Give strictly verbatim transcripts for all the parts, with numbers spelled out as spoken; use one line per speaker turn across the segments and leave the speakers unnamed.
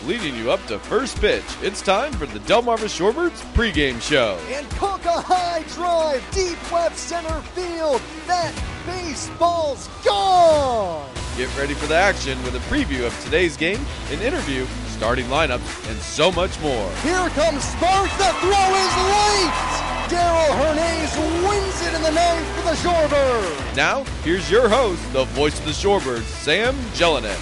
leading you up to first pitch. It's time for the Delmarva Shorebirds pregame show.
And cook a high drive, deep left center field. That baseball's gone!
Get ready for the action with a preview of today's game, an interview, starting lineups, and so much more.
Here comes Spark. The throw is late! Daryl Hernandez wins it in the ninth for the Shorebirds.
Now, here's your host, the voice of the Shorebirds, Sam Jelinek.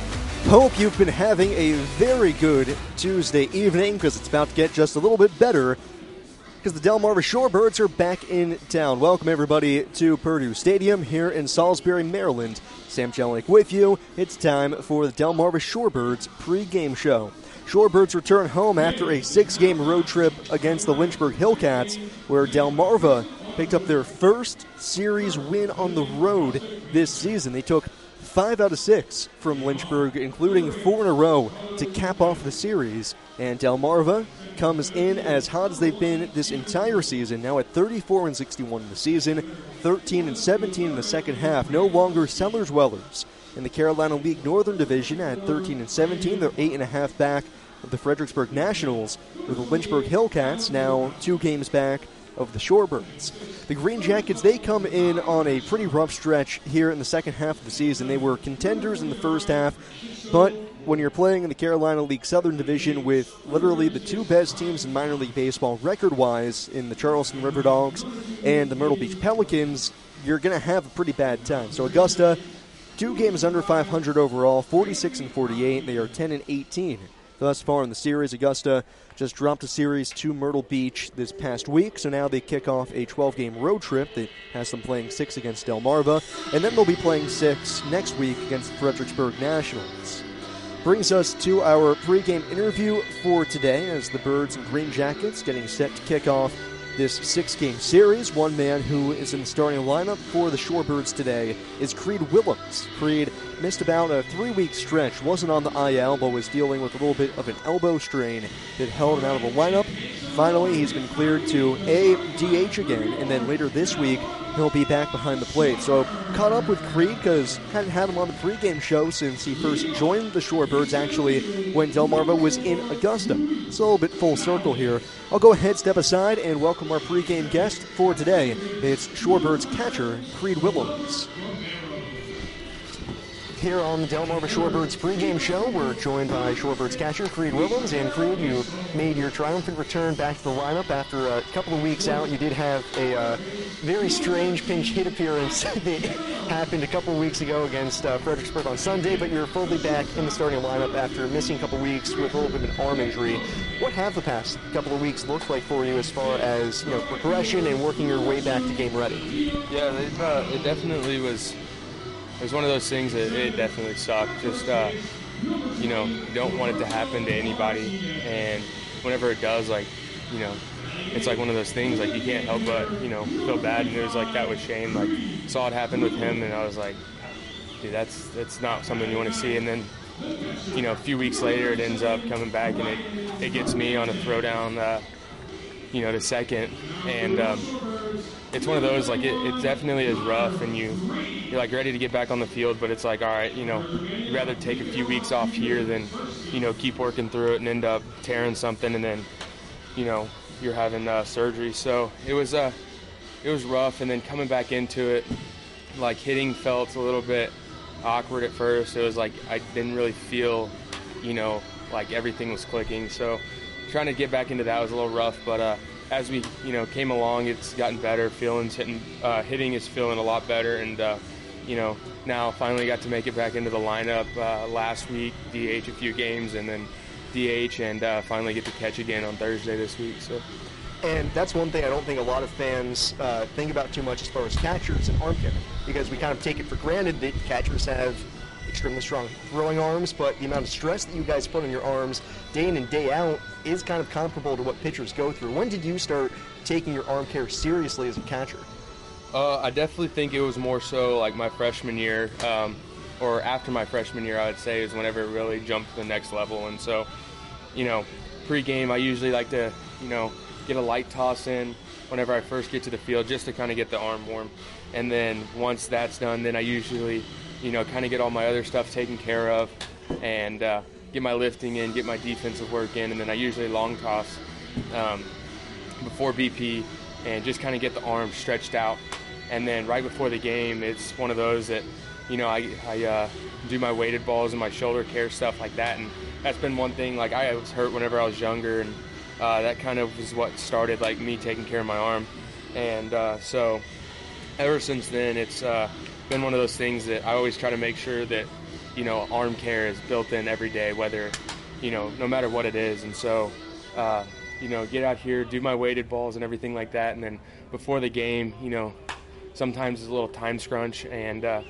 Hope you've been having a very good Tuesday evening, because it's about to get just a little bit better, because the Delmarva Shorebirds are back in town. Welcome, everybody, to Purdue Stadium here in Salisbury, Maryland. Sam Jelinek with you. It's time for the Delmarva Shorebirds pregame show. Shorebirds return home after a six-game road trip against the Lynchburg Hillcats, where Delmarva picked up their first series win on the road this season. They took five out of six from Lynchburg, including four in a row to cap off the series. And Delmarva comes in as hot as they've been this entire season, now at thirty-four and sixty-one in the season, thirteen and seventeen in the second half. No longer Sellers Wellers in the Carolina League Northern Division at thirteen and seventeen. They're eight and a half back of the Fredericksburg Nationals, with the Lynchburg Hillcats now two games back of the Shorebirds. The Green Jackets, they come in on a pretty rough stretch here in the second half of the season. They were contenders in the first half, but when you're playing in the Carolina League Southern Division with literally the two best teams in minor league baseball record-wise in the Charleston River Dogs and the Myrtle Beach Pelicans, you're going to have a pretty bad time. So Augusta, two games under five hundred overall, forty-six and forty-eight. They are ten and eighteen thus far in the series. Augusta just dropped a series to Myrtle Beach this past week, so now they kick off a twelve-game road trip that has them playing six against Delmarva, and then they'll be playing six next week against the Fredericksburg Nationals. Brings us to our pregame interview for today as the Birds and Green Jackets getting set to kick off this six-game series. One man who is in the starting lineup for the Shorebirds today is Creed Willems. Creed missed about a three-week stretch, wasn't on the I L, but was dealing with a little bit of an elbow strain that held him out of the lineup. Finally, he's been cleared to A, D H again, and then later this week, he'll be back behind the plate. So, caught up with Creed because hadn't had him on the pregame show since he first joined the Shorebirds, actually, when Delmarva was in Augusta. It's a little bit full circle here. I'll go ahead, step aside, and welcome our pregame guest for today. It's Shorebirds catcher, Creed Willems. Here on the Delmarva Shorebirds pregame show, we're joined by Shorebirds catcher Creed Willems. And Creed, you made your triumphant return back to the lineup after a couple of weeks out. You did have a uh, very strange pinch hit appearance that happened a couple of weeks ago against uh, Fredericksburg on Sunday, but you're fully back in the starting lineup after missing a couple of weeks with a little bit of an arm injury. What have the past couple of weeks looked like for you as far as, you know, progression and working your way back to game ready?
Yeah, they've, uh, it definitely was. It was one of those things that it definitely sucked. Just, uh, you know, you don't want it to happen to anybody. And whenever it does, like, you know, it's like one of those things, like, you can't help but, you know, feel bad. And it was like that with Shane. Like, saw it happen with him, and I was like, dude, that's that's not something you want to see. And then, you know, a few weeks later, it ends up coming back, and it, it gets me on a throwdown, uh, you know, to second. And um, it's one of those, like, it, it definitely is rough, and you, you're, like, ready to get back on the field, but it's like, all right, you know, you'd rather take a few weeks off here than, you know, keep working through it and end up tearing something, and then, you know, you're having uh, surgery. So it was, uh, it was rough, and then coming back into it, like, hitting felt a little bit awkward at first. It was like I didn't really feel, you know, like everything was clicking. So trying to get back into that was a little rough, but uh, as we, you know, came along, it's gotten better. Feelings hitting, uh, hitting is feeling a lot better, and uh, you know, now finally got to make it back into the lineup uh, last week, D H a few games, and then D H, and uh, finally get to catch again on Thursday this week. So.
And that's one thing I don't think a lot of fans uh, think about too much as far as catchers and arm care, because we kind of take it for granted that catchers have extremely strong throwing arms, but the amount of stress that you guys put on your arms day in and day out is kind of comparable to what pitchers go through. When did you start taking your arm care seriously as a catcher?
Uh, I definitely think it was more so like my freshman year, um, or after my freshman year, I would say, is whenever it really jumped to the next level. And so, you know, pre-game, I usually like to, you know, get a light toss in whenever I first get to the field just to kind of get the arm warm. And then once that's done, then I usually, you know, kind of get all my other stuff taken care of. And, uh, get my lifting in, get my defensive work in, and then I usually long toss um, before B P and just kind of get the arms stretched out. And then right before the game, it's one of those that, you know, I, I uh, do my weighted balls and my shoulder care, stuff like that. And that's been one thing, like I was hurt whenever I was younger, and uh, that kind of was what started like me taking care of my arm. And uh, so ever since then, it's uh, been one of those things that I always try to make sure that, you know, arm care is built in every day, whether, you know, no matter what it is. And so, uh, you know, get out here, do my weighted balls and everything like that. And then before the game, you know, sometimes it's a little time scrunch. And uh,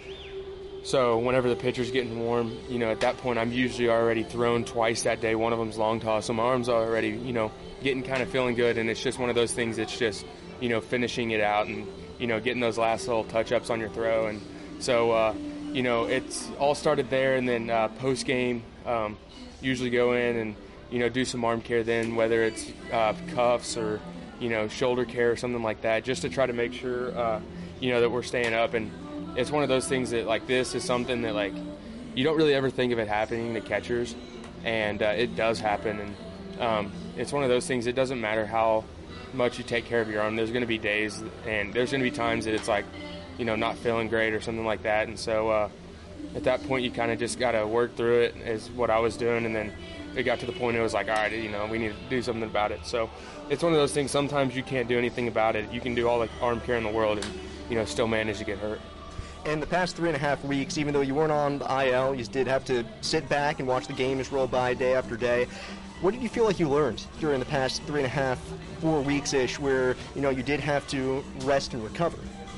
so whenever the pitcher's getting warm, you know, at that point I'm usually already thrown twice that day. One of them's long toss, so my arms are already, you know, getting kind of feeling good. And it's just one of those things that's just, you know, finishing it out and, you know, getting those last little touch-ups on your throw. And so, uh, you know, it's all started there. And then uh, post-game, um, usually go in and, you know, do some arm care then, whether it's uh, cuffs or, you know, shoulder care or something like that, just to try to make sure, uh, you know, that we're staying up. And it's one of those things that, like, this is something that, like, you don't really ever think of it happening to catchers, and uh, it does happen. And um, it's one of those things, it doesn't matter how much you take care of your arm, there's going to be days and there's going to be times that it's like, you know, not feeling great or something like that. And so uh, at that point you kind of just got to work through it, is what I was doing. And then it got to the point it was like, all right, you know, we need to do something about it. So it's one of those things, sometimes you can't do anything about it. You can do all the arm care in the world and, you know, still manage to get hurt.
In the past three and a half weeks, even though you weren't on the I L, you did have to sit back and watch the games roll by day after day. What did you feel like you learned during the past three and a half, four weeks-ish, where, you know, you did have to rest and recover?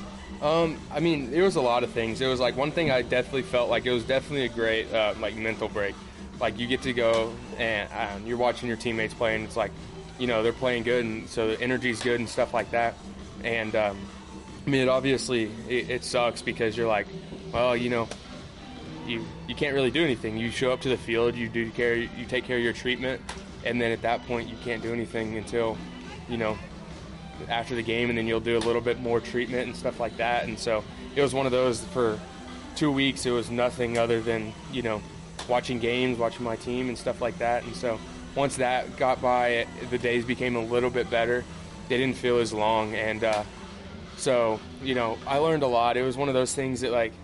Um, I mean, there was a lot of things. It was like one thing I definitely felt like it was definitely a great, uh, like, mental break. Like, you get to go and um, you're watching your teammates play, and it's like, you know, they're playing good, and so the energy's good and stuff like that. And, um, I mean, it obviously, it, it sucks because you're like, well, you know, you you can't really do anything. You show up to the field, you do care, you take care of your treatment, and then at that point you can't do anything until, you know, after the game, and then you'll do a little bit more treatment and stuff like that. And so it was one of those, for two weeks it was nothing other than, you know, watching games, watching my team and stuff like that. And so once that got by, it, the days became a little bit better. They didn't feel as long. And uh, so, you know, I learned a lot. It was one of those things that, like,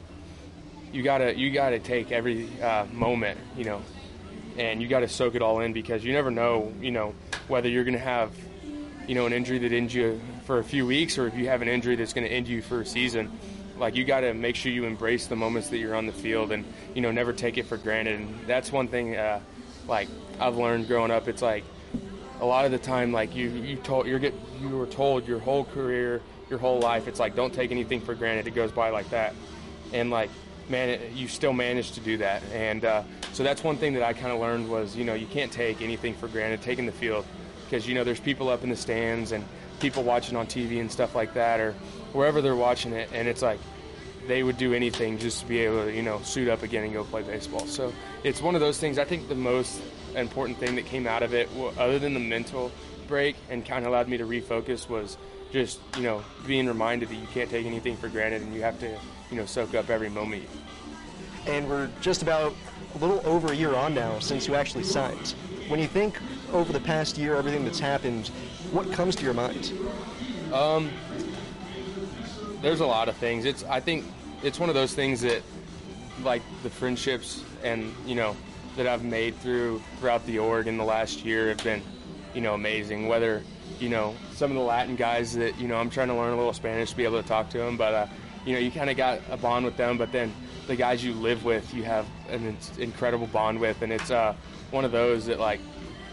you gotta you gotta take every uh, moment, you know, and you gotta soak it all in, because you never know, you know, whether you're gonna have, you know, an injury that ends you for a few weeks, or if you have an injury that's gonna end you for a season. Like, you gotta make sure you embrace the moments that you're on the field, and, you know, never take it for granted. And that's one thing, uh, like, I've learned growing up. It's like, a lot of the time, like, you you told you're get you were told your whole career, your whole life, it's like, don't take anything for granted. It goes by like that, and like, man, it, you still managed to do that. And uh, so that's one thing that I kind of learned was, you know, you can't take anything for granted, taking the field, because, you know, there's people up in the stands and people watching on T V and stuff like that, or wherever they're watching it, and it's like they would do anything just to be able to, you know, suit up again and go play baseball. So it's one of those things. I think the most important thing that came out of it, other than the mental break and kind of allowed me to refocus, was just, you know, being reminded that you can't take anything for granted, and you have to, you know, soak up every moment.
And we're just about a little over a year on now since you actually signed. When you think over the past year, everything that's happened, what comes to your mind?
Um, there's a lot of things. It's I think it's one of those things that, like, the friendships and, you know, that I've made through throughout the org in the last year have been, you know, amazing. Whether, you know, some of the Latin guys that, you know, I'm trying to learn a little Spanish to be able to talk to them, but, uh, you know, you kind of got a bond with them. But then the guys you live with, you have an incredible bond with, and it's uh, one of those that, like,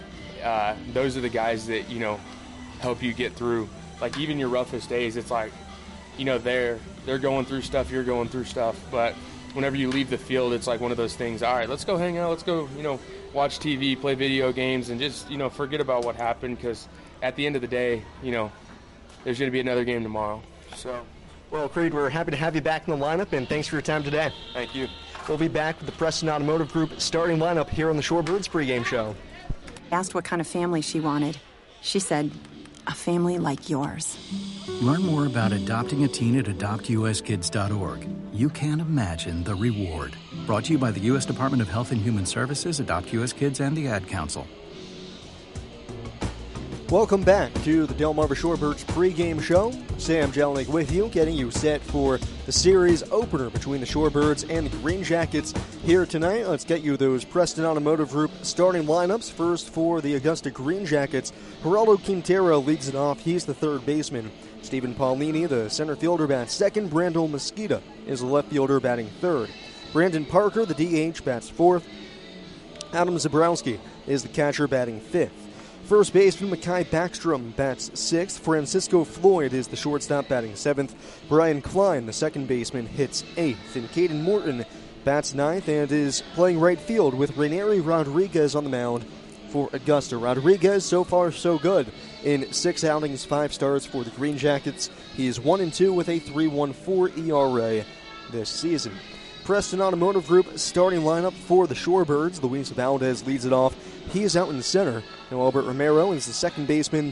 uh, those are the guys that, you know, help you get through, like, even your roughest days. It's like, you know, they're they're going through stuff, you're going through stuff, but whenever you leave the field, it's like one of those things, all right, let's go hang out, let's go, you know, watch T V, play video games, and just, you know, forget about what happened, because at the end of the day, you know, there's going to be another game tomorrow. So,
well, Creed, we're happy to have you back in the lineup, and thanks for your time today.
Thank you.
We'll be back with the Preston Automotive Group starting lineup here on the Shorebirds pregame show.
Asked what kind of family she wanted. She said, a family like yours.
Learn more about adopting a teen at adopt u s kids dot org. You can't imagine the reward. Brought to you by the U S Department of Health and Human Services, Adopt U S Kids, and the Ad Council.
Welcome back to the Delmarva Shorebirds pregame show. Sam Jelinek with you, getting you set for the series opener between the Shorebirds and the Green Jackets here tonight. Let's get you those Preston Automotive Group starting lineups. First for the Augusta Green Jackets, Geraldo Quintero leads it off. He's the third baseman. Stephen Paulini, the center fielder, bats second. Brandel Mesquita is the left fielder, batting third. Brandon Parker, the D H, bats fourth. Adam Zabrowski is the catcher, batting fifth. First baseman Mekhi Backstrom bats sixth. Francisco Floyd is the shortstop, batting seventh. Brian Klein, the second baseman, hits eighth. And Caden Morton bats ninth and is playing right field with Ranieri Rodriguez on the mound for Augusta. Rodriguez, so far so good. In six outings, five starts for the Green Jackets. He is one and two with a three point one four E R A this season. Preston Automotive Group starting lineup for the Shorebirds. Luis Valdez leads it off. He is out in the center. Now Albert Romero is the second baseman.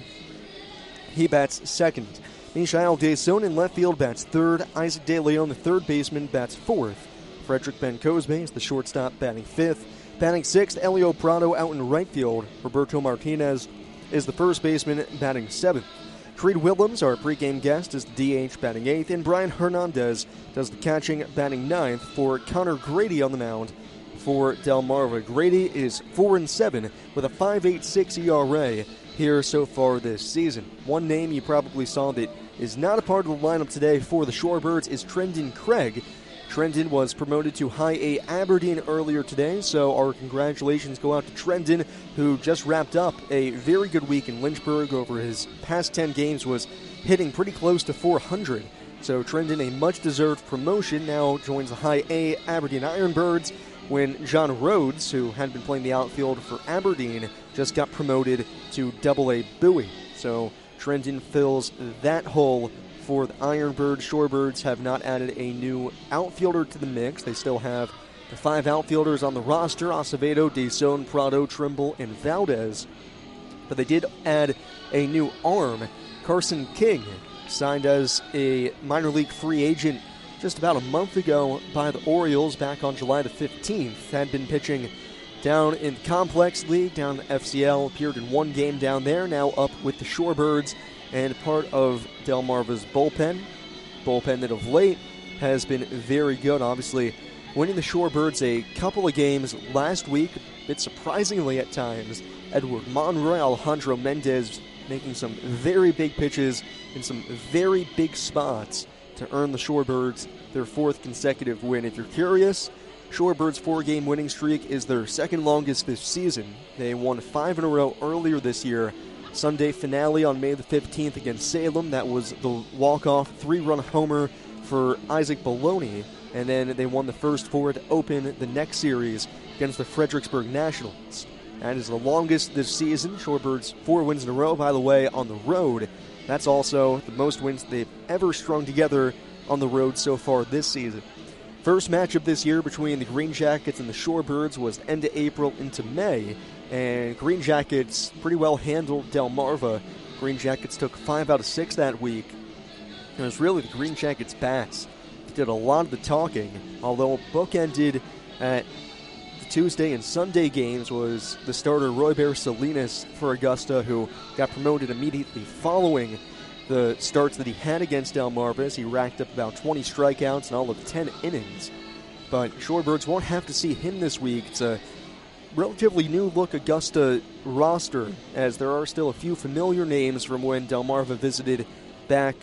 He bats second. Michael Deson in left field bats third. Isaac De Leon, the third baseman, bats fourth. Frederick Ben Cosme is the shortstop, batting fifth. Batting sixth, Elio Prado out in right field. Roberto Martinez is the first baseman, batting seventh. Creed Willems, our pregame guest, is the D H, batting eighth, and Brian Hernandez does the catching, batting ninth for Connor Grady on the mound for Delmarva. Grady is four and seven with a five point eight six E R A here so far this season. One name you probably saw that is not a part of the lineup today for the Shorebirds is Trendon Craig. Trendon was promoted to High A Aberdeen earlier today, so our congratulations go out to Trendon, who just wrapped up a very good week in Lynchburg. Over his past ten games was hitting pretty close to four hundred. So Trendon, a much-deserved promotion, now joins the High A Aberdeen Ironbirds when John Rhodes, who had been playing the outfield for Aberdeen, just got promoted to Double A Bowie. So Trendon fills that hole for the Ironbirds. Shorebirds have not added a new outfielder to the mix. They still have the five outfielders on the roster: Acevedo, Deson, Prado, Trimble, and Valdez. But they did add a new arm. Carson King signed as a minor league free agent just about a month ago by the Orioles back on July the fifteenth. Had been pitching down in the Complex League, down the F C L, appeared in one game down there, now up with the Shorebirds and part of Delmarva's bullpen. Bullpen that of late has been very good, obviously winning the Shorebirds a couple of games last week, a bit surprisingly at times. Edward Monroy, Alejandro Mendez making some very big pitches in some very big spots to earn the Shorebirds their fourth consecutive win. If you're curious, Shorebirds' four-game winning streak is their second longest this season. They won five in a row earlier this year. Sunday finale on May the fifteenth against Salem. That was the walk-off three-run homer for Isaac Baloney. And then they won the first four to open the next series against the Fredericksburg Nationals. That is the longest this season. Shorebirds four wins in a row, by the way, on the road. That's also the most wins they've ever strung together on the road so far this season. First matchup this year between the Green Jackets and the Shorebirds was end of April into May. And Green Jackets pretty well handled Delmarva. Green Jackets took five out of six that week. It was really the Green Jackets' bats that did a lot of the talking, although bookended at the Tuesday and Sunday games was the starter Royber Salinas for Augusta, who got promoted immediately following the starts that he had against Delmarva. He racked up about twenty strikeouts in all of ten innings. But Shorebirds won't have to see him this week. It's a relatively new-look Augusta roster, as there are still a few familiar names from when Delmarva visited back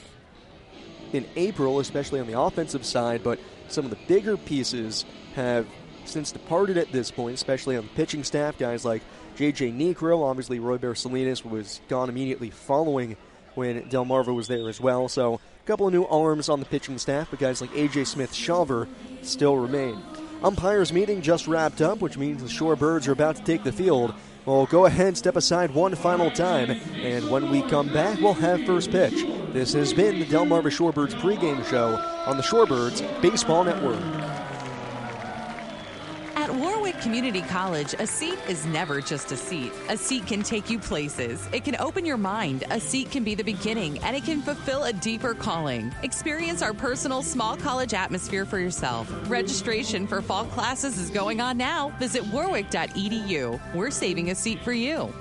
in April, especially on the offensive side, but some of the bigger pieces have since departed at this point, especially on the pitching staff. Guys like J J Negro, obviously Royber Salinas was gone immediately following when Delmarva was there as well. So a couple of new arms on the pitching staff, but guys like A J Smith-Shawver still remain. Umpires meeting just wrapped up, which means the Shorebirds are about to take the field. Well, go ahead, step aside one final time, and when we come back, we'll have first pitch. This has been the Delmarva Shorebirds pregame show on the Shorebirds Baseball Network.
At Warwick Worwick Community College, a seat is never just a seat. A seat can take you places. It can open your mind. A seat can be the beginning, and it can fulfill a deeper calling. Experience our personal small college atmosphere for yourself. Registration for fall classes is going on now. Visit warwick dot e d u. We're saving a seat for you.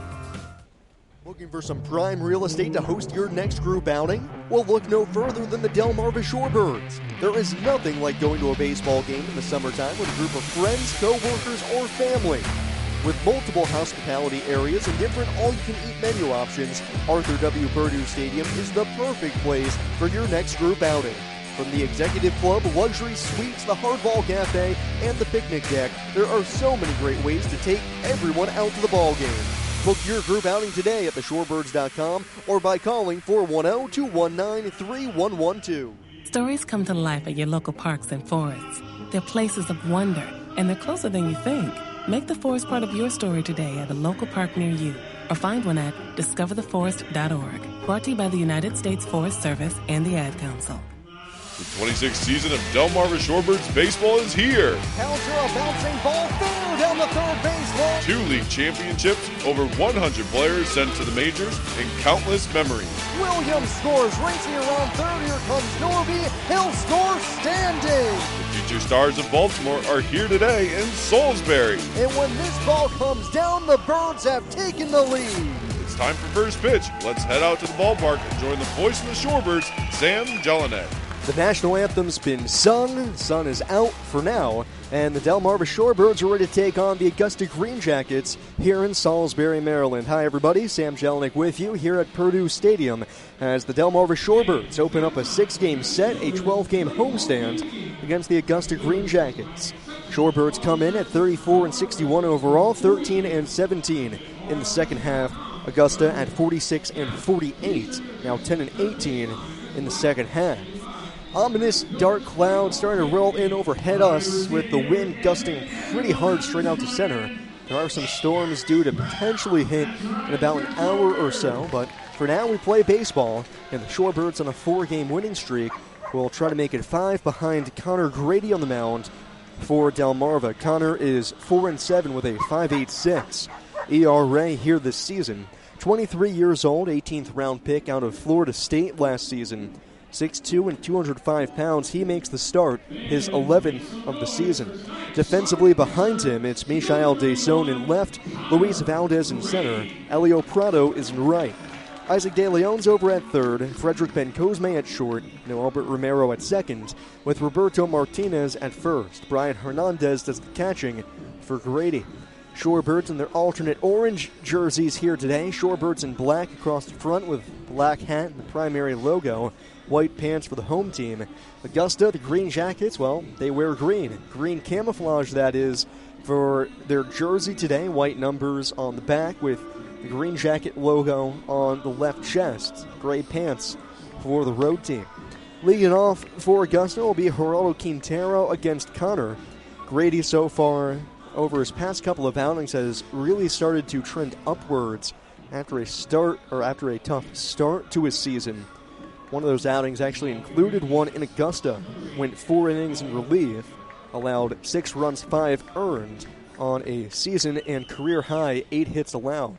Looking for some prime real estate to host your next group outing? Well, look no further than the Delmarva Shorebirds. There is nothing like going to a baseball game in the summertime with a group of friends, co-workers, or family. With multiple hospitality areas and different all-you-can-eat menu options, Arthur W. Purdue Stadium is the perfect place for your next group outing. From the Executive Club, luxury suites, the Hardball Cafe, and the picnic deck, there are so many great ways to take everyone out to the ball game. Book your group outing today at the shorebirds dot com or by calling four one zero, two one nine, three one one two.
Stories come to life at your local parks and forests. They're places of wonder, and they're closer than you think. Make the forest part of your story today at a local park near you, or find one at discover the forest dot org. Brought to you by the United States Forest Service and the Ad Council.
The twenty-sixth season of Delmarva Shorebirds baseball is here.
Counter a bouncing ball fair down the third baseline.
Two league championships, over one hundred players sent to the majors, and countless memories.
Williams scores, racing around third. Here comes Norby. He'll score standing.
The future stars of Baltimore are here today in Salisbury.
And when this ball comes down, the Birds have taken the lead.
It's time for first pitch. Let's head out to the ballpark and join the voice of the Shorebirds, Sam Jelinek.
The national anthem's been sung, sun is out for now, and the Delmarva Shorebirds are ready to take on the Augusta Green Jackets here in Salisbury, Maryland. Hi everybody, Sam Jelinek with you here at Purdue Stadium as the Delmarva Shorebirds open up a six-game set, a twelve-game homestand against the Augusta Green Jackets. Shorebirds come in at thirty-four and sixty-one overall, thirteen and seventeen in the second half. Augusta at forty-six and forty-eight, now ten and eighteen in the second half. Ominous dark clouds starting to roll in overhead us with the wind gusting pretty hard straight out to center. There are some storms due to potentially hit in about an hour or so, but for now we play baseball, and the Shorebirds on a four-game winning streak will try to make it five behind Connor Grady on the mound for Delmarva. Connor is four and seven with a five point eight six E R A here this season. twenty-three years old, eighteenth round pick out of Florida State last season. six foot two and two hundred five pounds, he makes the start, his eleventh of the season. Defensively behind him, it's Michael Deson in left, Luis Valdez in center, Elio Prado is in right. Isaac De Leon's over at third, Frederick Bencosme at short, no Albert Romero at second, with Roberto Martinez at first. Brian Hernandez does the catching for Grady. Shorebirds in their alternate orange jerseys here today. Shorebirds in black across the front with black hat and the primary logo. White pants for the home team. Augusta, the Green Jackets, well, they wear green. Green camouflage, that is, for their jersey today. White numbers on the back with the Green Jacket logo on the left chest. Gray pants for the road team. Leading off for Augusta will be Geraldo Quintero against Connor. Grady so far over his past couple of outings has really started to trend upwards after a start or after a tough start to his season. One of those outings actually included one in Augusta. Went four innings in relief, allowed six runs, five earned on a season and career high eight hits allowed.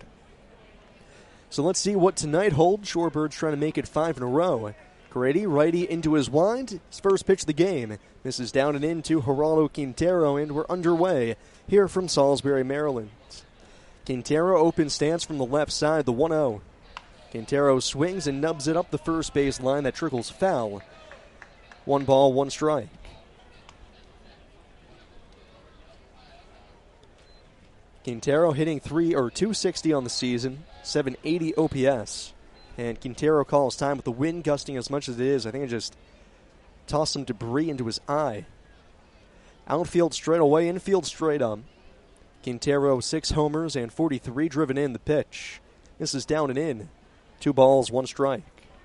So let's see what tonight holds. Shorebirds trying to make it five in a row. Grady, righty into his wind. His first pitch of the game. This is down and in to Geraldo Quintero, and we're underway here from Salisbury, Maryland. Quintero open stance from the left side, the one oh. Quintero swings and nubs it up the first base line that trickles foul. One ball, one strike. Quintero hitting three or two sixty on the season, seven eighty O P S. And Quintero calls time with the wind gusting as much as it is. I think it just tossed some debris into his eye. Outfield straight away, infield straight up. Quintero, six homers and forty-three driven in the pitch. This is down and in. Two balls, one strike.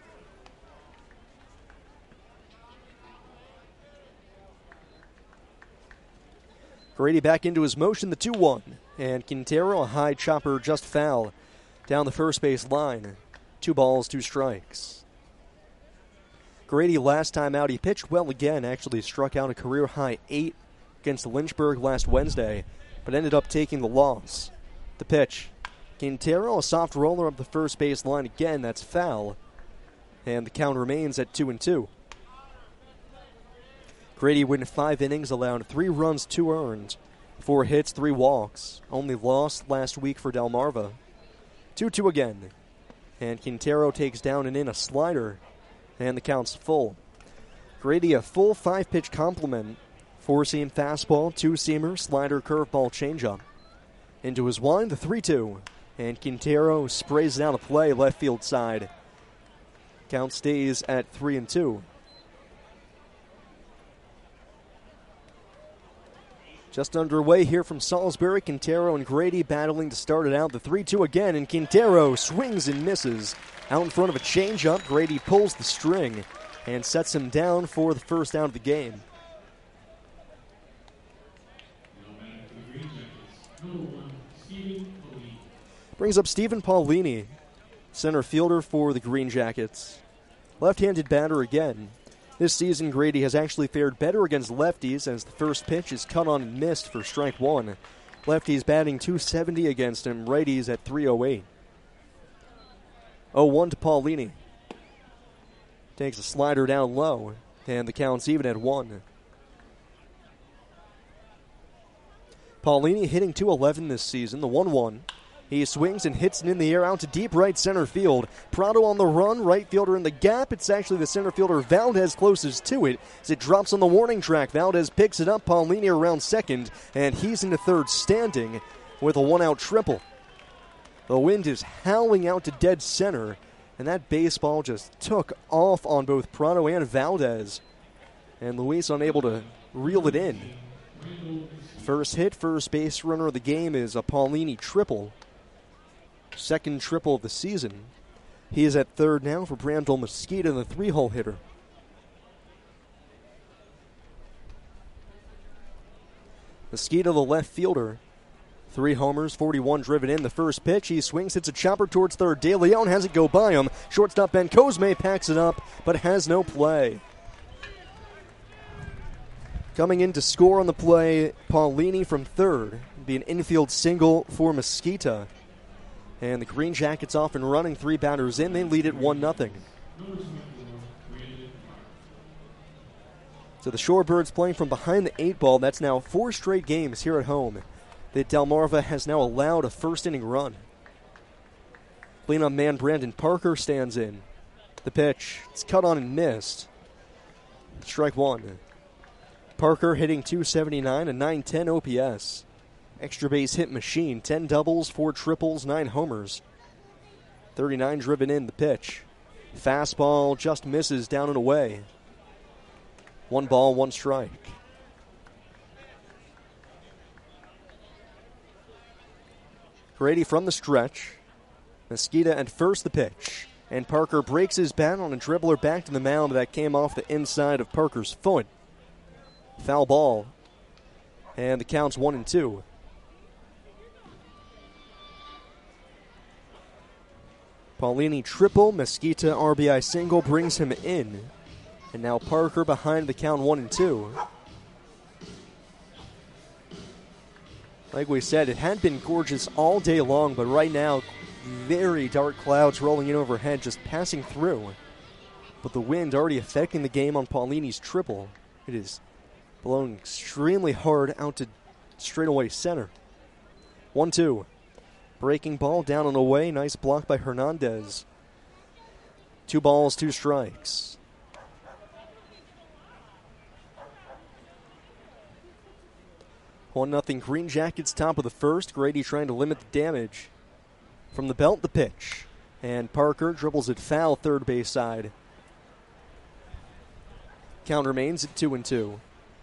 Grady back into his motion, the two one. And Quintero, a high chopper, just foul down the first base line. Two balls, two strikes. Grady, last time out, he pitched well again, actually struck out a career-high eight against Lynchburg last Wednesday, but ended up taking the loss. The pitch. Quintero, a soft roller up the first base line again. That's foul. And the count remains at two and two. Grady went five innings, allowed three runs, two earned, four hits, three walks. Only lost last week for Delmarva. two two again. And Quintero takes down and in a slider, and the count's full. Grady, a full five-pitch complement. Four-seam fastball, two-seamer, slider, curveball, changeup. Into his wind, the three two. And Quintero sprays it out of play, left field side. Count stays at three and two. Just underway here from Salisbury. Quintero and Grady battling to start it out. The three two again, and Quintero swings and misses. Out in front of a changeup, Grady pulls the string and sets him down for the first out of the game. Brings up Stephen Paulini, center fielder for the Green Jackets. Left-handed batter again. This season, Grady has actually fared better against lefties as the first pitch is cut on and missed for strike one. Lefties batting two seventy against him, righties at three oh eight. oh one to Paulini. Takes a slider down low, and the count's even at one. Paulini hitting two eleven this season, the one one. He swings and hits it in the air out to deep right center field. Prado on the run, right fielder in the gap. It's actually the center fielder Valdez closest to it as it drops on the warning track. Valdez picks it up, Paulini around second, and he's into third standing with a one-out triple. The wind is howling out to dead center, and that baseball just took off on both Prado and Valdez. And Luis unable to reel it in. First hit, first base runner of the game is a Paulini triple. Second triple of the season. He is at third now for Brandel Mesquita, the three-hole hitter. Mesquita, the left fielder. Three homers, forty-one driven in. The first pitch, he swings, hits a chopper towards third. De Leon has it go by him. Shortstop Ben Cosme packs it up, but has no play. Coming in to score on the play, Paulini from third. It'd be an infield single for Mesquita. And the Green Jackets off and running, three batters in. They lead it one nothing. So the Shorebirds playing from behind the eight ball. That's now four straight games here at home that Delmarva has now allowed a first inning run. Cleanup man Brandon Parker stands in. The pitch, it's cut on and missed. Strike one. Parker hitting two seventy-nine, a nine ten O P S. Extra base hit machine, ten doubles, four triples, nine homers. thirty-nine driven in. The pitch. Fastball just misses down and away. One ball, one strike. Grady from the stretch. Mesquita at first, the pitch. And Parker breaks his bat on a dribbler back to the mound that came off the inside of Parker's foot. Foul ball. And the count's one and two. Paulini triple, Mesquita R B I single brings him in. And now Parker behind the count one and two. Like we said, it had been gorgeous all day long, but right now, very dark clouds rolling in overhead, just passing through. But the wind already affecting the game on Paulini's triple. It is blowing extremely hard out to straightaway center. one two. Breaking ball down and away. Nice block by Hernandez. Two balls, two strikes. one nothing Green Jackets, top of the first. Grady trying to limit the damage. From the belt, the pitch. And Parker dribbles it foul, third base side. Count remains at two and two.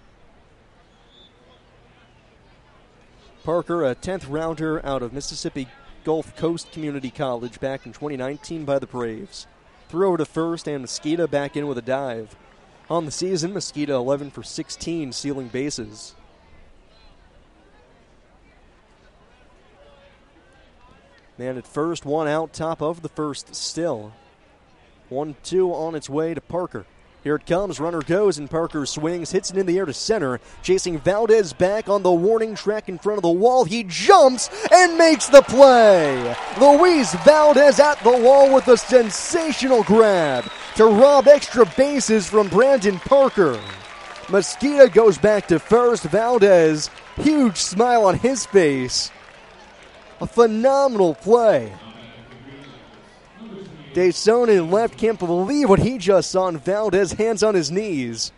Parker, a tenth rounder out of Mississippi Gulf Coast Community College back in twenty nineteen by the Braves. Threw over to first, and Mesquita back in with a dive. On the season, Mesquita eleven for sixteen, stealing bases. Man at first, one out, top of the first still. one two on its way to Parker. Here it comes, runner goes, and Parker swings, hits it in the air to center, chasing Valdez back on the warning track in front of the wall. He jumps and makes the play. Luis Valdez at the wall with a sensational grab to rob extra bases from Brandon Parker. Mosqueda goes back to first. Valdez, huge smile on his face. A phenomenal play. Dayson in left can't believe what he just saw, and Valdez hands on his knees.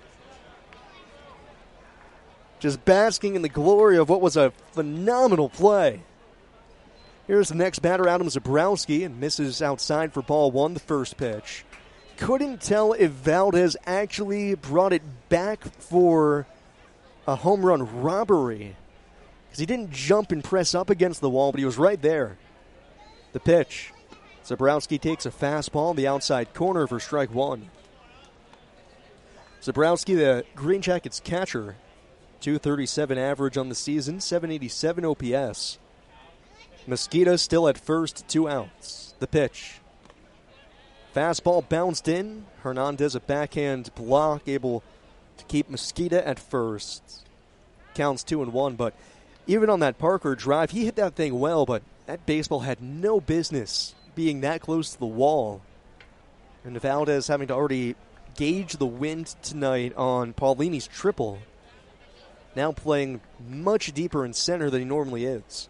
Just basking in the glory of what was a phenomenal play. Here's the next batter, Adam Zebrowski, and misses outside for ball one, the first pitch. Couldn't tell if Valdez actually brought it back for a home run robbery, because he didn't jump and press up against the wall, but he was right there. The pitch. Zebrowski takes a fastball in the outside corner for strike one. Zebrowski, the Green Jackets catcher, two thirty-seven average on the season, seven eighty-seven O P S. Mosqueda still at first, two outs. The pitch. Fastball bounced in. Hernandez a backhand block, able to keep Mosqueda at first. Counts two and one, but even on that Parker drive, he hit that thing well, but that baseball had no business being that close to the wall. And Valdez having to already gauge the wind tonight on Paulini's triple. Now playing much deeper in center than he normally is.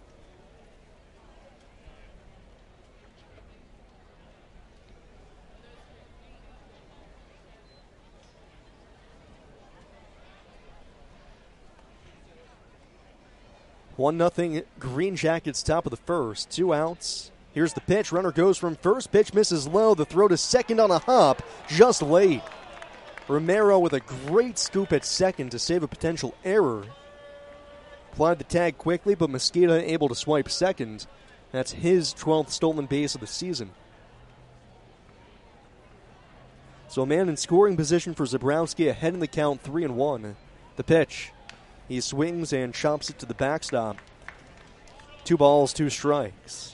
One nothing Green Jackets, top of the first. Two outs. Here's the pitch. Runner goes from first. Pitch misses low. The throw to second on a hop. Just late. Romero with a great scoop at second to save a potential error. Applied the tag quickly, but Mosqueda able to swipe second. That's his twelfth stolen base of the season. So a man in scoring position for Zebrowski, ahead in the count, three and one. The pitch. He swings and chops it to the backstop. Two balls, two strikes.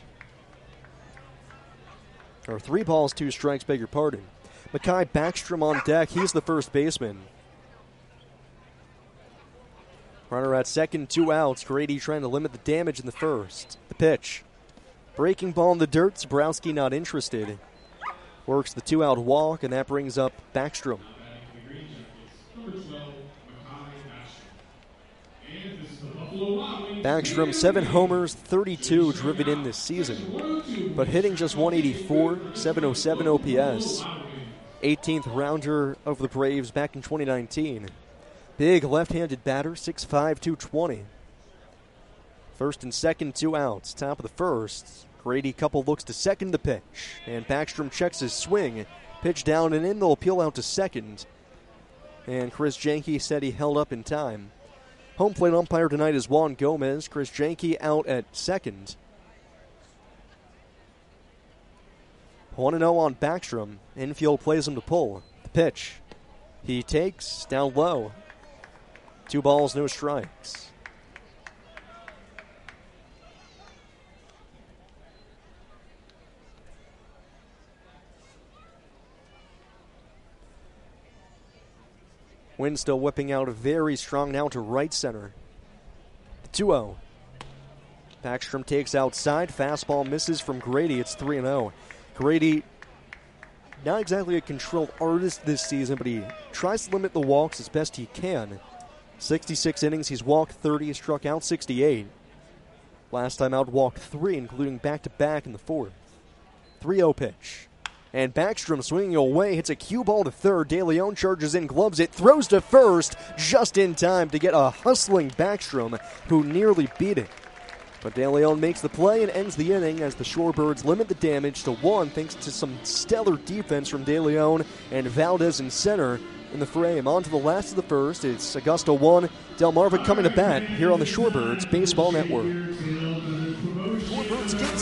Or three balls, two strikes, beg your pardon. Mekhi Backstrom on deck. He's the first baseman. Runner at second, two outs. Grady trying to limit the damage in the first. The pitch. Breaking ball in the dirt. Zebrowski not interested. Works the two-out walk, and that brings up Backstrom. Backstrom, seven homers, thirty-two driven in this season, but hitting just one eighty-four, seven oh seven O P S. eighteenth rounder of the Braves back in twenty nineteen. Big left-handed batter, six five, two twenty. First and second, two outs. Top of the first. Grady couple looks to second the pitch, and Backstrom checks his swing. Pitch down and in, they'll appeal out to second. And Chris Janke said he held up in time. Home plate umpire tonight is Juan Gomez. Chris Janke out at second. one and oh on Backstrom. Infield plays him to pull. The pitch. He takes down low. Two balls, no strikes. Wind still whipping out very strong now to right center. The two oh. Backstrom takes outside. Fastball misses from Grady. It's three and oh. Grady, not exactly a controlled artist this season, but he tries to limit the walks as best he can. sixty-six innings, he's walked thirty, struck out sixty-eight. Last time out, walked three, including back-to-back in the fourth. three oh pitch. And Backstrom swinging away, hits a cue ball to third. De Leon charges in, gloves it, throws to first, just in time to get a hustling Backstrom, who nearly beat it. But De Leon makes the play and ends the inning as the Shorebirds limit the damage to one thanks to some stellar defense from De Leon and Valdez in center in the frame. On to the last of the first. It's Augusta one, Delmarva coming to bat here on the Shorebirds Baseball Network. Shorebirds kids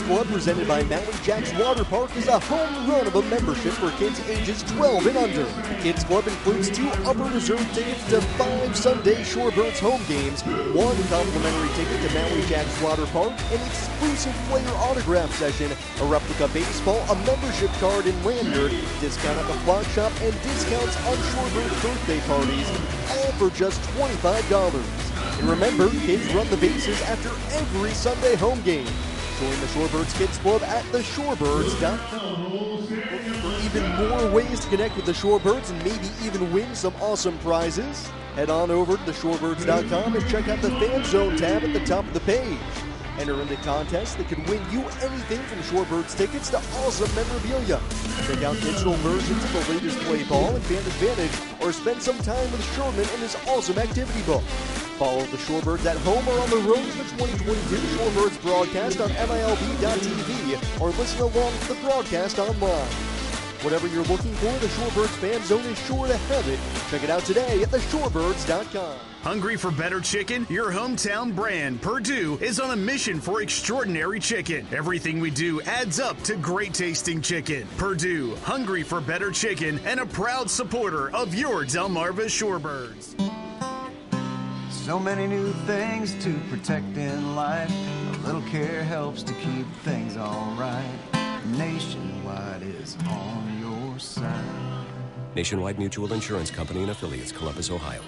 Club, presented by Maui Jacks Water Park, is a home run of a membership for kids ages twelve and under. Kids Club includes two upper reserve tickets to five Sunday Shorebirds home games, one complimentary ticket to Maui Jacks Water Park, an exclusive player autograph session, a replica baseball, a membership card in lanyard, discount at the flock shop, and discounts on Shorebirds birthday parties, all for just twenty-five dollars. And remember, kids run the bases after every Sunday home game. Join the Shorebirds Kids Club at the shorebirds dot com. Looking for even more ways to connect with the Shorebirds and maybe even win some awesome prizes? Head on over to the shorebirds dot com and check out the Fan Zone tab at the top of the page. Enter in the contest that could win you anything from Shorebirds tickets to awesome memorabilia. Check out digital versions of the latest play ball and Fan Advantage, or spend some time with Sherman and his awesome activity book. Follow the Shorebirds at home or on the road for the twenty twenty-two Shorebirds broadcast on M I L B dot T V, or listen along to the broadcast online. Whatever you're looking for, the Shorebirds Fan Zone is sure to have it. Check it out today at the shorebirds dot com.
Hungry for better chicken? Your hometown brand, Perdue, is on a mission for extraordinary chicken. Everything we do adds up to great tasting chicken. Perdue, hungry for better chicken, and a proud supporter of your Delmarva Shorebirds.
So many new things to protect in life. A little care helps to keep things all right. Nationwide is on your side.
Nationwide Mutual Insurance Company and affiliates, Columbus, Ohio.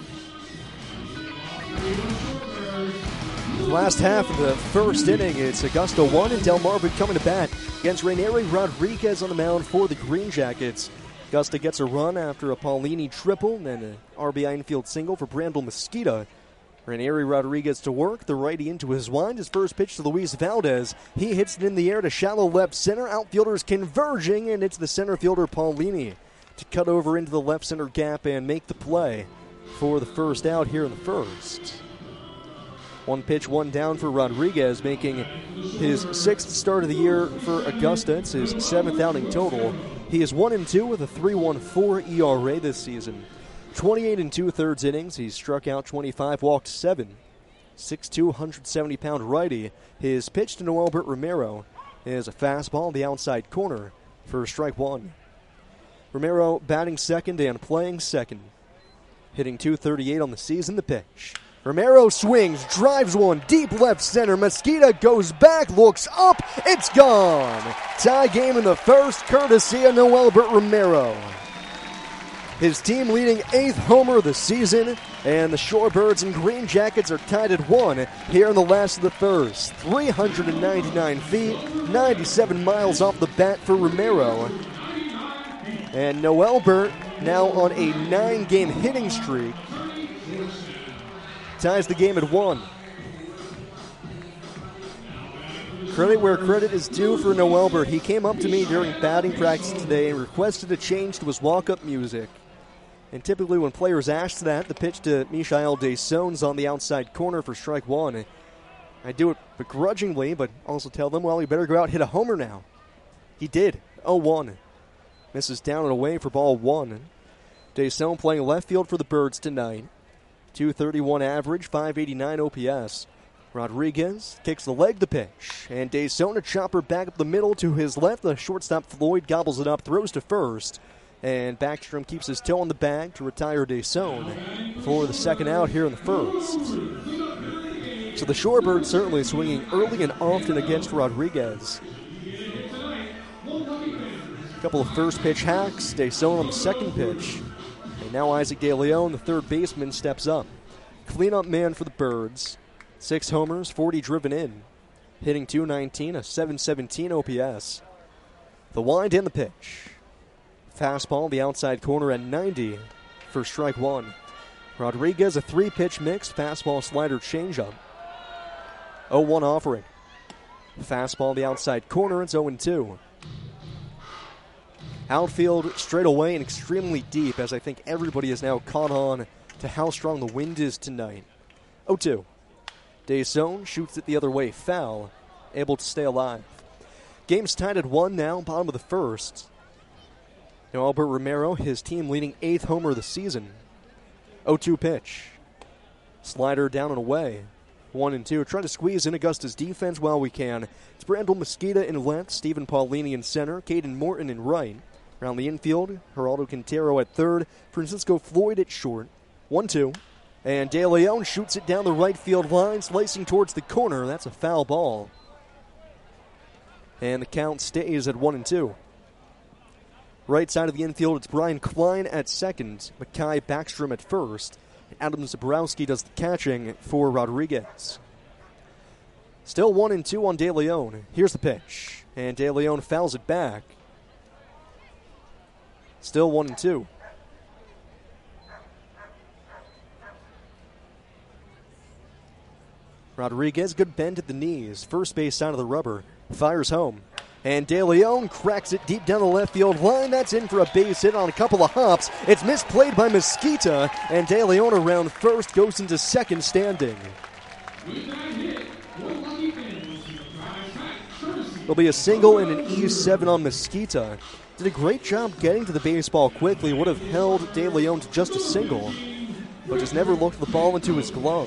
Last half of the first inning, it's Augusta one and Delmarva coming to bat against Rainieri Rodriguez on the mound for the Green Jackets. Augusta gets a run after a Paulini triple and then an R B I infield single for Brandel Mosqueda. Rainieri Rodriguez to work, the righty into his wind. His first pitch to Luis Valdez. He hits it in the air to shallow left center. Outfielders converging, and it's the center fielder Paulini to cut over into the left center gap and make the play for the first out here in the first. One pitch, one down for Rodriguez, making his sixth start of the year for Augusta. It's his seventh outing total. He is one and two with a three point one four E R A this season. twenty-eight and two-thirds innings. He's struck out twenty-five, walked seven. six two, one hundred seventy pound righty. His pitch to Noelbert Romero is a fastball in the outside corner for strike one. Romero batting second and playing second. Hitting two thirty-eight on the season. The pitch. Romero swings, drives one deep left center. Mosqueda goes back, looks up. It's gone. Tie game in the first, courtesy of Noelbert Romero. His team leading eighth homer of the season, and the Shorebirds and Green Jackets are tied at one here in the last of the first. three hundred ninety-nine feet, ninety-seven miles off the bat for Romero. And Noelbert now on a nine-game hitting streak. Ties the game at one. Credit where credit is due for Noelbert. He came up to me during batting practice today and requested a change to his walk-up music. And typically when players ask that, the pitch to Michael Desones on the outside corner for strike one. I do it begrudgingly, but also tell them, well, you better go out and hit a homer now. He did. oh one. Misses down and away for ball one. Desones playing left field for the Birds tonight. two thirty-one average, five eighty-nine O P S. Rodriguez kicks the leg to pitch. And Desones a chopper back up the middle to his left. The shortstop Floyd gobbles it up, throws to first. And Backstrom keeps his toe on the bag to retire Desones for the second out here in the first. So the Shorebirds certainly swinging early and often against Rodriguez. A couple of first pitch hacks. Desones on the second pitch. And now Isaac DeLeon, the third baseman, steps up. Cleanup man for the Birds. Six homers, forty driven in. Hitting two nineteen, a seven seventeen O P S. The wind and the pitch. Fastball, the outside corner at ninety for strike one. Rodriguez, a three-pitch mix, fastball, slider, changeup. oh one offering. Fastball, the outside corner, it's oh two. Outfield straight away and extremely deep, as I think everybody has now caught on to how strong the wind is tonight. oh two. Desones shoots it the other way, foul, able to stay alive. Game's tied at one now, bottom of the first. Now Albert Romero, his team leading eighth homer of the season. oh two pitch. Slider down and away. one and two. Trying to squeeze in Augusta's defense while we can. It's Brandel Mesquita in left, Stephen Paulini in center, Caden Morton in right. Around the infield, Geraldo Quintero at third, Francisco Floyd at short. one two. And De Leon shoots it down the right field line, slicing towards the corner. That's a foul ball. And the count stays at one and two. Right side of the infield, it's Brian Klein at second, Makai Backstrom at first. Adam Zabrowski does the catching for Rodriguez. Still one and two on De Leon. Here's the pitch. And De Leon fouls it back. Still one and two. Rodriguez, good bend at the knees. First base side of the rubber. Fires home. And De Leon cracks it deep down the left field line. That's in for a base hit on a couple of hops. It's misplayed by Mesquita. And De Leon around first goes into second standing. There'll be a single and an E seven on Mesquita. Did a great job getting to the baseball quickly. Would have held De Leon to just a single, but just never looked the ball into his glove.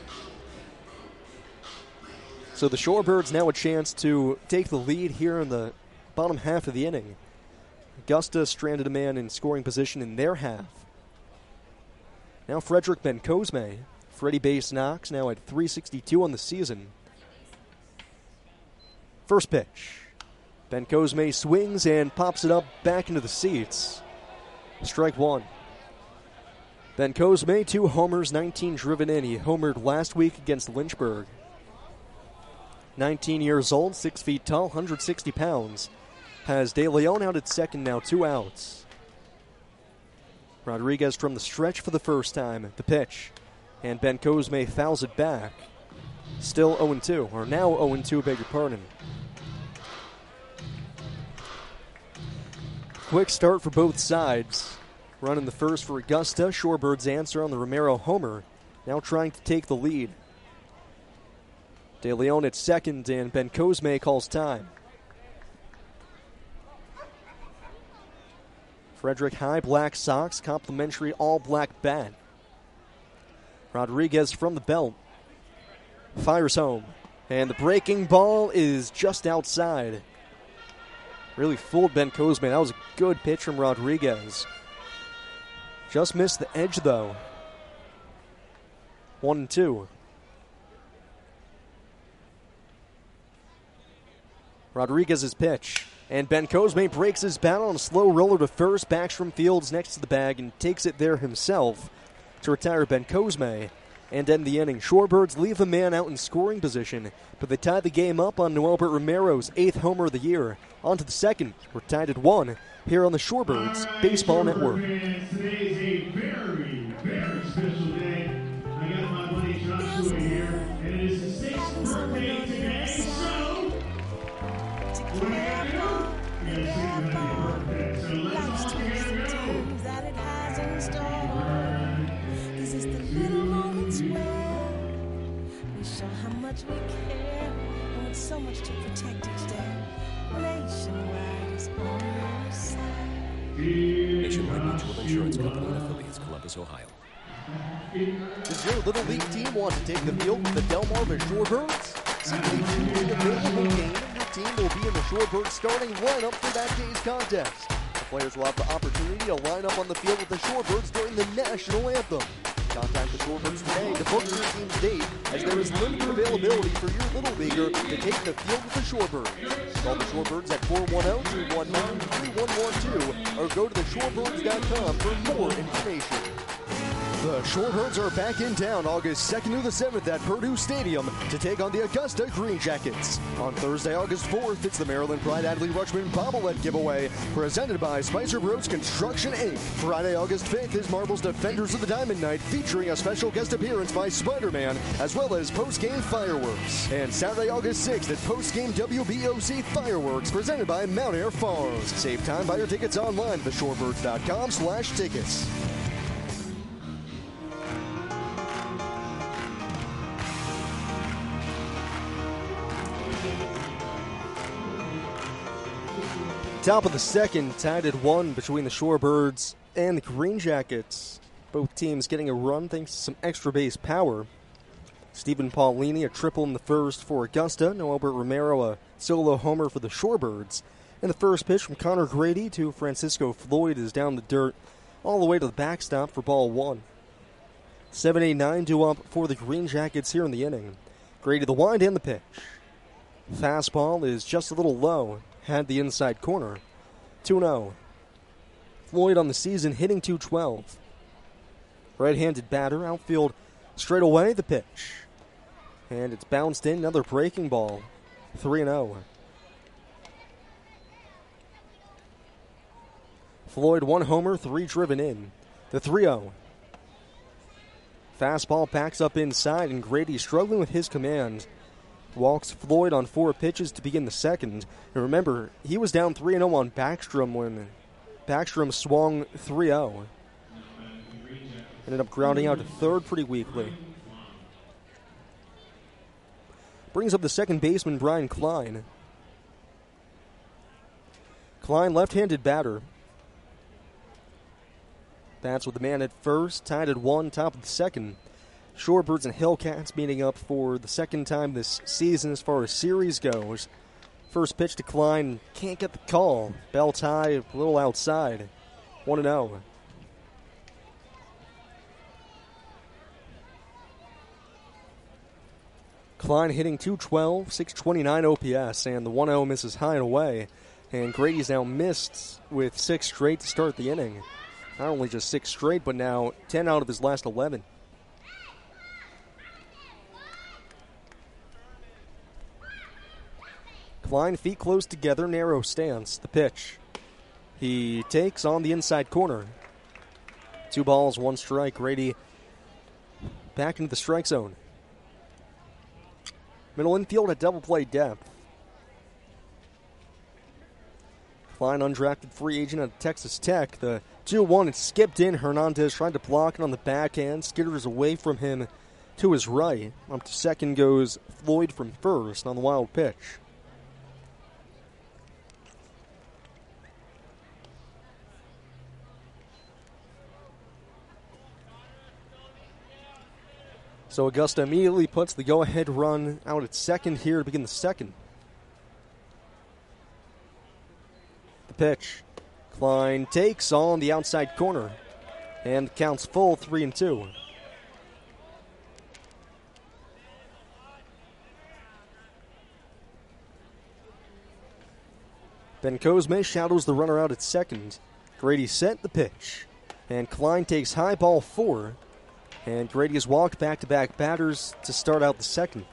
So the Shorebirds now a chance to take the lead here in the bottom half of the inning. Augusta stranded a man in scoring position in their half. Now Frederick Bencosme. Freddie Base Knox now at three sixty-two on the season. First pitch. Bencosme swings and pops it up back into the seats. Strike one. Bencosme, two homers, nineteen driven in. He homered last week against Lynchburg. nineteen years old, six feet tall, one hundred sixty pounds. Has De Leon out at second now, two outs. Rodriguez from the stretch for the first time. The pitch. And Bencosme fouls it back. Still oh and two, or now oh and two, beg your pardon. Quick start for both sides. Running the first for Augusta. Shorebirds answer on the Romero homer. Now trying to take the lead. De Leon at second, and Bencosme calls time. Frederick high black socks, complimentary all black bat. Rodriguez from the belt. Fires home. And the breaking ball is just outside. Really fooled Bencosme. That was a good pitch from Rodriguez. Just missed the edge, though. One and two. Rodriguez's pitch. And Bencosme breaks his bat on a slow roller to first. Backstrom fields next to the bag and takes it there himself to retire Bencosme and end the inning. Shorebirds leave a man out in scoring position, but they tie the game up on Noelbert Romero's eighth homer of the year. On to the second. We're tied at one here on the Shorebirds Baseball Network.
Today is a very, very special day. I got my buddy Joshua here, and it is his sixth birthday today, so what do you got to do? You got to sing happy birthday. So let's all together go.
That it has in store. This is the little moments where we show how much we care, and with so much to protect each day. Nationwide is on your side.
Nationwide Mutual Insurance Company and affiliates, Columbus, Ohio.
Does your Little League team want to take the field with the Delmarva Shorebirds? Simply choose the available game, and your team will be in the Shorebirds starting lineup for that day's contest. The players will have the opportunity to line up on the field with the Shorebirds during the national anthem. Contact the Shorebirds today to book your team's date, as there is limited availability for your Little Leaguer to take the field with the Shorebirds. Call the Shorebirds at four one zero, two one nine, three one one two or go to the shorebirds dot com for more information. The Shorebirds are back in town August second through the seventh at Purdue Stadium to take on the Augusta Green Jackets. On Thursday, August fourth, it's the Maryland Pride Adley Rutschman bobblehead giveaway presented by Spicer Bros Construction, Incorporated. Friday, August fifth is Marbles Defenders of the Diamond Night featuring a special guest appearance by Spider-Man as well as post-game fireworks. And Saturday, August sixth at post-game W B O C fireworks presented by Mount Air Farms. Save time, buy your tickets online at the shorebirds dot com slash tickets. Top of the second, tied at one between the Shorebirds and the Green Jackets. Both teams getting a run thanks to some extra base power. Stephen Paulini, a triple in the first for Augusta. Noelbert Romero, a solo homer for the Shorebirds. And the first pitch from Connor Grady to Francisco Floyd is down the dirt all the way to the backstop for ball one. seven eight nine due up for the Green Jackets here in the inning. Grady the wind and the pitch. Fastball is just a little low. Had the inside corner. two oh. Floyd on the season hitting two twelve. Right-handed batter, outfield straight away, the pitch. And it's bounced in, another breaking ball. three oh. Floyd one homer, three driven in. The three oh. Fastball backs up inside, and Grady struggling with his command. Walks Floyd on four pitches to begin the second. And remember, he was down three oh on Backstrom when Backstrom swung three oh. Ended up grounding out to third pretty weakly. Brings up the second baseman, Brian Klein. Klein, left-handed batter. Bats with the man at first, tied at one, top of the second. Shorebirds and Hellcats meeting up for the second time this season as far as series goes. First pitch to Klein, can't get the call. Bell tie, a little outside. one oh. Klein hitting two twelve, six twenty-nine O P S, and the one oh misses high and away. And Grady's now missed with six straight to start the inning. Not only just six straight, but now ten out of his last eleven. Klein, feet close together, narrow stance. The pitch. He takes on the inside corner. Two balls, one strike. Grady back into the strike zone. Middle infield at double play depth. Klein, undrafted free agent at Texas Tech. The two one, it skipped in. Hernandez tried to block it on the backhand. Skitters away from him to his right. Up to second goes Floyd from first on the wild pitch. So Augusta immediately puts the go-ahead run out at second here to begin the second. The pitch. Klein takes on the outside corner. And the count's full, three and two. Ben Cosme shadows the runner out at second. Grady set the pitch. And Klein takes high ball four. And Grady has walked back-to-back batters to start out the second.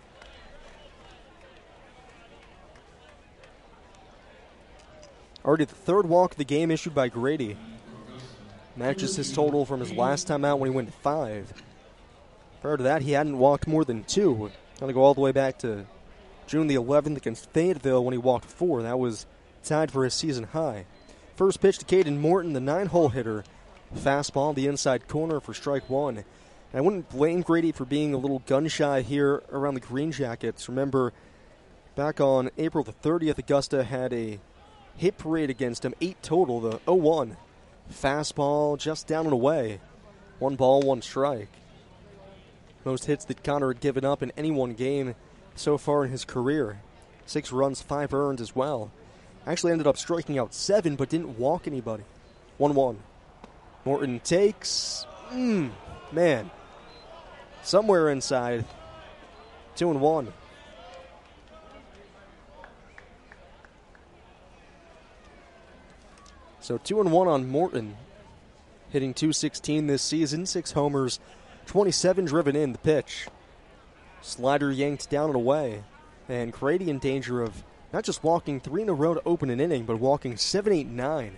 Already the third walk of the game issued by Grady. Matches his total from his last time out when he went to five. Prior to that, he hadn't walked more than two. Going to go all the way back to June the eleventh against Fayetteville when he walked four. That was tied for his season high. First pitch to Caden Morton, the nine-hole hitter. Fastball, the inside corner for strike one. I wouldn't blame Grady for being a little gun-shy here around the Green Jackets. Remember, back on April the thirtieth, Augusta had a hit parade against him, eight total, the oh one. Fastball just down and away. One ball, one strike. Most hits that Connor had given up in any one game so far in his career. Six runs, five earned as well. Actually ended up striking out seven, but didn't walk anybody. one one. Morton takes. Mmm, man. Somewhere inside. Two and one. So two and one on Morton. Hitting two sixteen this season. Six homers. twenty-seven driven in. The pitch. Slider yanked down and away. And Grady in danger of not just walking three in a row to open an inning, but walking seven, eight, nine.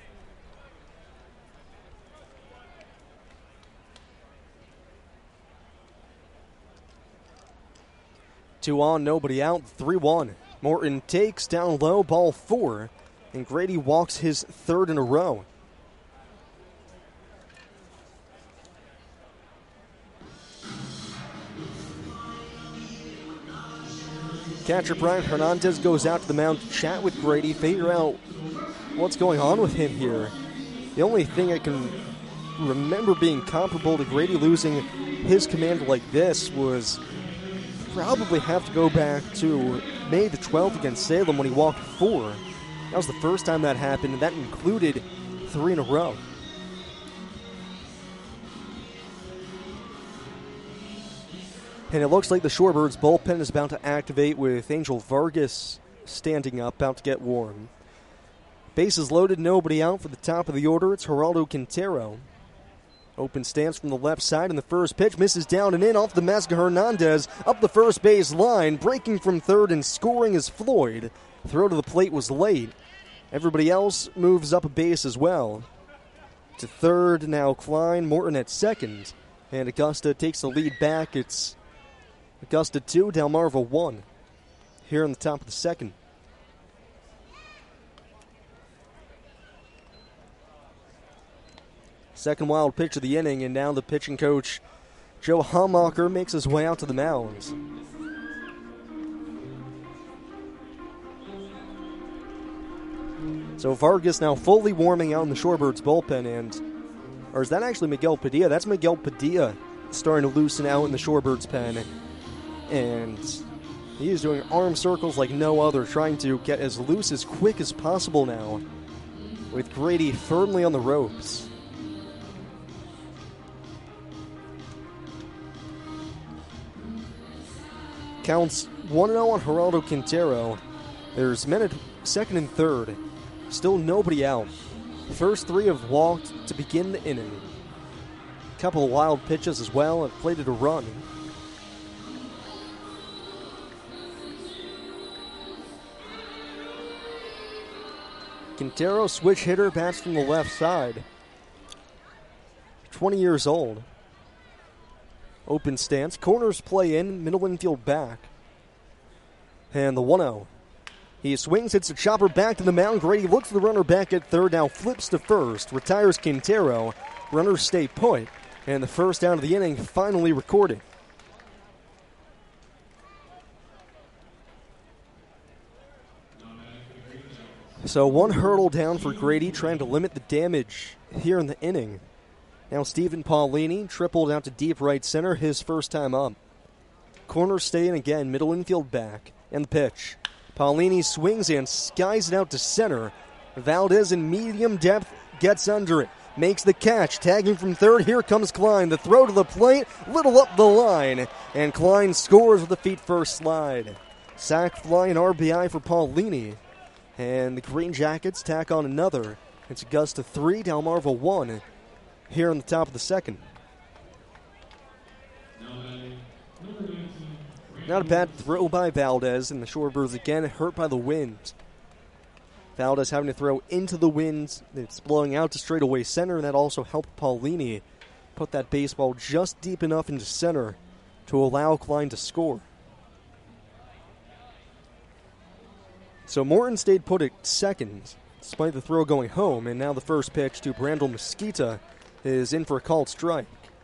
Two on, nobody out, three one. Morton takes down low, ball four, and Grady walks his third in a row. Catcher Brian Hernandez goes out to the mound to chat with Grady, figure out what's going on with him here. The only thing I can remember being comparable to Grady losing his command like this was probably have to go back to May the twelfth against Salem when he walked four. That was the first time that happened, and that included three in a row. And it looks like the Shorebirds bullpen is about to activate with Angel Vargas standing up, about to get warm. Bases loaded, nobody out for the top of the order. It's Geraldo Quintero. Open stance from the left side, and the first pitch misses down and in off the mask of Hernandez. Up the first base line, breaking from third and scoring is Floyd. Throw to the plate was late. Everybody else moves up a base as well. To third, now Klein, Morton at second. And Augusta takes the lead back. It's Augusta two, Delmarva one. Here in the top of the second. Second wild pitch of the inning, and now the pitching coach, Joe Hammacher, makes his way out to the mound. So Vargas now fully warming out in the Shorebirds bullpen, and, or is that actually Miguel Padilla? That's Miguel Padilla starting to loosen out in the Shorebirds pen, and he is doing arm circles like no other, trying to get as loose as quick as possible now, with Grady firmly on the ropes. Counts one and oh on Geraldo Quintero. There's men at second and third. Still nobody out. The first three have walked to begin the inning. A couple of wild pitches as well, and plated a run. Quintero, switch hitter, bats from the left side. twenty years old. Open stance, corners play in, middle infield back. And the one oh. He swings, hits a chopper back to the mound. Grady looks for the runner back at third, now flips to first. Retires Quintero. Runners stay put. And the first down of the inning finally recorded. So one hurdle down for Grady, trying to limit the damage here in the inning. Now Stephen Paulini tripled out to deep right center, his first time up. Corner staying again, middle infield back. And the pitch. Paulini swings and skies it out to center. Valdez in medium depth gets under it. Makes the catch, tagging from third. Here comes Klein. The throw to the plate, little up the line. And Klein scores with a feet first slide. Sack fly and R B I for Paulini. And the Green Jackets tack on another. It's Augusta three, Delmarva one. Here in the top of the second. Not a bad throw by Valdez, and the Shorebirds again hurt by the wind. Valdez having to throw into the wind. It's blowing out to straightaway center, and that also helped Paulini put that baseball just deep enough into center to allow Klein to score. So Morton stayed put at second, despite the throw going home, and now the first pitch to Brandel Mesquita is in for a called strike.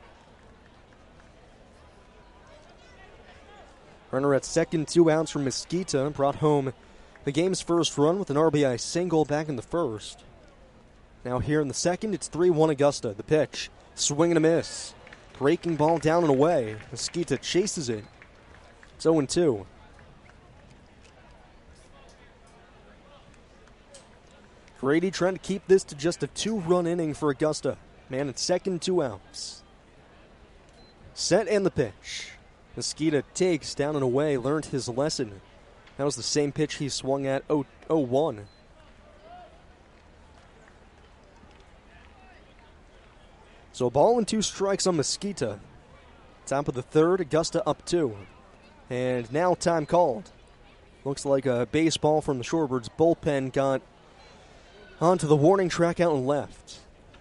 Runner at second, two outs from Mesquita, brought home the game's first run with an R B I single back in the first. Now here in the second, it's three one Augusta. The pitch, swing and a miss. Breaking ball down and away. Mesquita chases it. It's oh and two. Grady trying to keep this to just a two-run inning for Augusta. Man at second, two outs. Set and the pitch. Mesquita takes down and away, learned his lesson. That was the same pitch he swung at oh one. So a ball and two strikes on Mesquita. Top of the third, Augusta up two. And now time called. Looks like a baseball from the Shorebirds bullpen got onto the warning track out and left.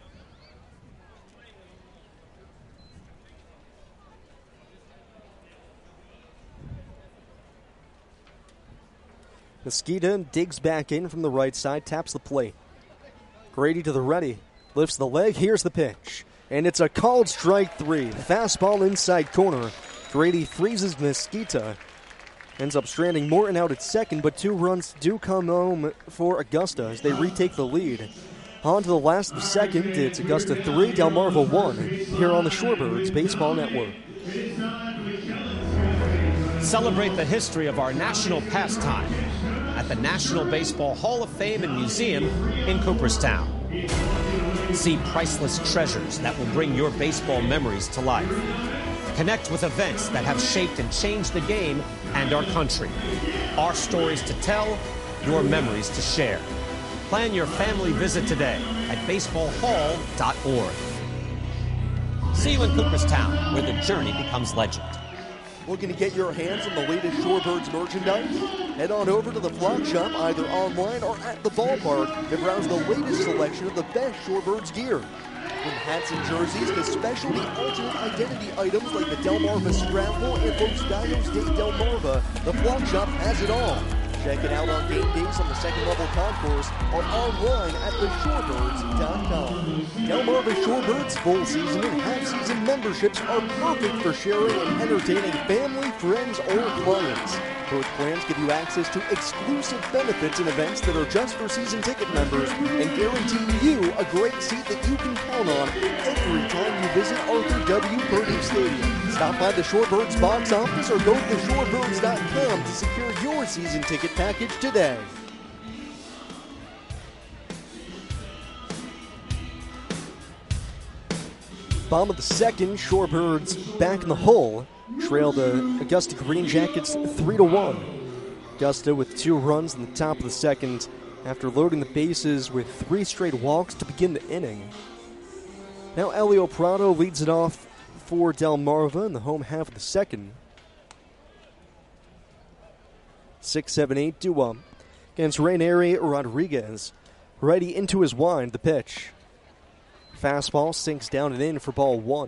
Mesquita digs back in from the right side, taps the plate. Grady to the ready, lifts the leg, here's the pitch. And it's a called strike three. Fastball inside corner. Grady freezes Mesquita. Ends up stranding Morton out at second, but two runs do come home for Augusta as they retake the lead. On to the last of the second, it's Augusta three, Delmarva one, here on the Shorebirds Baseball Network.
Celebrate the history of our national pastime at the National Baseball Hall of Fame and Museum in Cooperstown. See priceless treasures that will bring your baseball memories to life. Connect with events that have shaped and changed the game and our country. Our stories to tell, your memories to share. Plan your family visit today at baseball hall dot org. See you in Cooperstown, where the journey becomes legend.
Looking to get your hands on the latest Shorebirds merchandise? Head on over to the Flock Shop, either online or at the ballpark, and browse the latest selection of the best Shorebirds gear. From hats and jerseys to specialty alternate identity items like the Delmarva Scrabble and Los Gallos de Delmarva, the Flock Shop has it all. Check it out on game days on the second level concourse or online at the shorebirds dot com. Delmarva Shorebirds full season and half season memberships are perfect for sharing and entertaining family, friends, or clients. Both plans give you access to exclusive benefits and events that are just for season ticket members and guarantee you a great seat that you can count on every time you visit Arthur W. Purdue Stadium. Stop by the Shorebirds box office or go to the shorebirds dot com to secure your season ticket package today. Bottom of the second, Shorebirds back in the hole. Trail the Augusta Green Jackets three to one. Augusta with two runs in the top of the second after loading the bases with three straight walks to begin the inning. Now Elio Prado leads it off for Delmarva in the home half of the second. six seven eight due against Rainieri Rodriguez. Righty into his wind, the pitch. Fastball sinks down and in for ball one.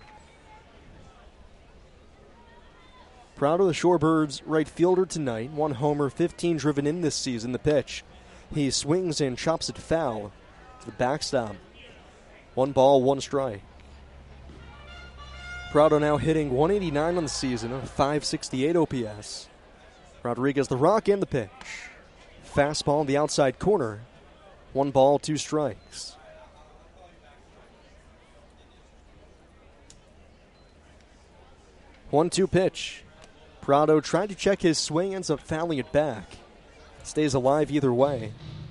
Prado, the Shorebirds right fielder tonight. One homer, fifteen driven in this season. The pitch. He swings and chops it foul to the backstop. One ball, one strike. Prado now hitting one eighty-nine on the season, a five sixty-eight O P S. Rodriguez the rock and the pitch. Fastball in the outside corner. One ball, two strikes. one two pitch. Prado tried to check his swing, ends up fouling it back. Stays alive either way.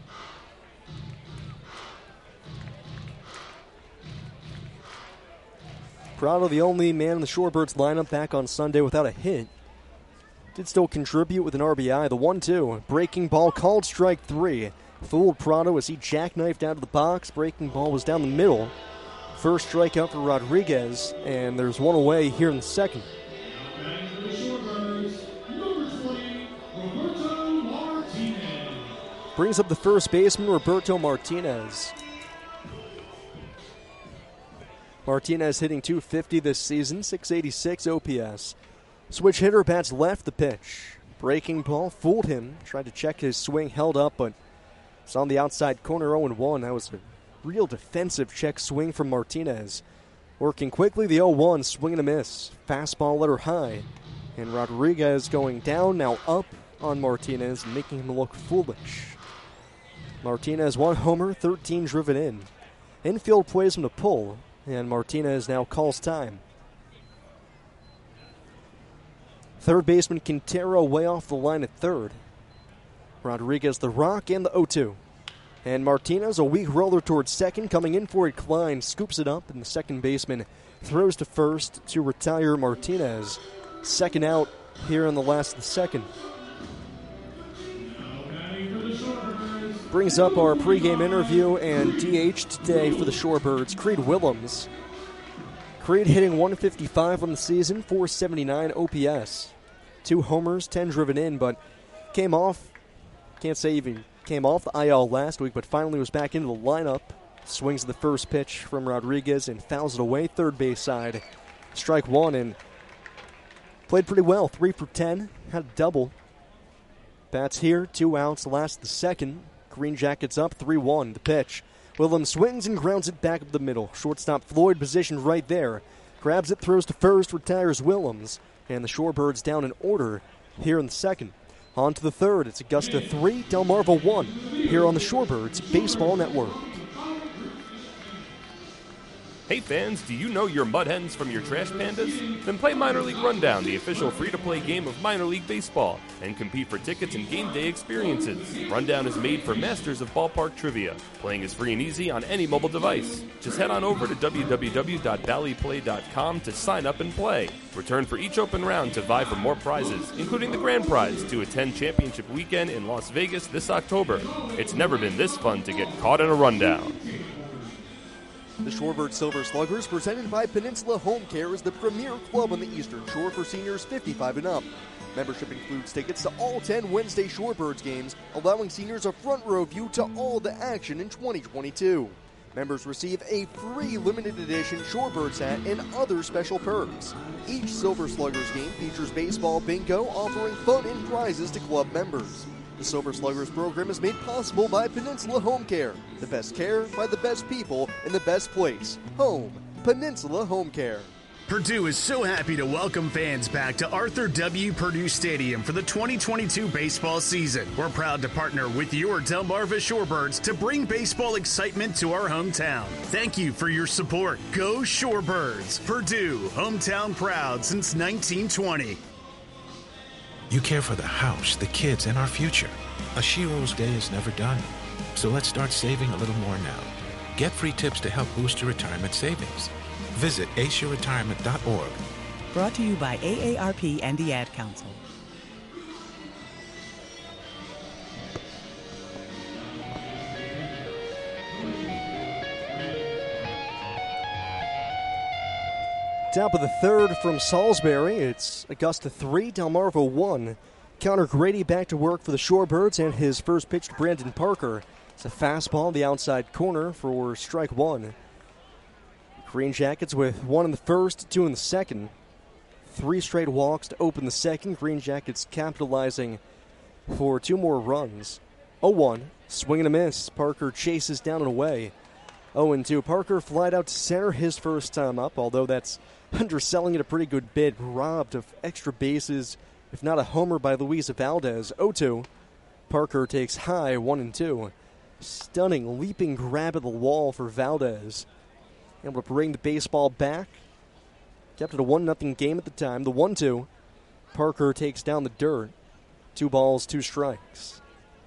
Prado, the only man in the Shorebirds lineup back on Sunday without a hit. Did still contribute with an R B I. The one two. Breaking ball called strike three. Fooled Prado as he jackknifed out of the box. Breaking ball was down the middle. First strikeout for Rodriguez, and there's one away here in the second. Brings up the first baseman, Roberto Martinez. Martinez hitting two fifty this season, six eighty-six O P S. Switch hitter bats left, the pitch. Breaking ball fooled him. Tried to check his swing, held up, but it's on the outside corner, oh one. That was a real defensive check swing from Martinez. Working quickly, the oh one, swing and a miss. Fastball let her high. And Rodriguez going down, now up on Martinez, making him look foolish. Martinez one homer, thirteen driven in. Infield plays him to pull, and Martinez now calls time. Third baseman Quintero way off the line at third. Rodriguez the rock and the oh two. And Martinez, a weak roller towards second, coming in for it. Klein scoops it up, and the second baseman throws to first to retire Martinez. Second out here in the last of the second. Brings up our pregame interview and D H today for the Shorebirds, Creed Willems. Creed hitting one fifty-five on the season, four seventy-nine O P S. Two homers, ten driven in, but came off, can't say even came off the I L last week, but finally was back into the lineup. Swings the first pitch from Rodriguez and fouls it away third base side. Strike one, and played pretty well, three for ten, had a double. Bats here, two outs, last the second. Green Jackets up three one, the pitch. Willems swings and grounds it back up the middle. Shortstop Floyd positioned right there. Grabs it, throws to first, retires Willems. And the Shorebirds down in order here in the second. On to the third. It's Augusta three, Delmarva one. Here on the Shorebirds Baseball Network.
Hey fans, do you know your Mud Hens from your Trash Pandas? Then play Minor League Rundown, the official free-to-play game of Minor League Baseball, and compete for tickets and game day experiences. Rundown is made for masters of ballpark trivia. Playing is free and easy on any mobile device. Just head on over to w w w dot bally play dot com to sign up and play. Return for each open round to vie for more prizes, including the grand prize to attend Championship Weekend in Las Vegas this October. It's never been this fun to get caught in a rundown.
The Shorebird Silver Sluggers, presented by Peninsula Home Care, is the premier club on the Eastern Shore for seniors fifty-five and up. Membership includes tickets to all ten Wednesday Shorebirds games, allowing seniors a front row view to all the action in twenty twenty-two. Members receive a free limited edition Shorebirds hat and other special perks. Each Silver Sluggers game features baseball bingo, offering fun and prizes to club members. The Silver Sluggers program is made possible by Peninsula Home Care. The best care by the best people in the best place. Home. Peninsula Home Care.
Purdue is so happy to welcome fans back to Arthur W. Purdue Stadium for the twenty twenty-two baseball season. We're proud to partner with your Delmarva Shorebirds to bring baseball excitement to our hometown. Thank you for your support. Go Shorebirds! Purdue, hometown proud since nineteen twenty.
You care for the house, the kids, and our future. A Shero's day is never done. So let's start saving a little more now. Get free tips to help boost your retirement savings. Visit ace your retirement dot org.
Brought to you by A A R P and the Ad Council.
Top of the third from Salisbury. It's Augusta three, Delmarva one. Connor Grady back to work for the Shorebirds, and his first pitch to Brandon Parker. It's a fastball in the outside corner for strike one. Green Jackets with one in the first, two in the second. Three straight walks to open the second. Green Jackets capitalizing for two more runs. oh one, swing and a miss. Parker chases down and away. oh and two. Parker flied out to center his first time up, although that's underselling it a pretty good bit. Robbed of extra bases, if not a homer by Luisa Valdez. oh two. Parker takes high, one and two. Stunning leaping grab at the wall for Valdez. Able to bring the baseball back. Kept it a one nothing game at the time. The one two. Parker takes down the dirt. Two balls, two strikes.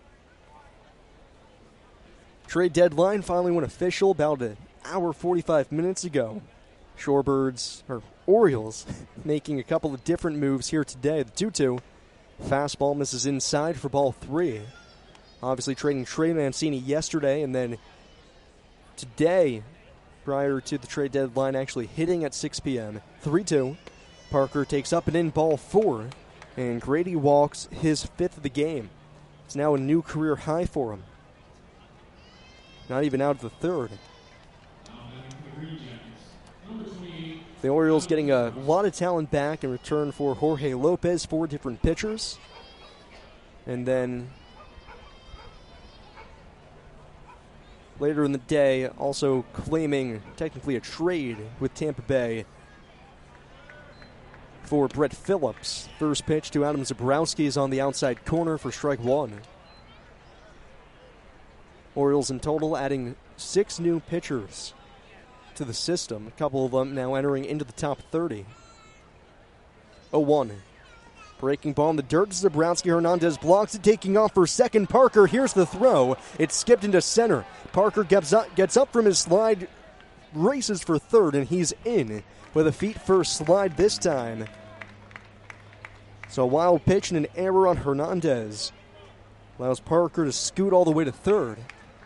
Trade deadline finally went official about an hour forty-five minutes ago. Shorebirds, or Orioles, making a couple of different moves here today. The two two. Fastball misses inside for ball three. Obviously trading Trey Mancini yesterday, and then today, prior to the trade deadline, actually hitting at six p.m. three two. Parker takes up and in ball four, and Grady walks his fifth of the game. It's now a new career high for him. Not even out of the third. The Orioles getting a lot of talent back in return for Jorge Lopez, four different pitchers. And then later in the day, also claiming technically a trade with Tampa Bay for Brett Phillips. First pitch to Adam Zabrowski is on the outside corner for strike one. Orioles in total adding six new pitchers to the system. A couple of them now entering into the top thirty. oh one. Breaking ball in the dirt. Zabrowski Hernandez blocks it, taking off for second. Parker, here's the throw. It's skipped into center. Parker gets up, gets up from his slide, races for third, and he's in with a feet first slide this time. So a wild pitch and an error on Hernandez allows Parker to scoot all the way to third.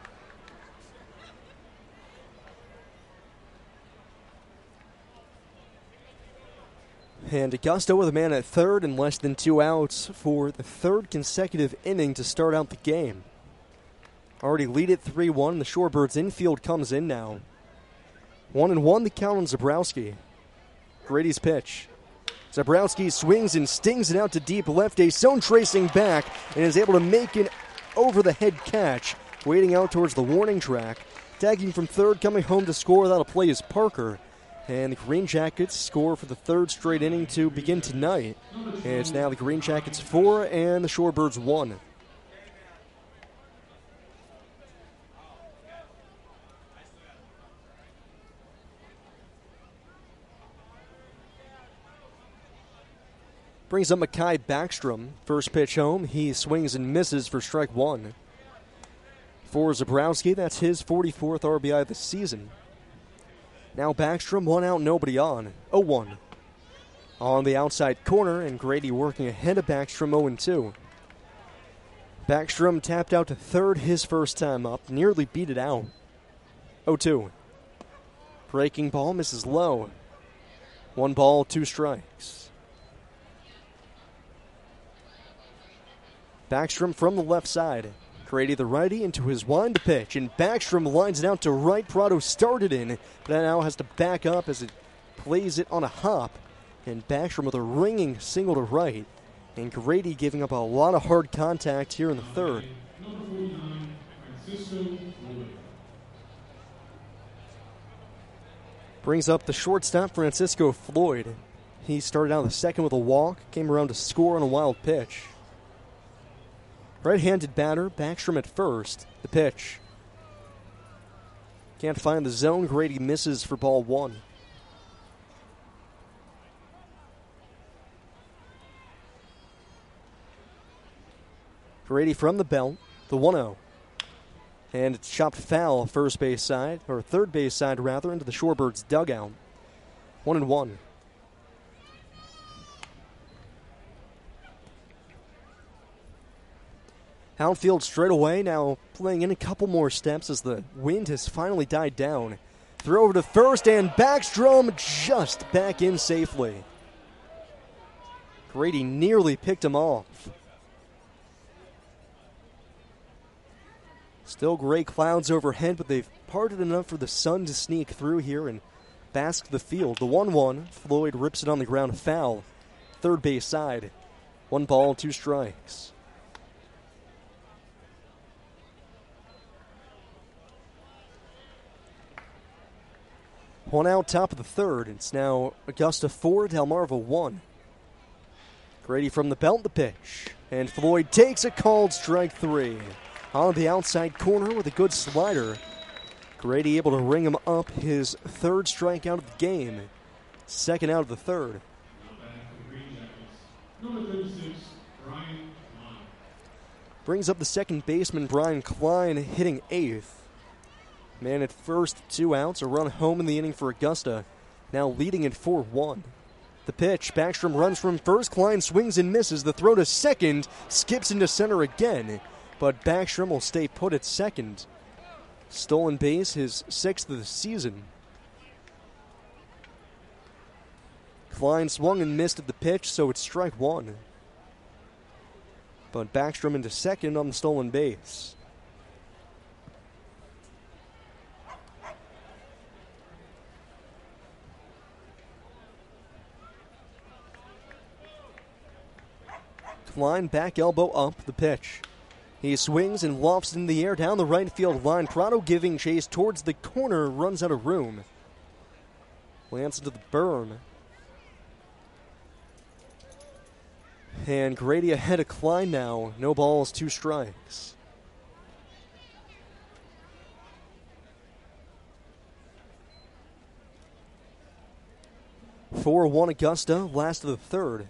And Augusta with a man at third and less than two outs for the third consecutive inning to start out the game. Already lead at three one. The Shorebirds infield comes in now. One and one, the count on Zabrowski. Grady's pitch. Zabrowski swings and stings it out to deep left. Ason tracing back and is able to make an over-the-head catch. Waiting out towards the warning track. Tagging from third, coming home to score without a play is Parker. And the Green Jackets score for the third straight inning to begin tonight. And it's now the Green Jackets four and the Shorebirds one. Brings up Mekhi Backstrom. First pitch home. He swings and misses for strike one. For Zabrowski, that's his forty-fourth R B I of the season. Now Backstrom, one out, nobody on. oh one. On the outside corner, and Grady working ahead of Backstrom, oh two. Backstrom tapped out to third his first time up, nearly beat it out. oh two. Breaking ball misses low. One ball, two strikes. Backstrom from the left side. Grady the righty into his wind pitch, and Backstrom lines it out to right. Prado started in, but now has to back up as it plays it on a hop. And Backstrom with a ringing single to right. And Grady giving up a lot of hard contact here in the third. Brings up the shortstop, Francisco Floyd. He started out the second with a walk, came around to score on a wild pitch. Right-handed batter, Backstrom at first. The pitch. Can't find the zone. Grady misses for ball one. Grady from the belt, the one oh. And it's chopped foul first base side, or third base side rather, into the Shorebirds dugout. One and one. Outfield straight away, now playing in a couple more steps as the wind has finally died down. Throw over to first, and Backstrom just back in safely. Grady nearly picked him off. Still gray clouds overhead, but they've parted enough for the sun to sneak through here and bask the field. The one one, Floyd rips it on the ground, foul. Third base side. One ball, two strikes. One out, top of the third. It's now Augusta four, Delmarva one. Grady from the belt, the pitch. And Floyd takes a called strike three. On the outside corner with a good slider. Grady able to ring him up his third strikeout of the game. Second out of the third. Brings up the second baseman, Brian Klein, hitting eighth. Man at first, two outs, a run home in the inning for Augusta. Now leading at four one. The pitch, Backstrom runs from first, Klein swings and misses. The throw to second, skips into center again. But Backstrom will stay put at second. Stolen base, his sixth of the season. Klein swung and missed at the pitch, so it's strike one. But Backstrom into second on the stolen base. Klein back elbow up, the pitch. He swings and lofts in the air down the right field line. Prado giving chase towards the corner, runs out of room. Lands into the berm. And Grady ahead of Klein now. No balls, two strikes. four one Augusta, last of the third.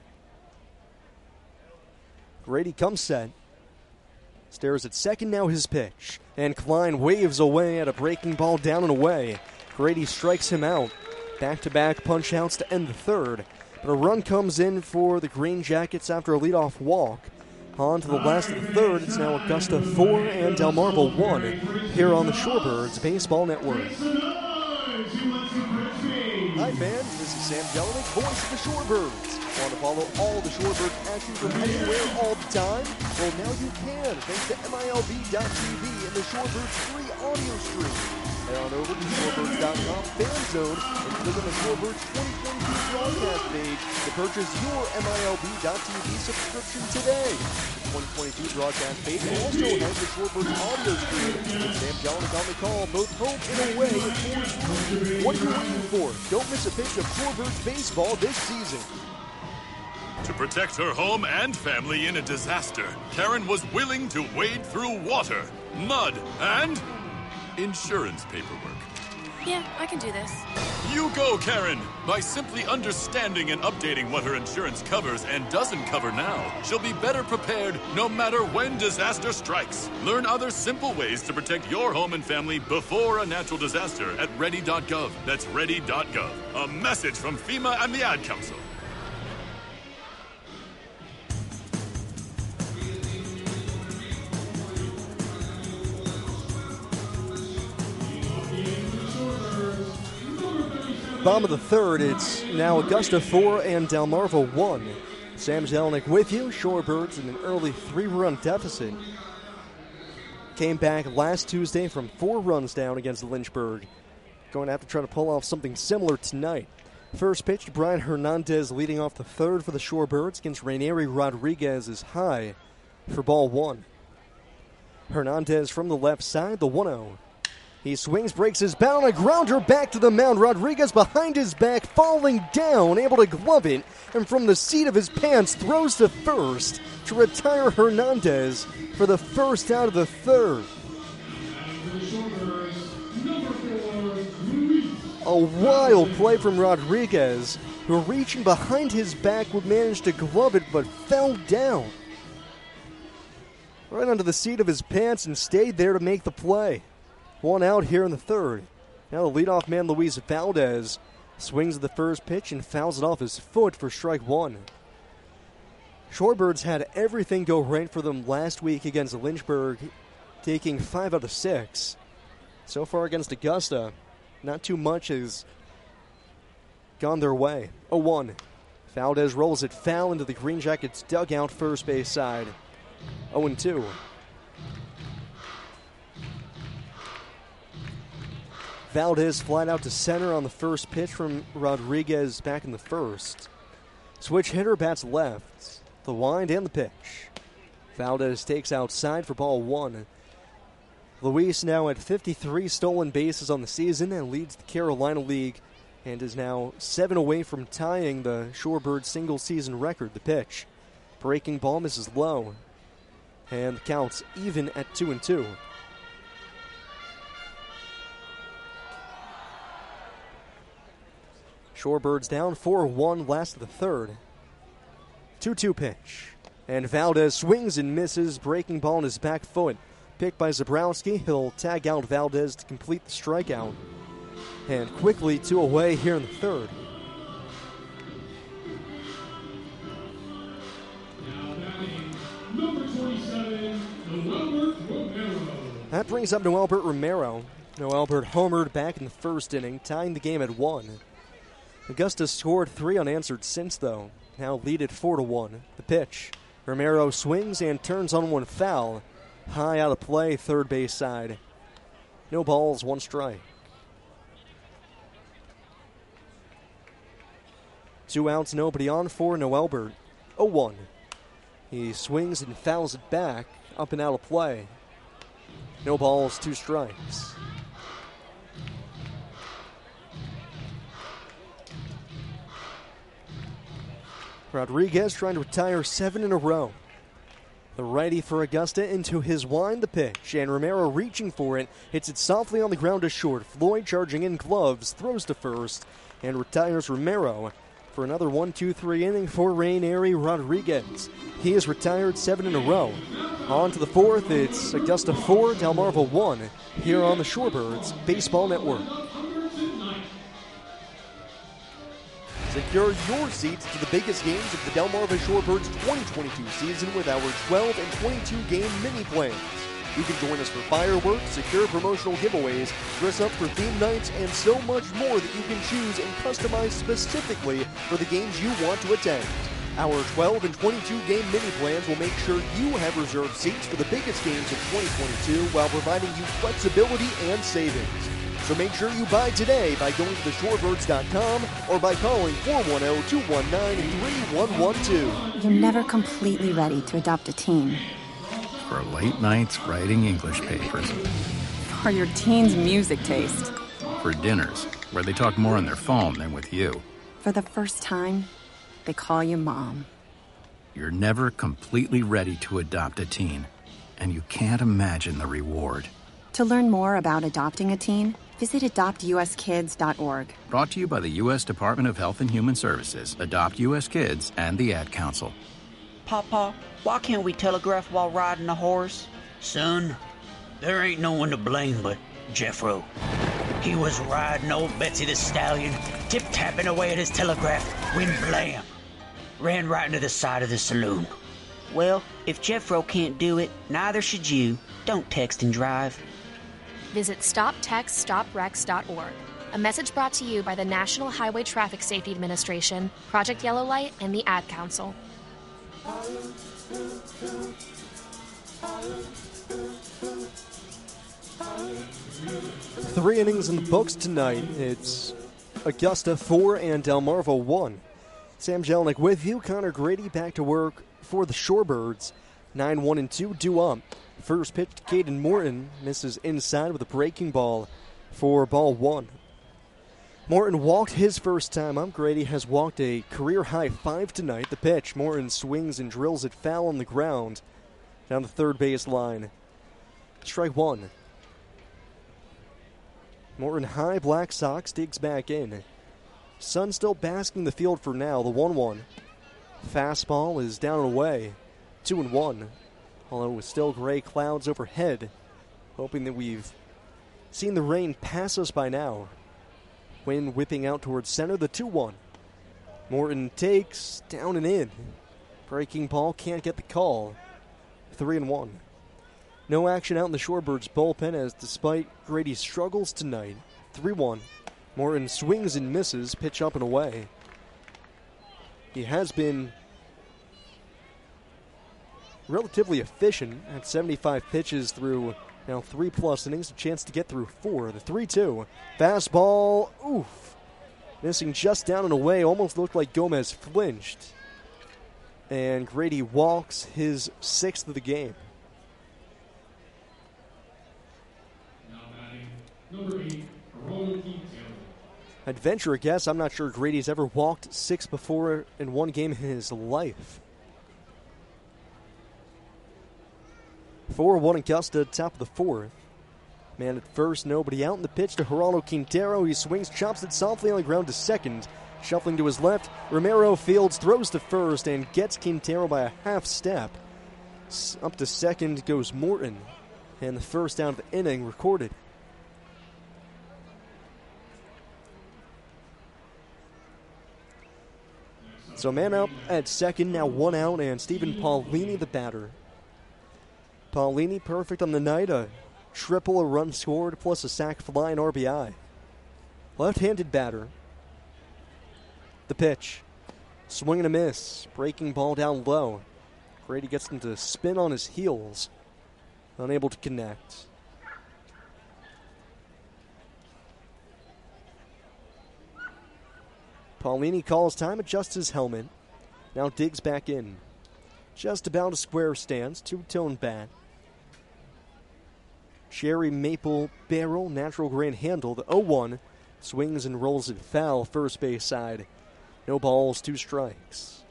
Grady comes set. Stares at second, now his pitch. And Klein waves away at a breaking ball down and away. Grady strikes him out. Back-to-back punch-outs to end the third. But a run comes in for the Green Jackets after a leadoff walk. On to the last of the third. It's now Augusta four and Delmarva one here on the Shorebirds Baseball Network. Hi fans, this is Sam Jelinek, voice of the Shorebirds. Want to follow all the Shorebirds action from anywhere all the time? Well, now you can, thanks to M I L B dot T V and the Shorebirds free audio stream. Head on over to Shorebirds dot com fan zone and click on the Shorebirds twenty twenty-two broadcast page to purchase your M I L B dot T V subscription today. The twenty twenty-two broadcast page also has the Shorebirds audio stream with Sam Jelinek on the call, both home and away. What are you waiting for? Don't miss a pitch of Shorebirds baseball this season.
To protect her home and family in a disaster, Karen was willing to wade through water, mud, and insurance paperwork.
Yeah, I can do this.
You go, Karen! By simply understanding and updating what her insurance covers and doesn't cover now, she'll be better prepared no matter when disaster strikes. Learn other simple ways to protect your home and family before a natural disaster at ready dot gov. That's ready dot gov. A message from FEMA and the Ad Council.
Bottom of the third, it's now Augusta four and Delmarva one. Sam Zelenik with you. Shorebirds in an early three-run deficit. Came back last Tuesday from four runs down against Lynchburg. Going to have to try to pull off something similar tonight. First pitch to Brian Hernandez leading off the third for the Shorebirds against Rainieri Rodriguez is high for ball one. Hernandez from the left side, the one oh. He swings, breaks his bat on a grounder back to the mound. Rodriguez behind his back, falling down, able to glove it, and from the seat of his pants throws to first to retire Hernandez for the first out of the third. A wild play from Rodriguez, who reaching behind his back would manage to glove it but fell down. Right under the seat of his pants and stayed there to make the play. One out here in the third. Now the leadoff man, Luis Valdez, swings at the first pitch and fouls it off his foot for strike one. Shorebirds had everything go right for them last week against Lynchburg, taking five out of six. So far against Augusta, not too much has gone their way. oh one. Valdez rolls it foul into the Green Jackets' dugout first base side. oh two. Valdez flat out to center on the first pitch from Rodriguez back in the first. Switch hitter bats left. The wind and the pitch. Valdez takes outside for ball one. Luis now at fifty-three stolen bases on the season and leads the Carolina League and is now seven away from tying the Shorebird single season record. The pitch. Breaking ball misses low. And the count's even at two and two. Shorebirds down four one last of the third. two two pitch. And Valdez swings and misses, breaking ball on his back foot. Picked by Zabrowski. He'll tag out Valdez to complete the strikeout. And quickly two away here in the third.
Number twenty-seven, Noelbert Romero.
That brings up Noelbert Romero. Noelbert homered back in the first inning, tying the game at one. Augusta scored three unanswered since, though. Now lead it four to one. The pitch. Romero swings and turns on one foul. High out of play, third base side. No balls, one strike. Two outs, nobody on for Noelbert. oh one. He swings and fouls it back, up and out of play. No balls, two strikes. Rodriguez trying to retire seven in a row. The righty for Augusta into his wind, the pitch, and Romero reaching for it, hits it softly on the ground to short. Floyd charging in gloves, throws to first, and retires Romero for another one two three inning for Rainieri Rodriguez. He has retired seven in a row. On to the fourth, it's Augusta four, Delmarva one, here on the Shorebirds Baseball Network. Secure your seats to the biggest games of the Delmarva Shorebirds twenty twenty-two season with our twelve and twenty-two game mini plans. You can join us for fireworks, secure promotional giveaways, dress up for theme nights, and so much more that you can choose and customize specifically for the games you want to attend. Our twelve and twenty-two game mini plans will make sure you have reserved seats for the biggest games of twenty twenty-two while providing you flexibility and savings. So make sure you buy today by going to the shorebirds dot com or by calling four one zero, two one nine, three one one two.
You're never completely ready to adopt a teen.
For late nights writing English papers.
For your teen's music taste.
For dinners, where they talk more on their phone than with you.
For the first time, they call you mom.
You're never completely ready to adopt a teen, and you can't imagine the reward.
To learn more about adopting a teen, visit adopt u s kids dot org.
Brought to you by the U S Department of Health and Human Services, Adopt U S Kids, and the Ad Council.
Papa, why can't we telegraph while riding a horse?
Son, there ain't no one to blame but Jeffro. He was riding old Betsy the Stallion, tip-tapping away at his telegraph, when blam! Ran right into the side of the saloon.
Well, if Jeffro can't do it, neither should you. Don't text and drive.
Visit stop text stop wrecks dot org. A message brought to you by the National Highway Traffic Safety Administration, Project Yellow Light, and the Ad Council.
Three innings in the books tonight. It's Augusta four and Delmarva one. Sam Jelinek with you. Connor Grady back to work for the Shorebirds. nine one and two due up. First pitch to Caden Morton. Misses inside with a breaking ball for ball one. Morton walked his first time up. Grady has walked a career-high five tonight. The pitch, Morton swings and drills it foul on the ground down the third base line. Strike one. Morton high, Black Sox digs back in. Sun still basking the field for now, the one one. Fastball is down and away, two and one. Although with still gray clouds overhead, hoping that we've seen the rain pass us by now. Wind whipping out towards center, the two one. Morton takes, down and in. Breaking ball, can't get the call. three and one. No action out in the Shorebirds bullpen as despite Grady's struggles tonight, three one. Morton swings and misses, pitch up and away. He has been relatively efficient at seventy-five pitches through now three-plus innings, a chance to get through four. The three two. Fastball, oof. Missing just down and away, almost looked like Gomez flinched. And Grady walks his sixth of the game.
Number eight, Geraldo Quintero.
I'd venture a guess, I'm not sure Grady's ever walked six before in one game in his life. four one Augusta, top of the fourth. Man at first, nobody out in the pitch to Geraldo Quintero. He swings, chops it softly on the ground to second. Shuffling to his left, Romero fields, throws to first, and gets Quintero by a half step. Up to second goes Morton, and the first down of the inning recorded. So man up at second, now one out, and Stephen Paulini the batter. Paulini perfect on the night, a triple, a run scored, plus a sac fly and R B I. Left-handed batter. The pitch. Swing and a miss. Breaking ball down low. Grady gets him to spin on his heels. Unable to connect. Paulini calls time, adjusts his helmet. Now digs back in. Just about a square stance, two-tone bat. Cherry maple barrel, natural grain handle. The oh one swings and rolls it foul, first base side. No balls, two strikes.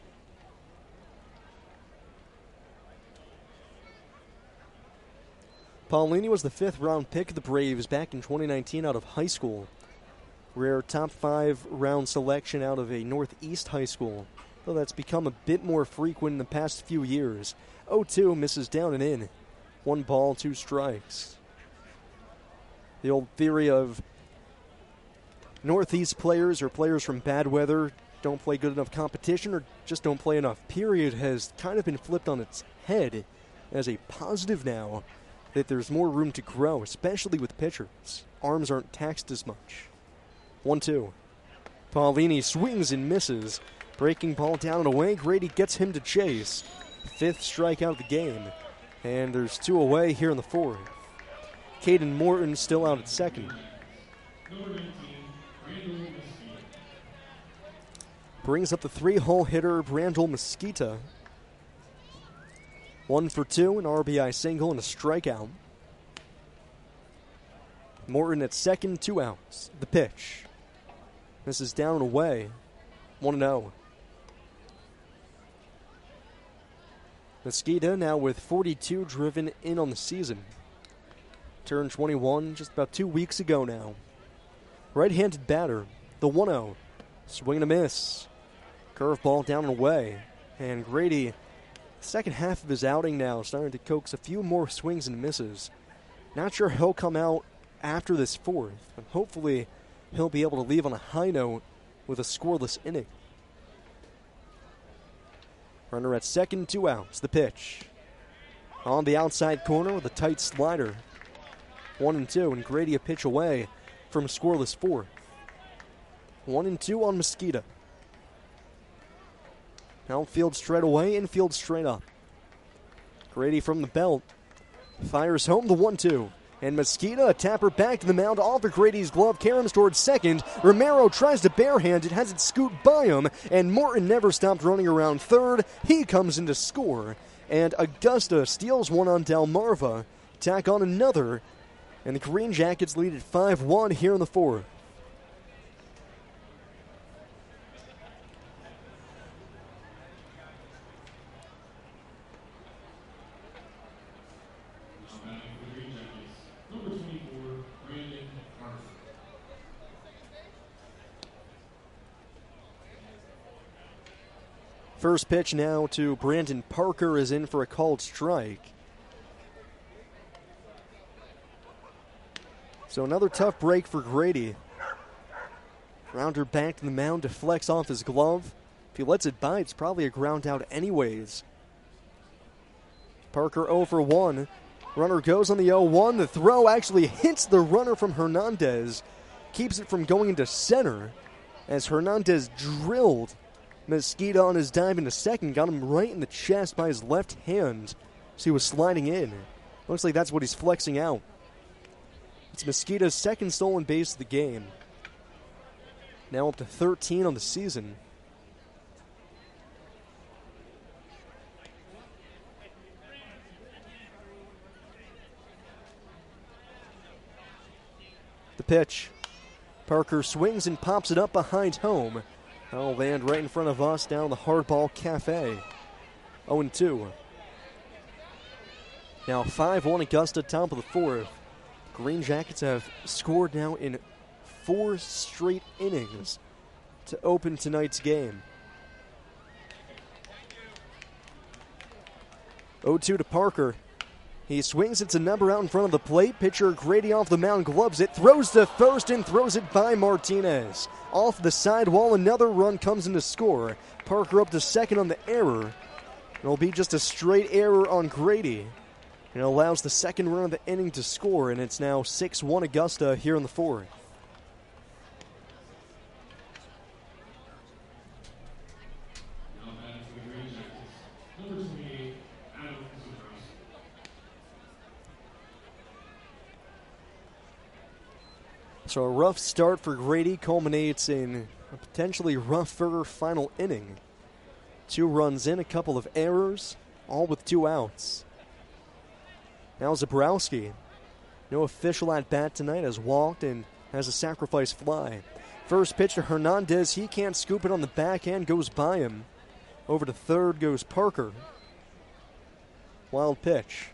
Paulini was the fifth round pick of the Braves back in twenty nineteen out of high school. Rare top five round selection out of a Northeast high school, though that's become a bit more frequent in the past few years. oh two misses down and in. One ball, two strikes. The old theory of Northeast players or players from bad weather don't play good enough competition or just don't play enough, period, has kind of been flipped on its head as a positive now that there's more room to grow, especially with pitchers. Arms aren't taxed as much. one two. Paulini swings and misses. Breaking ball down and away. Grady gets him to chase. Fifth strikeout of the game. And there's two away here in the fourth. Caden Morton still out at second. Brings up the three-hole hitter, Brandel Mesquita. One for two, an R B I single and a strikeout. Morton at second, two outs. The pitch. This is down and away. one and oh. Mesquita now with forty-two driven in on the season. Turned twenty-one just about two weeks ago now. Right-handed batter, the one oh. Swing and a miss. Curveball down and away. And Grady, second half of his outing now, starting to coax a few more swings and misses. Not sure he'll come out after this fourth, but hopefully he'll be able to leave on a high note with a scoreless inning. Runner at second, two outs. The pitch. On the outside corner with a tight slider. One and two, and Grady a pitch away from a scoreless fourth. One and two on Mosqueda. Outfield straight away, infield straight up. Grady from the belt fires home the one two. And Mosqueda, a tapper back to the mound off of Grady's glove, caroms towards second. Romero tries to barehand it, has it scoot by him, and Morton never stopped running around third. He comes in to score, and Augusta steals one on Delmarva. Tack on another, and the Green Jackets lead at five one here in the fourth. First pitch now to Brandon Parker is in for a called strike. So another tough break for Grady. Rounder back to the mound, deflects off his glove. If he lets it by, it's probably a ground out anyways. Parker oh for one. Runner goes on the oh one. The throw actually hits the runner from Hernandez. Keeps it from going into center as Hernandez drilled Mosqueda on his dive into second. Got him right in the chest by his left hand as he was sliding in. Looks like that's what he's flexing out. It's Mosqueda's second stolen base of the game. Now up to thirteen on the season. The pitch. Parker swings and pops it up behind home. That'll land right in front of us down the Hardball Cafe. oh and two. Now five one Augusta, top of the fourth. Green Jackets have scored now in four straight innings to open tonight's game. oh two to Parker. He swings, it's a number out in front of the plate. Pitcher Grady off the mound, gloves it, throws to first and throws it by Martinez. Off the sidewall, another run comes in to score. Parker up to second on the error. It'll be just a straight error on Grady. And it allows the second run of the inning to score, and it's now six one Augusta here in the fourth. So a rough start for Grady culminates in a potentially rougher final inning. Two runs in, a couple of errors, all with two outs. Now Zabrowski, no official at bat tonight, has walked and has a sacrifice fly. First pitch to Hernandez, he can't scoop it on the backhand, goes by him. Over to third goes Parker. Wild pitch.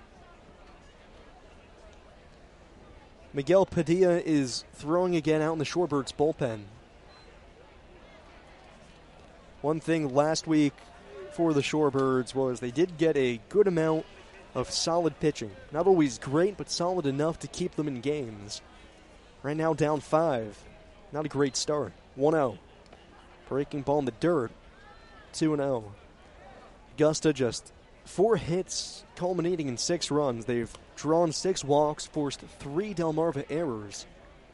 Miguel Padilla is throwing again out in the Shorebirds bullpen. One thing last week for the Shorebirds was they did get a good amount of solid pitching. Not always great, but solid enough to keep them in games. Right now down five. Not a great start. one oh. Breaking ball in the dirt. two and oh. Augusta just four hits culminating in six runs. They've drawn six walks, forced three Delmarva errors.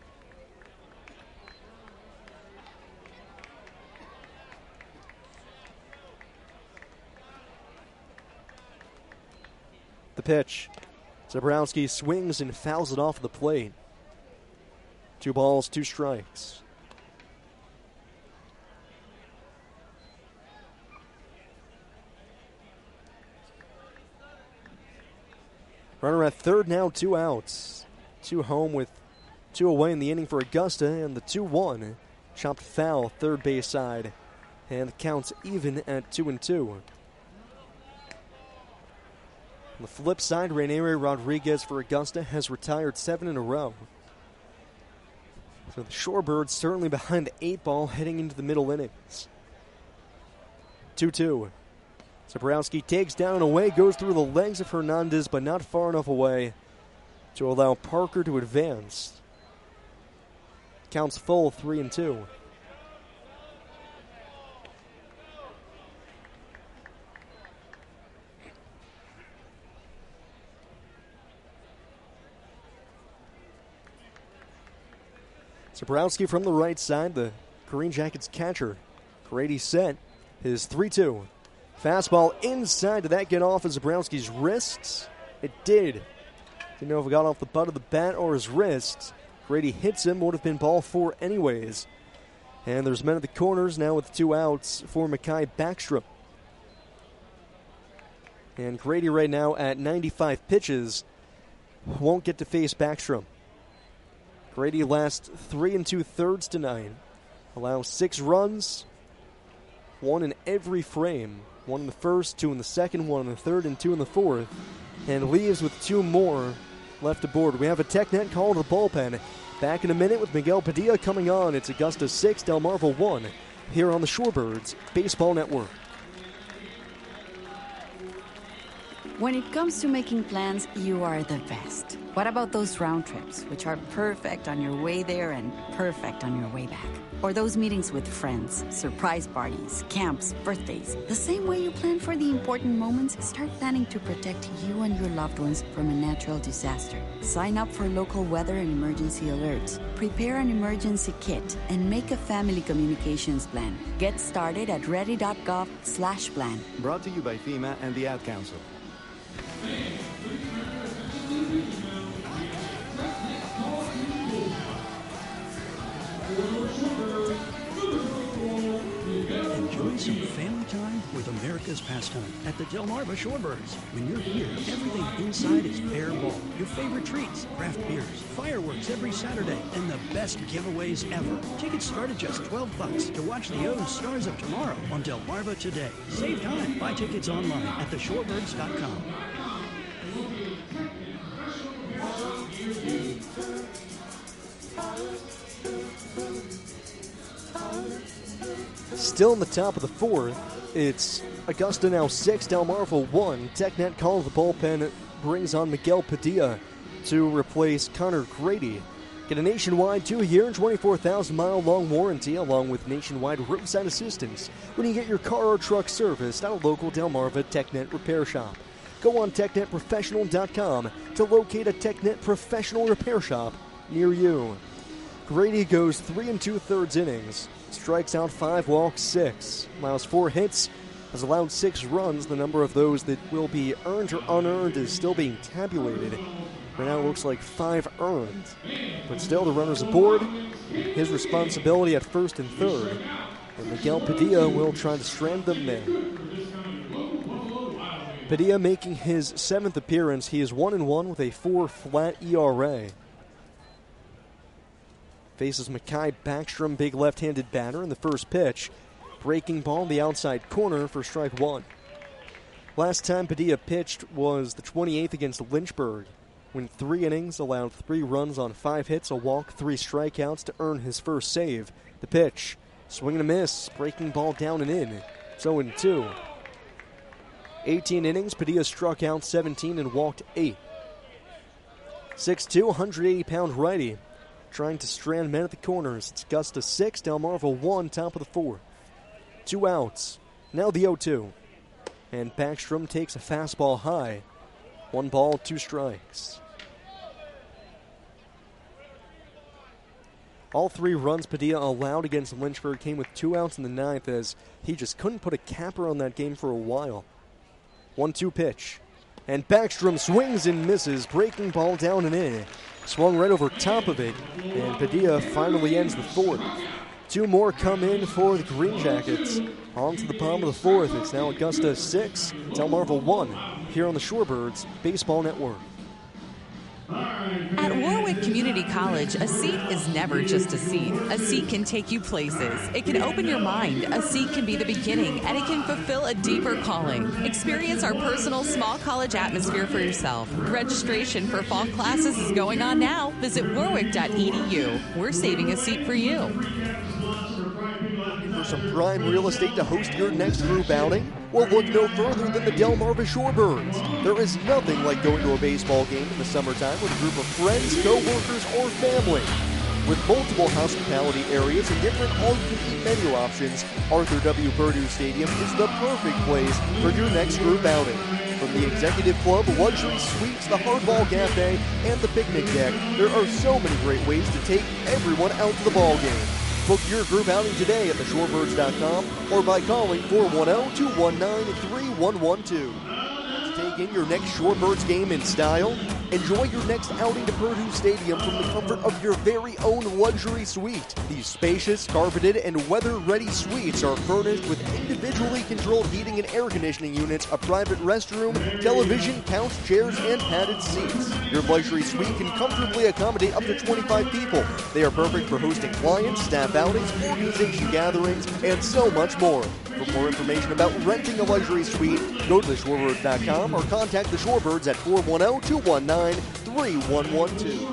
The pitch. Zabrowski swings and fouls it off the plate. Two balls, two strikes. Runner at third now, two outs. Two home with two away in the inning for Augusta, and the two one. Chopped foul, third base side. And the count's even at two and two. On the flip side, Rainieri Rodriguez for Augusta has retired seven in a row. So the Shorebirds certainly behind the eight ball heading into the middle innings. two two. Zabrowski takes down and away, goes through the legs of Hernandez, but not far enough away to allow Parker to advance. Counts full, three and two. Zabrowski from the right side, the Green Jackets catcher. Grady set his three two. Fastball inside. Did that get off of Zabrowski's wrists? It did. Didn't know if it got off the butt of the bat or his wrists. Grady hits him. Would have been ball four anyways. And there's men at the corners now with two outs for Mekhi Backstrom. And Grady right now at ninety-five pitches won't get to face Backstrom. Grady lasts three and two thirds tonight. Allows six runs, one in every frame. One in the first, two in the second, one in the third, and two in the fourth. And leaves with two more left aboard. We have a TechNet call to the bullpen. Back in a minute with Miguel Padilla coming on. It's Augusta six, Delmarva one here on the Shorebirds Baseball Network.
When it comes to making plans, you are the best. What about those round trips, which are perfect on your way there and perfect on your way back? Or those meetings with friends, surprise parties, camps, birthdays. The same way you plan for the important moments, start planning to protect you and your loved ones from a natural disaster. Sign up for local weather and emergency alerts. Prepare an emergency kit and make a family communications plan. Get started at ready.gov slash plan.
Brought to you by FEMA and the Ad Council.
Enjoy some family time with America's pastime at the Delmarva Shorebirds. When you're here, everything inside is bare ball. Your favorite treats, craft beers, fireworks every Saturday, and the best giveaways ever. Tickets start at just twelve bucks to watch the O's Stars of Tomorrow on Delmarva today. Save time. Buy tickets online at the shorebirds dot com.
Still in the top of the fourth, it's Augusta now six, Delmarva one. TechNet call to the bullpen brings on Miguel Padilla to replace Connor Grady. Get a nationwide two-year, twenty-four thousand mile long warranty along with nationwide roadside assistance when you get your car or truck serviced at a local Delmarva TechNet repair shop. Go on tech net professional dot com to locate a TechNet professional repair shop near you. Grady goes three and two-thirds innings. Strikes out five, walks six. Allows four hits, has allowed six runs. The number of those that will be earned or unearned is still being tabulated. Right now it looks like five earned. But still the runners aboard. His responsibility at first and third. And Miguel Padilla will try to strand them there. Padilla making his seventh appearance. He is one and one with a four flat E R A. Faces Mekhi Backstrom, big left-handed batter in the first pitch. Breaking ball in the outside corner for strike one. Last time Padilla pitched was the twenty-eighth against Lynchburg. Went three innings, allowed three runs on five hits, a walk, three strikeouts to earn his first save. The pitch, swing and a miss, breaking ball down and in. It's oh and two. eighteen innings, Padilla struck out seventeen and walked eight. six two, one hundred eighty pound righty. Trying to strand men at the corners. It's Augusta six, Delmarva one, top of the fourth. Two outs. Now the oh two. And Backstrom takes a fastball high. One ball, two strikes. All three runs Padilla allowed against Lynchburg came with two outs in the ninth as he just couldn't put a capper on that game for a while. one two pitch. And Backstrom swings and misses, breaking ball down and in. Swung right over top of it, and Padilla finally ends the fourth. Two more come in for the Green Jackets. On to the bottom of the fourth. It's now Augusta six, Delmarva one, here on the Shorebirds Baseball Network.
At Warwick Community College, a seat is never just a seat. A seat can take you places. It can open your mind. A seat can be the beginning, and it can fulfill a deeper calling. Experience our personal small college atmosphere for yourself. Registration for fall classes is going on now. Visit warwick dot e d u. We're saving a seat for you.
For some prime real estate to host your next group outing? Well, look no further than the Delmarva Shorebirds. There is nothing like going to a baseball game in the summertime with a group of friends, co-workers, or family. With multiple hospitality areas and different all-you-can-eat menu options, Arthur W. Perdue Stadium is the perfect place for your next group outing. From the Executive Club, luxury suites, the Hardball Cafe, and the picnic deck, there are so many great ways to take everyone out to the ball game. Book your group outing today at the shorebirds dot com or by calling four one zero, two one nine, three one one two. To take in your next Shorebirds game in style, enjoy your next outing to Perdue Stadium from the comfort of your very own luxury suite. These spacious, carpeted, and weather-ready suites are furnished with individually controlled heating and air conditioning units, a private restroom, television, couch, chairs, and padded seats. Your luxury suite can comfortably accommodate up to twenty-five people. They are perfect for hosting clients, staff outings, organization gatherings, and so much more. For more information about renting a luxury suite, go to the shorebirds dot com or contact the Shorebirds at four one zero, two one nine, three one one two.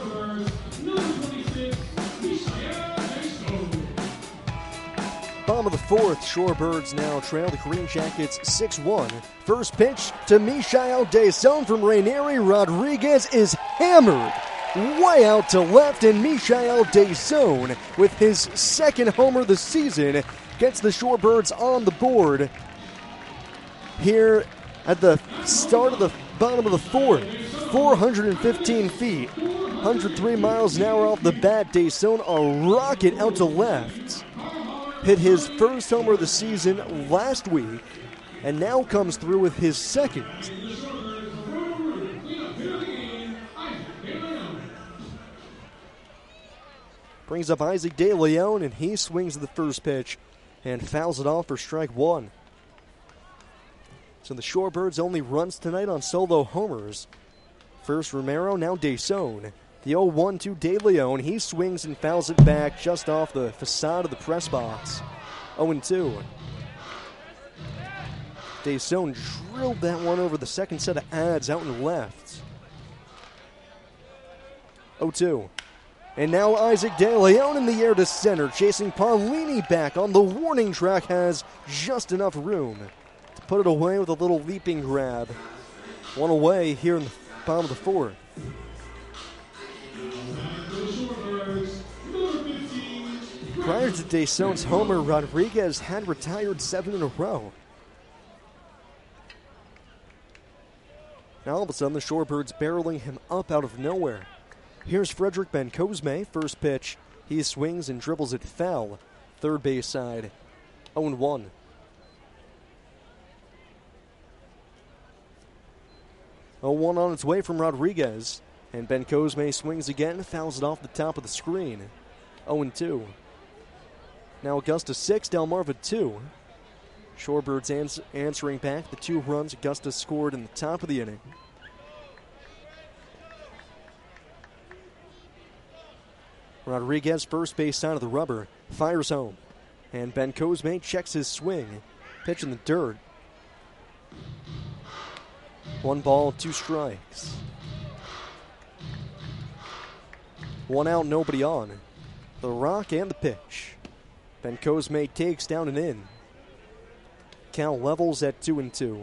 Bottom of the fourth, Shorebirds now trail the Green Jackets six one. First pitch to Michael Deson from Rainieri Rodriguez is hammered way out to left, and Michael Deson, with his second homer this season, gets the Shorebirds on the board here at the start of the bottom of the fourth. four hundred fifteen feet, one hundred three miles an hour off the bat. Deson, a rocket out to left. Hit his first homer of the season last week, and now comes through with his second. Brings up Isaac De Leon, and he swings at the first pitch and fouls it off for strike one. So the Shorebirds only runs tonight on solo homers. First Romero, now Deson. The oh one to De Leon. He swings and fouls it back just off the facade of the press box. oh and two. Deson drilled that one over the second set of ads out and left. oh two. And now Isaac De Leon in the air to center, chasing Paulini back on the warning track, has just enough room to put it away with a little leaping grab. One away here in the bottom of the fourth. Prior to Deson's homer, Rodriguez had retired seven in a row. Now all of a sudden the Shorebirds barreling him up out of nowhere. Here's Frederick Bencosme, first pitch. He swings and dribbles it foul. Third base side, oh and one. oh one on its way from Rodriguez. And Bencosme swings again, fouls it off the top of the screen. oh and two. Now Augusta six, Delmarva two. Shorebirds ans- answering back the two runs Augusta scored in the top of the inning. Rodriguez, first base side of the rubber, fires home. And Bencosme checks his swing. Pitch in the dirt. One ball, two strikes. One out, nobody on. The rock and the pitch. Bencosme takes down and in. Count levels at two and two.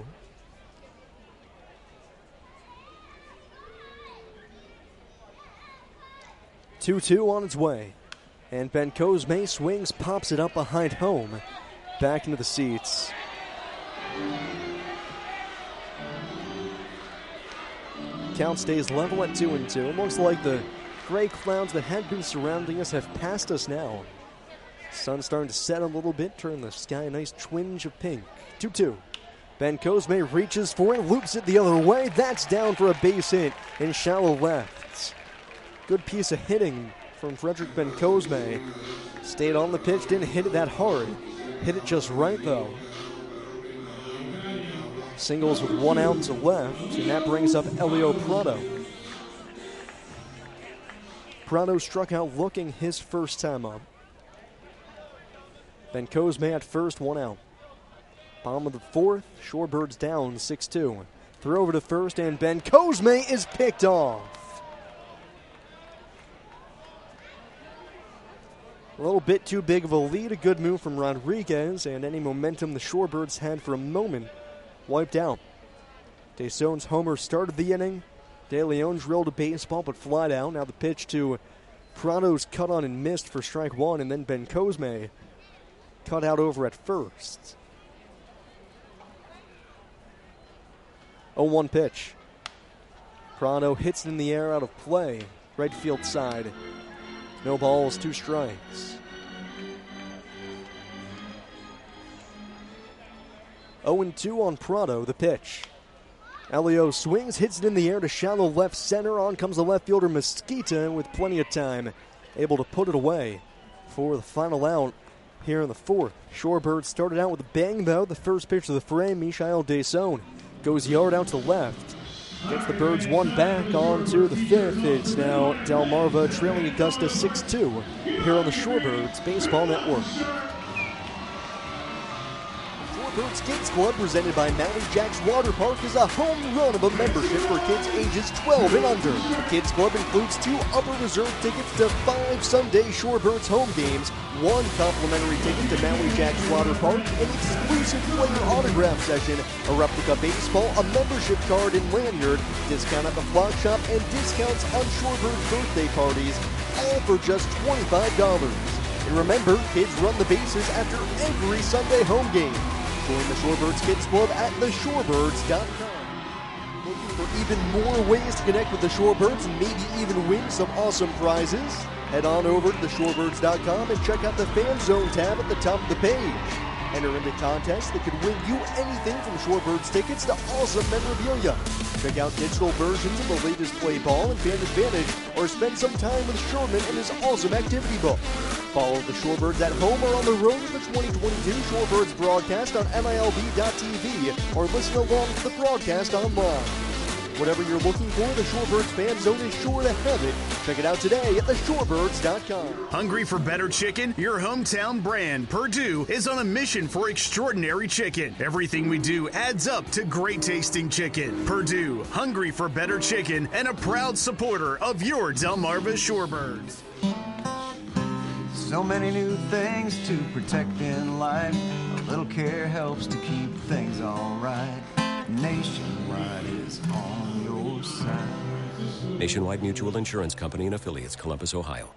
two two on its way. And Bencosme swings, pops it up behind home. Back into the seats. Count stays level at two and two. It looks like the gray clouds that had been surrounding us have passed us now. Sun's starting to set a little bit, turn the sky a nice twinge of pink. two two. Bencosme reaches for it, loops it the other way. That's down for a base hit in shallow left. Good piece of hitting from Frederick Bencosme. Stayed on the pitch, didn't hit it that hard. Hit it just right, though. Singles with one out to left, and that brings up Elio Prado. Prado struck out looking his first time up. Ben Cosme at first, one out. Bottom of the fourth, Shorebirds down six two. Throw over to first, and Ben Cosme is picked off. A little bit too big of a lead. A good move from Rodriguez, and any momentum the Shorebirds had for a moment wiped out. DeSone's homer started the inning. De Leon drilled a baseball but flied out. Now the pitch to Prado's cut on and missed for strike one, and then Ben Cosme cut out over at first. oh one pitch. Prado hits it in the air out of play. Right field side. No balls, two strikes. oh and two on Prado, the pitch. Elio swings, hits it in the air to shallow left center. On comes the left fielder Mesquita with plenty of time. Able to put it away for the final out here in the fourth. Shorebirds started out with a bang, though. The first pitch of the frame, Michael DeSone goes yard out to left. Gets the Birds one back on to the fifth. It's now Delmarva trailing Augusta six two here on the Shorebirds Baseball Network. Shorebirds Kids Club, presented by Maui Jacks Water Park, is a home run of a membership for kids ages twelve and under. The Kids Club includes two upper reserve tickets to five Sunday Shorebirds home games, one complimentary ticket to Maui Jacks Water Park, an exclusive player autograph session, a replica baseball, a membership card and lanyard, discount at the flock shop, and discounts on Shorebirds birthday parties, all for just twenty-five dollars. And remember, kids run the bases after every Sunday home game. Join the Shorebirds Kids Club at the shorebirds dot com. Looking for even more ways to connect with the Shorebirds and maybe even win some awesome prizes? Head on over to the shorebirds dot com and check out the Fan Zone tab at the top of the page. Enter into contests that could win you anything from Shorebirds tickets to awesome memorabilia. Check out digital versions of the latest play ball and Fan Advantage, or spend some time with Sherman and his awesome activity book. Follow the Shorebirds at home or on the road with the twenty twenty-two Shorebirds broadcast on M I L B dot T V, or listen along to the broadcast online. Whatever you're looking for, the Shorebirds Fan Zone is sure to have it. Check it out today at the shorebirds dot com.
Hungry for better chicken? Your hometown brand, Purdue, is on a mission for extraordinary chicken. Everything we do adds up to great tasting chicken. Purdue, hungry for better chicken, and a proud supporter of your Delmarva Shorebirds.
So many new things to protect in life. A little care helps to keep things alright. Nationwide is on your side.
Nationwide Mutual Insurance Company and affiliates, Columbus, Ohio.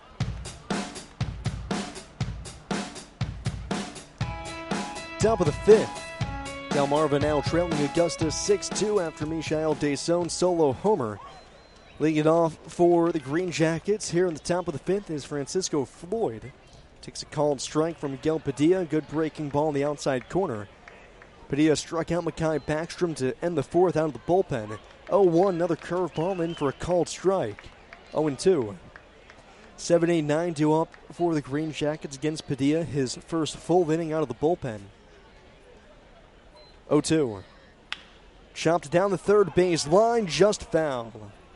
Top of the fifth. Delmarva now trailing Augusta six two after Michael DeSone's solo homer. Leading it off for the Green Jackets here in the top of the fifth is Francisco Floyd. Takes a called strike from Miguel Padilla. Good breaking ball in the outside corner. Padilla struck out Mekhi Backstrom to end the fourth out of the bullpen. oh one, another curveball in for a called strike. oh and two. seven eight nine due up for the Green Jackets against Padilla, his first full inning out of the bullpen. oh two. Chopped down the third base line, just foul.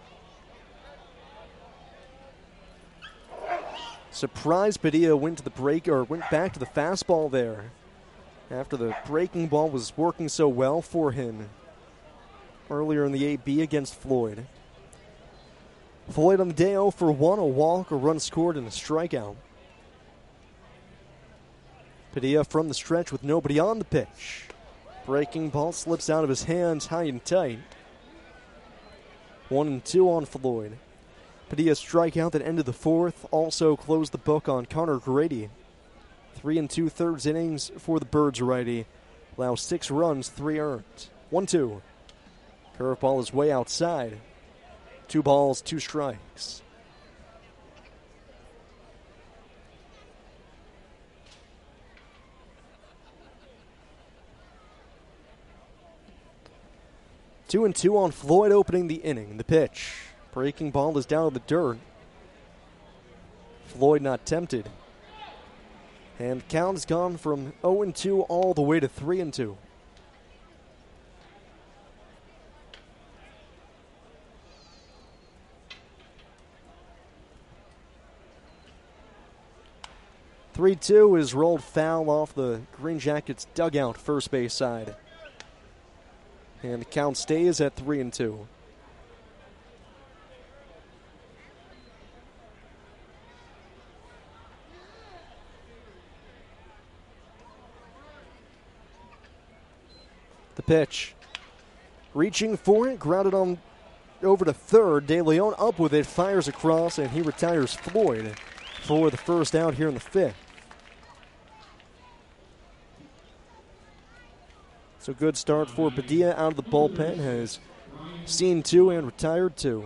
Surprise, Padilla went to the break or went back to the fastball there after the breaking ball was working so well for him earlier in the A B against Floyd. Floyd on the day oh for one, a walk, a run scored, and a strikeout. Padilla from the stretch with nobody on the pitch. Breaking ball slips out of his hands high and tight. One and two on Floyd. Padilla strikeout that ended the fourth, also closed the book on Connor Grady. Three and two thirds innings for the Birds righty. Allows six runs, three earned. One two. Curveball is way outside. Two balls, two strikes. Two and two on Floyd opening the inning. The pitch. Breaking ball is down to the dirt. Floyd not tempted. And count has gone from oh and two all the way to three and two. three two is rolled foul off the Green Jackets dugout first base side. And the count stays at three and two. The pitch. Reaching for it, grounded on over to third. De Leon up with it, fires across, and he retires Floyd for the first out here in the fifth. So good start for Padilla out of the bullpen. Has seen two and retired two.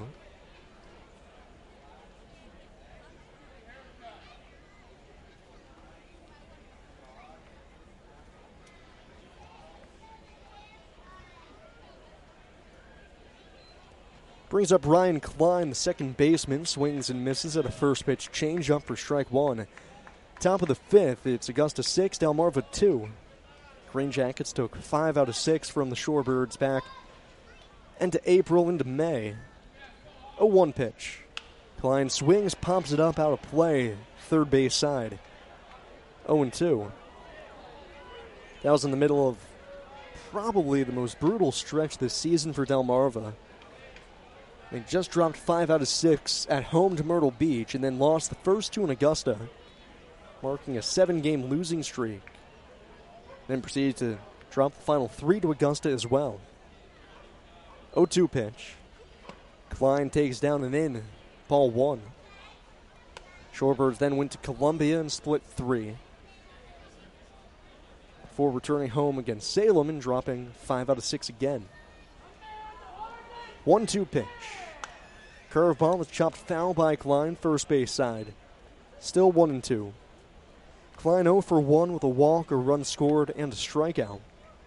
Brings up Ryan Klein, the second baseman, swings and misses at a first pitch changeup for strike one. Top of the fifth, it's Augusta six, Delmarva two. Green Jackets took five out of six from the Shorebirds back into April into May. oh one pitch. Klein swings, pops it up out of play, third base side. oh and two. That was in the middle of probably the most brutal stretch this season for Delmarva. They just dropped five out of six at home to Myrtle Beach and then lost the first two in Augusta, marking a seven-game losing streak. Then proceeded to drop the final three to Augusta as well. oh two pitch. Klein takes down and in. Ball one. Shorebirds then went to Columbia and split three, before returning home against Salem and dropping five out of six again. one two pitch. Curveball was chopped foul by Klein, first base side. Still one and two. Klein oh for one with a walk, a run scored, and a strikeout.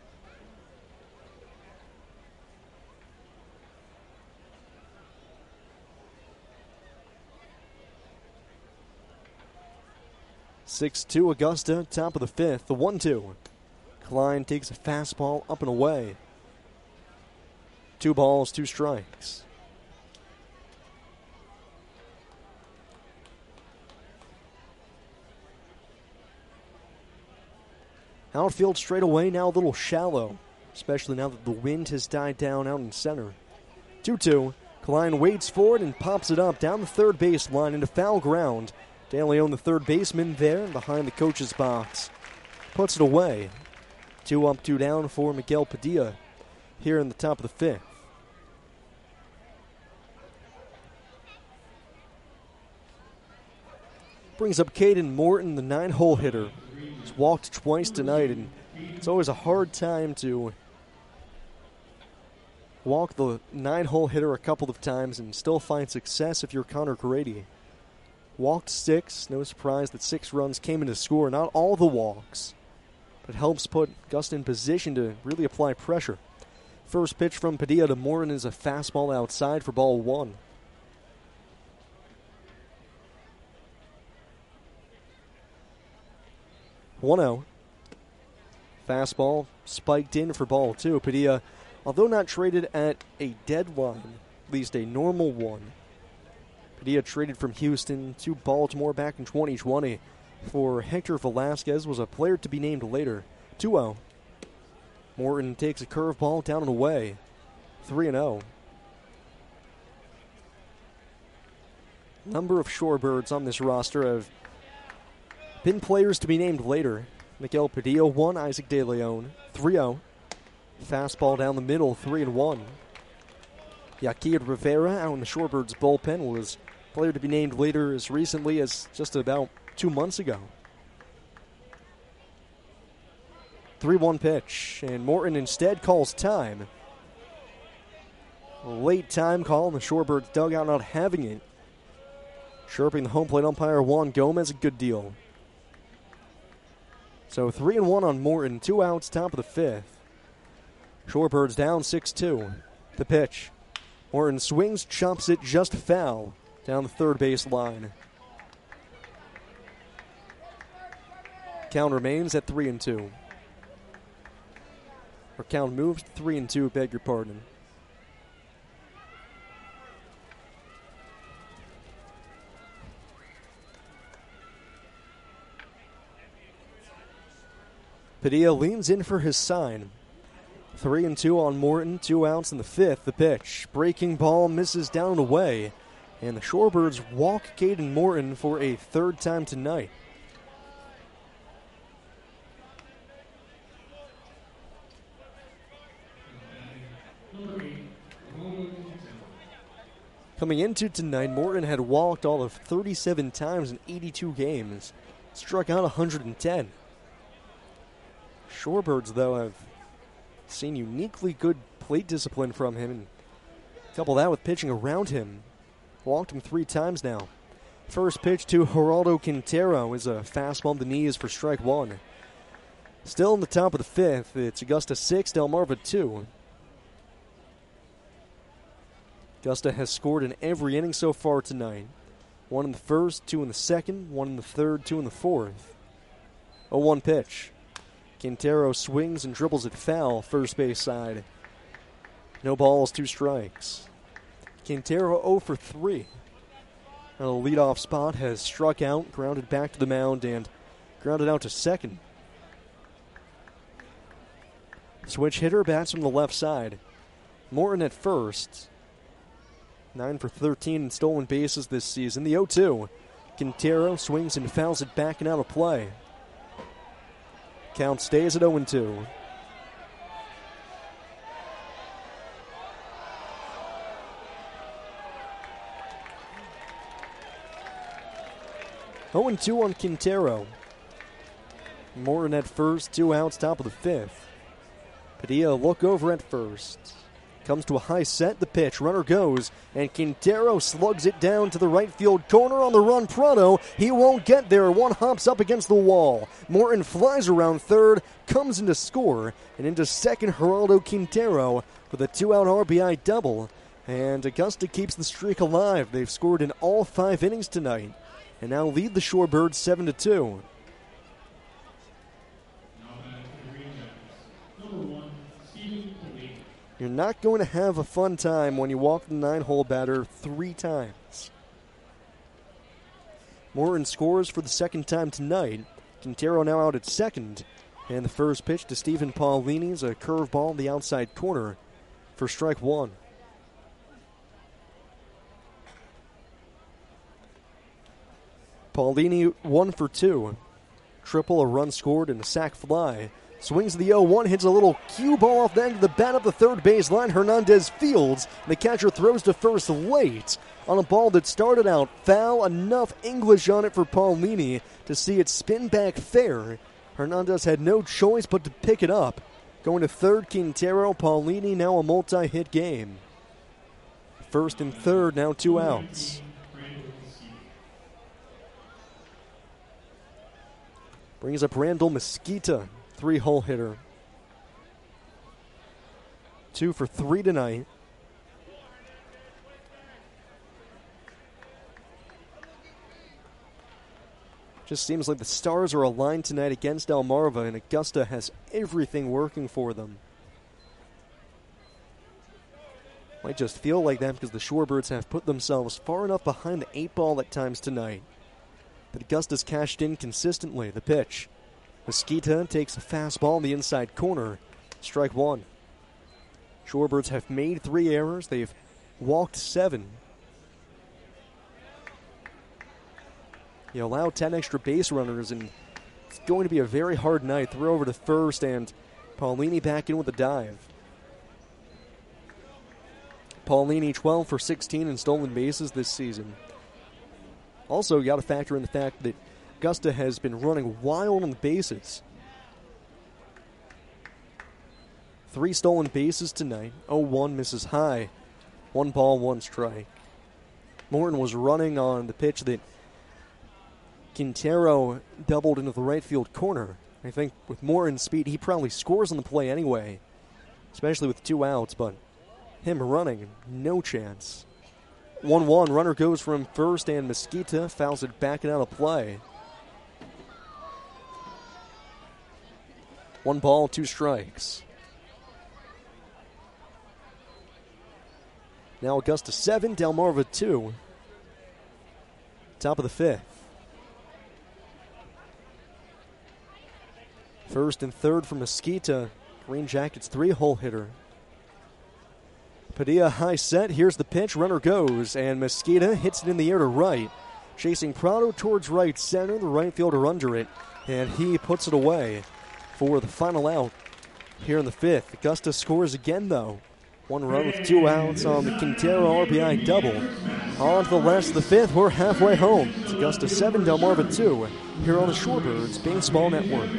six two Augusta, top of the fifth, the one two. Klein takes a fastball up and away. Two balls, two strikes. Outfield straight away now a little shallow, especially now that the wind has died down out in center. two two. Klein waits for it and pops it up down the third base line into foul ground. De Leon, the third baseman, there and behind the coach's box, puts it away. Two up, two down for Miguel Padilla here in the top of the fifth. Brings up Caden Morton, the nine-hole hitter. He's walked twice tonight, and it's always a hard time to walk the nine-hole hitter a couple of times and still find success if you're Connor Grady. Walked six. No surprise that six runs came into score. Not all the walks, but helps put Augusta in position to really apply pressure. First pitch from Padilla to Morton is a fastball outside for ball one. one oh. Fastball spiked in for ball two. Padilla, although not traded at a deadline, at least a normal one, Padilla traded from Houston to Baltimore back in twenty twenty for Hector Velasquez, was a player to be named later. two oh. Morton takes a curveball down and away. three and oh. Number of Shorebirds on this roster have been players to be named later. Miguel Padilla, one. Isaac De Leon, three oh. Fastball down the middle, three and one. Yakir Rivera out in the Shorebirds bullpen was a player to be named later as recently as just about two months ago. three one pitch, and Morton instead calls time. A late time call, and the Shorebirds dugout not having it. Chirping the home plate umpire Juan Gomez, a good deal. So three and one on Morton, two outs, top of the fifth. Shorebirds down six two. The pitch. Morton swings, chops it just foul down the third base line. Count remains at three and two. Or count moves to three and two, beg your pardon. Padilla leans in for his sign. Three and two on Morton, two outs in the fifth. The pitch. Breaking ball misses down and away. And the Shorebirds walk Caden Morton for a third time tonight. Coming into tonight, Morton had walked all of thirty-seven times in eighty-two games. Struck out one hundred ten. Shorebirds, though, have seen uniquely good plate discipline from him, and couple that with pitching around him. Walked him three times now. First pitch to Geraldo Quintero is a fastball on the knees for strike one. Still in the top of the fifth, it's Augusta six, Delmarva two. Augusta has scored in every inning so far tonight. One in the first, two in the second, one in the third, two in the fourth. oh one pitch. Quintero swings and dribbles it foul, first base side. No balls, two strikes. Quintero oh for three. A leadoff spot has struck out, grounded back to the mound, and grounded out to second. Switch hitter bats from the left side. Morton at first. nine for thirteen in stolen bases this season. The oh two. Quintero swings and fouls it back and out of play. Count stays at oh and two. oh and two on Quintero. Morton at first, two outs, top of the fifth. Padilla look over at first. Comes to a high set, the pitch, runner goes, and Quintero slugs it down to the right field corner on the run. Prado, he won't get there. One hops up against the wall. Morton flies around third, comes into score, and into second, Geraldo Quintero with a two-out R B I double. And Augusta keeps the streak alive. They've scored in all five innings tonight, and now lead the Shorebirds seven to two. You're not going to have a fun time when you walk the nine-hole batter three times. Morton scores for the second time tonight. Quintero now out at second. And the first pitch to Stephen Paulini is a curveball in the outside corner for strike one. Paulini one for two. Triple, a run scored, and a sac fly. Swings the oh one, hits a little cue ball off the end of the bat up the third base line. Hernandez fields. The catcher throws to first late on a ball that started out foul. Enough English on it for Paulini to see it spin back fair. Hernandez had no choice but to pick it up. Going to third, Quintero. Paulini now a multi-hit game. First and third, now two outs. Brings up Randall Mesquita. Three-hole hitter. Two for three tonight. Just seems like the stars are aligned tonight against Delmarva, and Augusta has everything working for them. Might just feel like that because the Shorebirds have put themselves far enough behind the eight ball at times tonight. But Augusta's cashed in consistently. The pitch. Mesquita takes a fastball in the inside corner. Strike one. Shorebirds have made three errors. They've walked seven. You allow ten extra base runners, and it's going to be a very hard night. Throw over to first, and Paulini back in with a dive. Paulini twelve for sixteen in stolen bases this season. Also, you got to factor in the fact that Augusta has been running wild on the bases. Three stolen bases tonight. oh one misses high. One ball, one strike. Morton was running on the pitch that Quintero doubled into the right field corner. I think with Morton's speed, he probably scores on the play anyway, especially with two outs, but him running, no chance. one one, runner goes from first, and Mesquita fouls it back and out of play. One ball, two strikes. Now Augusta seven, Delmarva two. Top of the fifth. First and third for Mesquita. Green Jackets three-hole hitter. Padilla high set. Here's the pitch. Runner goes, and Mesquita hits it in the air to right. Chasing Prado towards right center. The right fielder under it, and he puts it away for the final out here in the fifth. Augusta scores again, though. One run with two outs on the Quintero R B I double. On to the last of the fifth. We're halfway home. It's Augusta seven, Delmarva two, here on the Shorebirds Baseball Network.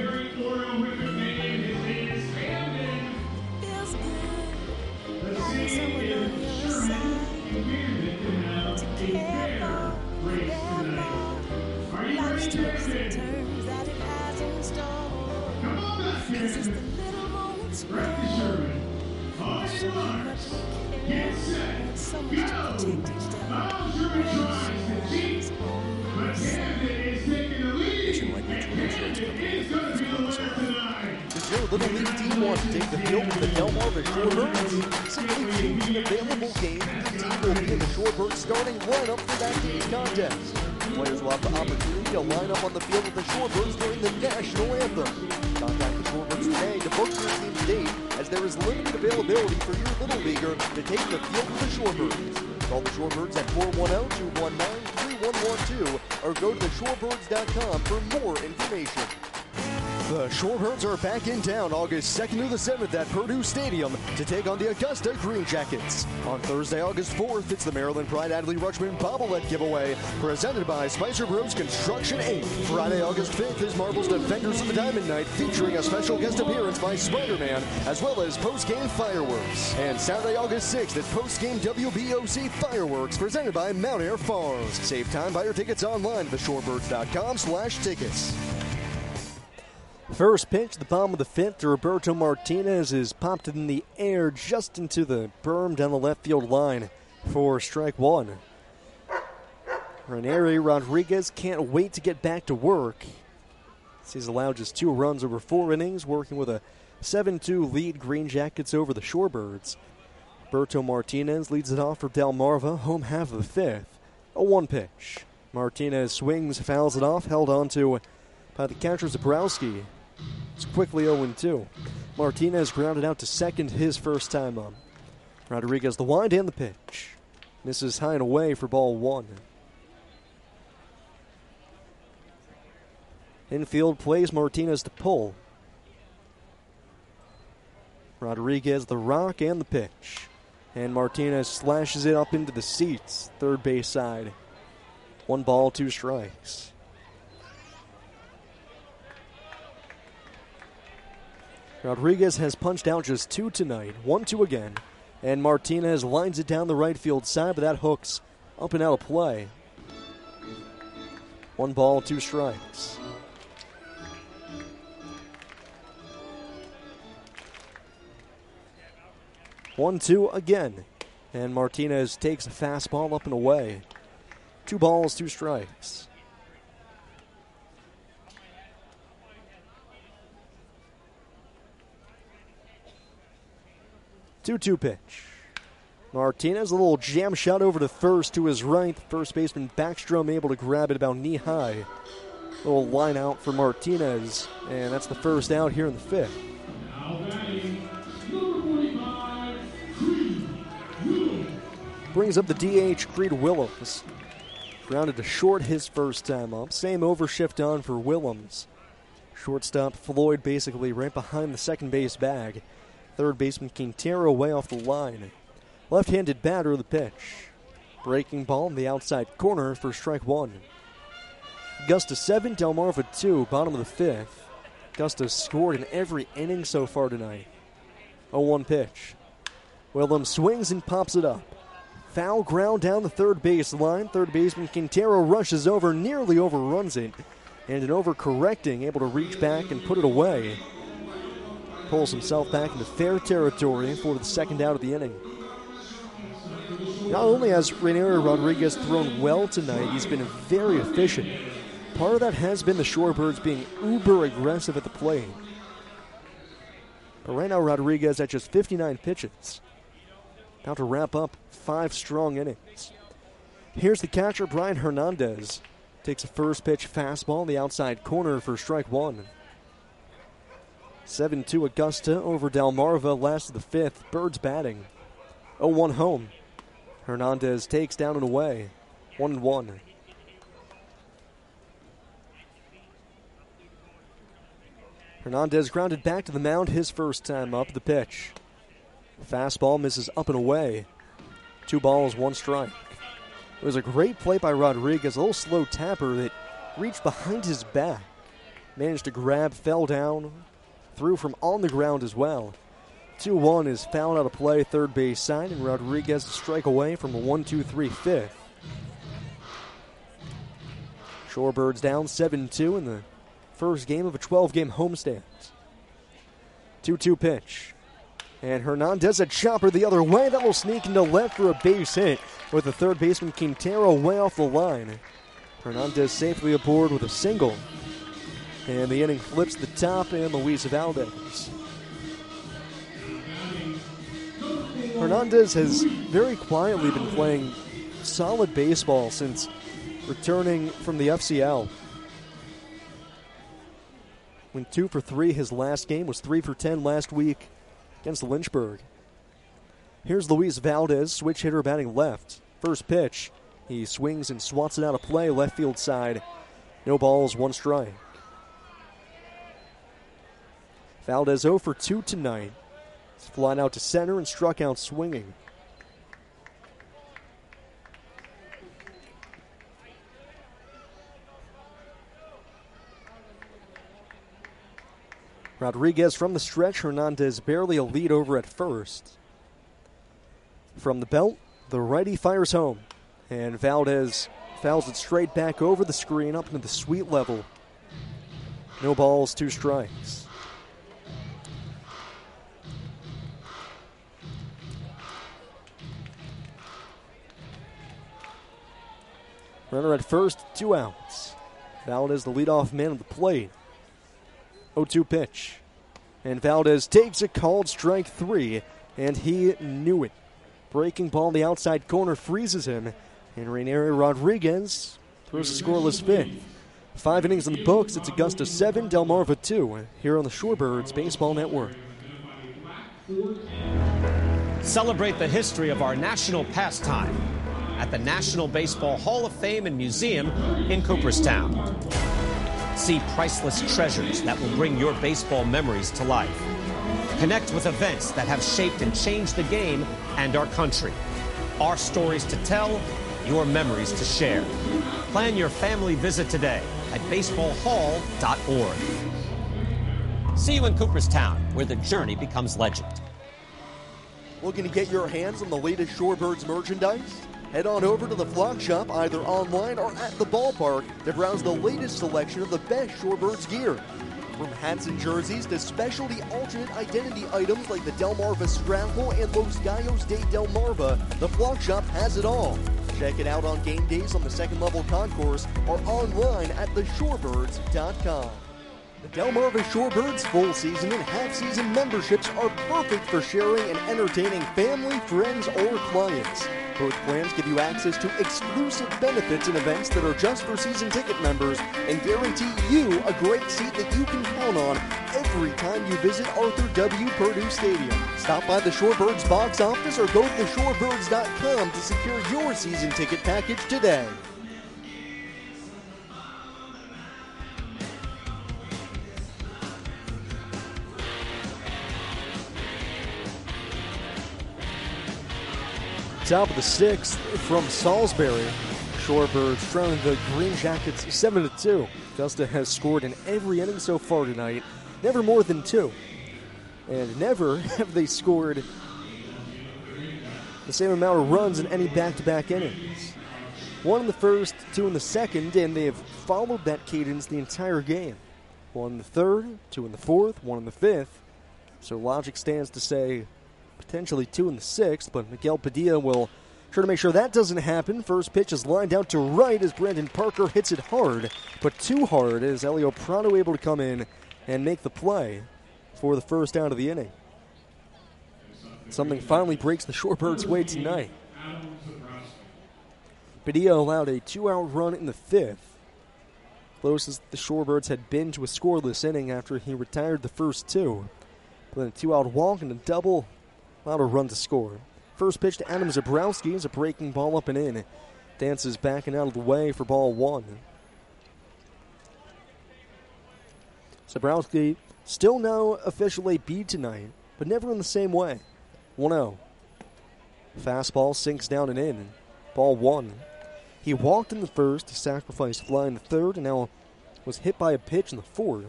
Get set, go! Miles Drive, McCandon is taking the lead.
Nationwide Mutual Insurance Company.
Does your Little League team want to take the field with the Delmarva Shorebirds? Simply choose an available game. The team will be in the Shorebirds starting lineup for that day's contest. Players will have the opportunity to line up on the field with the Shorebirds during the national anthem. Contact the Shorebirds today to book your team's date, as there is limited availability for your Little Leaguer to take the field with the Shorebirds. Call the Shorebirds at four one zero, two one nine, three one one two or go to the shorebirds dot com for more information. The Shorebirds are back in town August second through the seventh at Purdue Stadium to take on the Augusta Green Jackets. On Thursday, August fourth, it's the Maryland Pride Adley Rutschman bobblehead giveaway presented by Spicer Bros Construction Incorporated. Friday, August fifth is Marvel's Defenders of the Diamond Night featuring a special guest appearance by Spider-Man as well as post-game fireworks. And Saturday, August sixth is post-game W B O C fireworks presented by Mount Air Farms. Save time, buy your tickets online at the shorebirds dot com slash tickets. First pitch, the bottom of the fifth to Roberto Martinez is popped in the air just into the berm down the left field line for strike one. Ranieri Rodriguez can't wait to get back to work. He's allowed just two runs over four innings, working with a seven two lead. Green Jackets over the Shorebirds. Roberto Martinez leads it off for Delmarva, home half of the fifth. A one pitch. Martinez swings, fouls it off, held on to by the catcher Zabrowski. It's quickly oh two. Martinez grounded out to second his first time up. Rodriguez the wind and the pitch. Misses high and away for ball one. Infield plays Martinez to pull. Rodriguez the rock and the pitch. And Martinez slashes it up into the seats, third base side. One ball, two strikes. Rodriguez has punched out just two tonight, one two again, and Martinez lines it down the right field side, but that hooks up and out of play. One ball, two strikes. One two again, and Martinez takes a fastball up and away. Two balls, two strikes. two two pitch. Martinez, a little jam shot over to first to his right. First baseman Backstrom able to grab it about knee high. Little line out for Martinez, and that's the first out here in the fifth. Brings up the D H, Creed Willems. Grounded to short his first time up. Same overshift on for Willems. Shortstop Floyd basically right behind the second base bag. Third baseman Quintero way off the line. Left-handed batter, the pitch. Breaking ball in the outside corner for strike one. Augusta seven, Delmarva two, bottom of the fifth. Augusta scored in every inning so far tonight. oh one pitch. Willems swings and pops it up. Foul ground down the third base line. Third baseman Quintero rushes over, nearly overruns it. And an overcorrecting, able to reach back and put it away. Pulls himself back into fair territory for the second out of the inning. Not only has Ranieri Rodriguez thrown well tonight, he's been very efficient. Part of that has been the Shorebirds being uber aggressive at the plate. But right now Rodriguez at just fifty-nine pitches. About to wrap up five strong innings. Here's the catcher, Brian Hernandez. Takes a first pitch fastball in the outside corner for strike one. seven two Augusta over Delmarva, last of the fifth. Birds batting. oh one home. Hernandez takes down and away. one and one. Hernandez grounded back to the mound his first time up. The pitch. Fastball misses up and away. Two balls, one strike. It was a great play by Rodriguez. A little slow tapper that reached behind his back. Managed to grab, fell down, threw from on the ground as well. two one is fouled out of play, third base side, and Rodriguez to strike away from a one two three fifth. Shorebirds down seven two in the first game of a twelve-game homestand. two two pitch. And Hernandez a chopper the other way. That will sneak into left for a base hit with the third baseman Quintero way off the line. Hernandez safely aboard with a single. And the inning flips the top and Luis Valdez. Hernandez has very quietly been playing solid baseball since returning from the F C L. Went two for three his last game, was three for ten last week against Lynchburg. Here's Luis Valdez, switch hitter batting left. First pitch, he swings and swats it out of play, left field side. No balls, one strike. Valdez oh for two tonight. He's flying out to center and struck out swinging. Rodriguez from the stretch. Hernandez barely a lead over at first. From the belt, the righty fires home. And Valdez fouls it straight back over the screen up into the sweet level. No balls, two strikes. Runner at first, two outs. Valdez the leadoff man at the plate. oh two pitch. And Valdez takes a called strike three, and he knew it. Breaking ball in the outside corner freezes him, and Rainier Rodriguez throws a scoreless fifth. Five innings in the books. It's Augusta seven, Delmarva two, here on the Shorebirds Baseball Network.
Celebrate the history of our national pastime at the National Baseball Hall of Fame and Museum in Cooperstown. See priceless treasures that will bring your baseball memories to life. Connect with events that have shaped and changed the game and our country. Our stories to tell, your memories to share. Plan your family visit today at baseball hall dot org. See you in Cooperstown, where the journey becomes legend.
Looking to get your hands on the latest Shorebirds merchandise? Head on over to the Flock Shop, either online or at the ballpark, to browse the latest selection of the best Shorebirds gear. From hats and jerseys to specialty alternate identity items like the Delmarva Scramble and Los Gallos de Delmarva, the Flock Shop has it all. Check it out on game days on the second level concourse or online at the shorebirds dot com. The Delmarva Shorebirds full season and half season memberships are perfect for sharing and entertaining family, friends, or clients. Both plans give you access to exclusive benefits and events that are just for season ticket members and guarantee you a great seat that you can count on every time you visit Arthur W. Purdue Stadium. Stop by the Shorebirds box office or go to the shorebirds dot com to secure your season ticket package today. Top of the sixth from Salisbury. Shorebirds trailing the Green Jackets seven to two. Augusta has scored in every inning so far tonight, never more than two. And never have they scored the same amount of runs in any back-to-back innings. One in the first, two in the second, and they have followed that cadence the entire game. One in the third, two in the fourth, one in the fifth. So logic stands to say potentially two in the sixth, but Miguel Padilla will try to make sure that doesn't happen. First pitch is lined out to right as Brandon Parker hits it hard, but too hard as Elio Prado able to come in and make the play for the first out of the inning. Something finally breaks the Shorebirds' way tonight. Padilla allowed a two-out run in the fifth. Closest the Shorebirds had been to a scoreless inning after he retired the first two. But then a two-out walk and a double allowed a run to score. First pitch to Adam Zabrowski is a breaking ball up and in. Dances back and out of the way for ball one. Zabrowski still no official A B tonight, but never in the same way. one oh. Fastball sinks down and in. Ball one. He walked in the first, sacrificed fly in the third, and now was hit by a pitch in the fourth.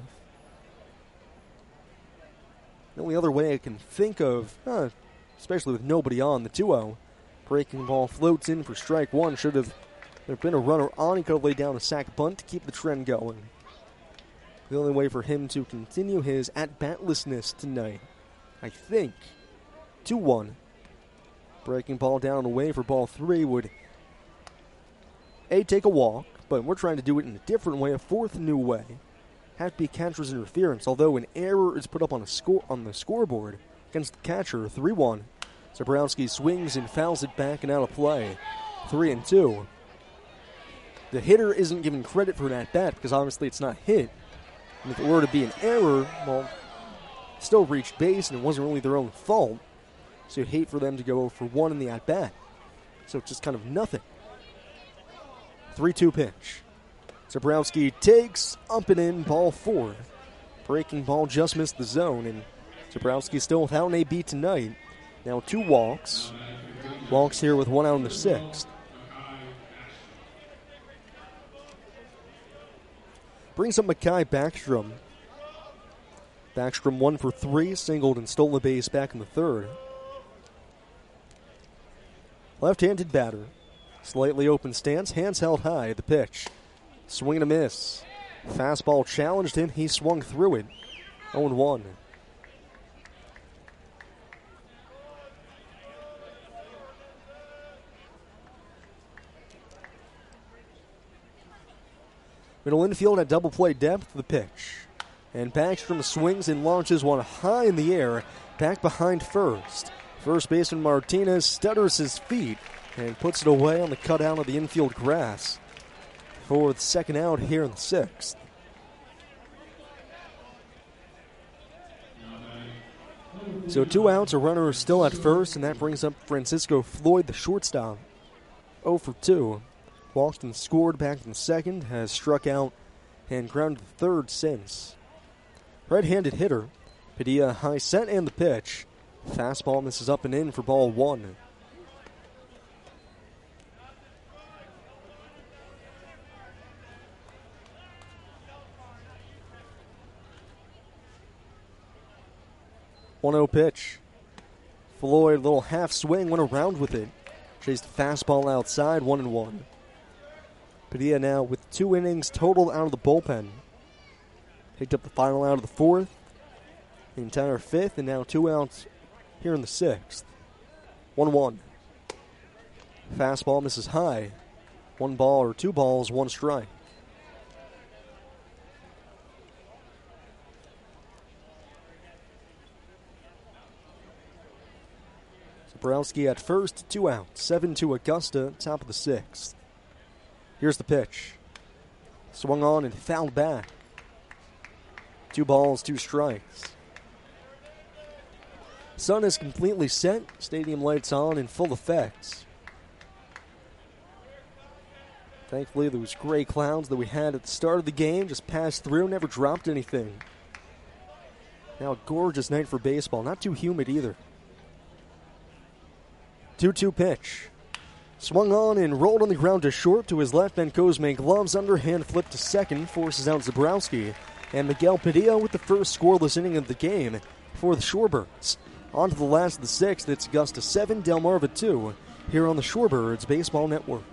The only other way I can think of, uh, especially with nobody on, the two oh. Breaking ball floats in for strike one. Should have there been a runner on. He could have laid down a sac bunt to keep the trend going. The only way for him to continue his at-batlessness tonight, I think. two one. Breaking ball down and away for ball three would, A, take a walk, but we're trying to do it in a different way, a fourth new way. Have to be catcher's interference, although an error is put up on a score on the scoreboard against the catcher, three one. Zabrowski swings and fouls it back and out of play, three and two. The hitter isn't given credit for that bat because obviously it's not hit. And if it were to be an error, well, still reached base and it wasn't really their own fault. So you'd hate for them to go for one in the at-bat. So it's just kind of nothing. three two pitch. Zabrowski takes up and in, ball four. Breaking ball just missed the zone, and Zabrowski still without an A B tonight. Now two walks. Walks here with one out in the sixth. Brings up Mekhi Backstrom. Backstrom one for three, singled and stole the base back in the third. Left-handed batter. Slightly open stance, hands held high, the pitch. Swing and a miss. Fastball challenged him, he swung through it. oh one. Middle infield at double play depth, the pitch. And Backstrom swings and launches one high in the air, back behind first. First baseman Martinez stutters his feet and puts it away on the cutout of the infield grass for the second out here in the sixth. So two outs, a runner is still at first, and that brings up Francisco Floyd, the shortstop. oh for two. Walked and scored back in the second, has struck out and grounded the third since. Right-handed hitter. Padilla high set and the pitch. Fastball misses up and in for ball one. one oh pitch. Floyd, little half swing, went around with it. Chased fastball outside, one and one. Padilla now with two innings total out of the bullpen. Picked up the final out of the fourth, the entire fifth, and now two outs here in the sixth. one one. Fastball misses high. One ball or two balls, one strike. Zabrowski at first, two outs. seven to Augusta, top of the sixth. Here's the pitch. Swung on and fouled back. Two balls, two strikes. Sun is completely set. Stadium lights on in full effect. Thankfully, those gray clouds that we had at the start of the game just passed through, never dropped anything. Now a gorgeous night for baseball. Not too humid either. two two pitch. Swung on and rolled on the ground to short to his left. Then Cosme gloves underhand flip to second, forces out Zabrowski. And Miguel Padilla with the first scoreless inning of the game for the Shorebirds. On to the last of the sixth. It's Augusta seven, Delmarva two, here on the Shorebirds Baseball Network.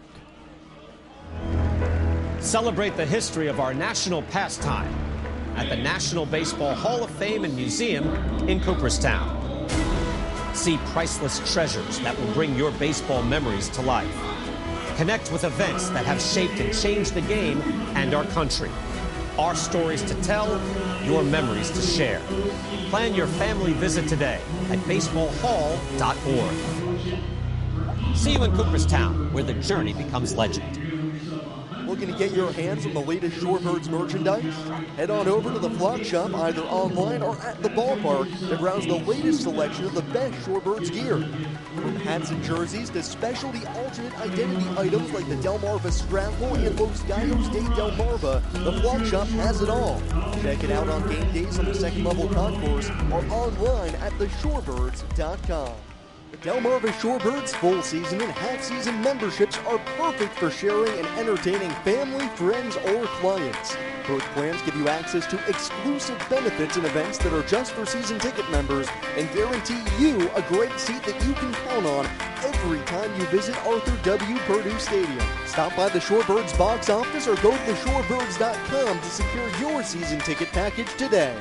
Celebrate the history of our national pastime at the National Baseball Hall of Fame and Museum in Cooperstown. See priceless treasures that will bring your baseball memories to life. Connect with events that have shaped and changed the game and our country. Our stories to tell, your memories to share. Plan your family visit today at baseball hall dot org. See you in Cooperstown, where the journey becomes legend.
Well, looking to get your hands on the latest Shorebirds merchandise? Head on over to the Flock Shop either online or at the ballpark to browse the latest selection of the best Shorebirds gear. From hats and jerseys to specialty alternate identity items like the Delmarva Scrapple and Los Gallos de Delmarva, the Flock Shop has it all. Check it out on game days on the second level concourse or online at the shorebirds dot com. The Delmarva Shorebirds full season and half season memberships are perfect for sharing and entertaining family, friends, or clients. Both plans give you access to exclusive benefits and events that are just for season ticket members and guarantee you a great seat that you can count on every time you visit Arthur W. Purdue Stadium. Stop by the Shorebirds box office or go to the shorebirds dot com to secure your season ticket package today.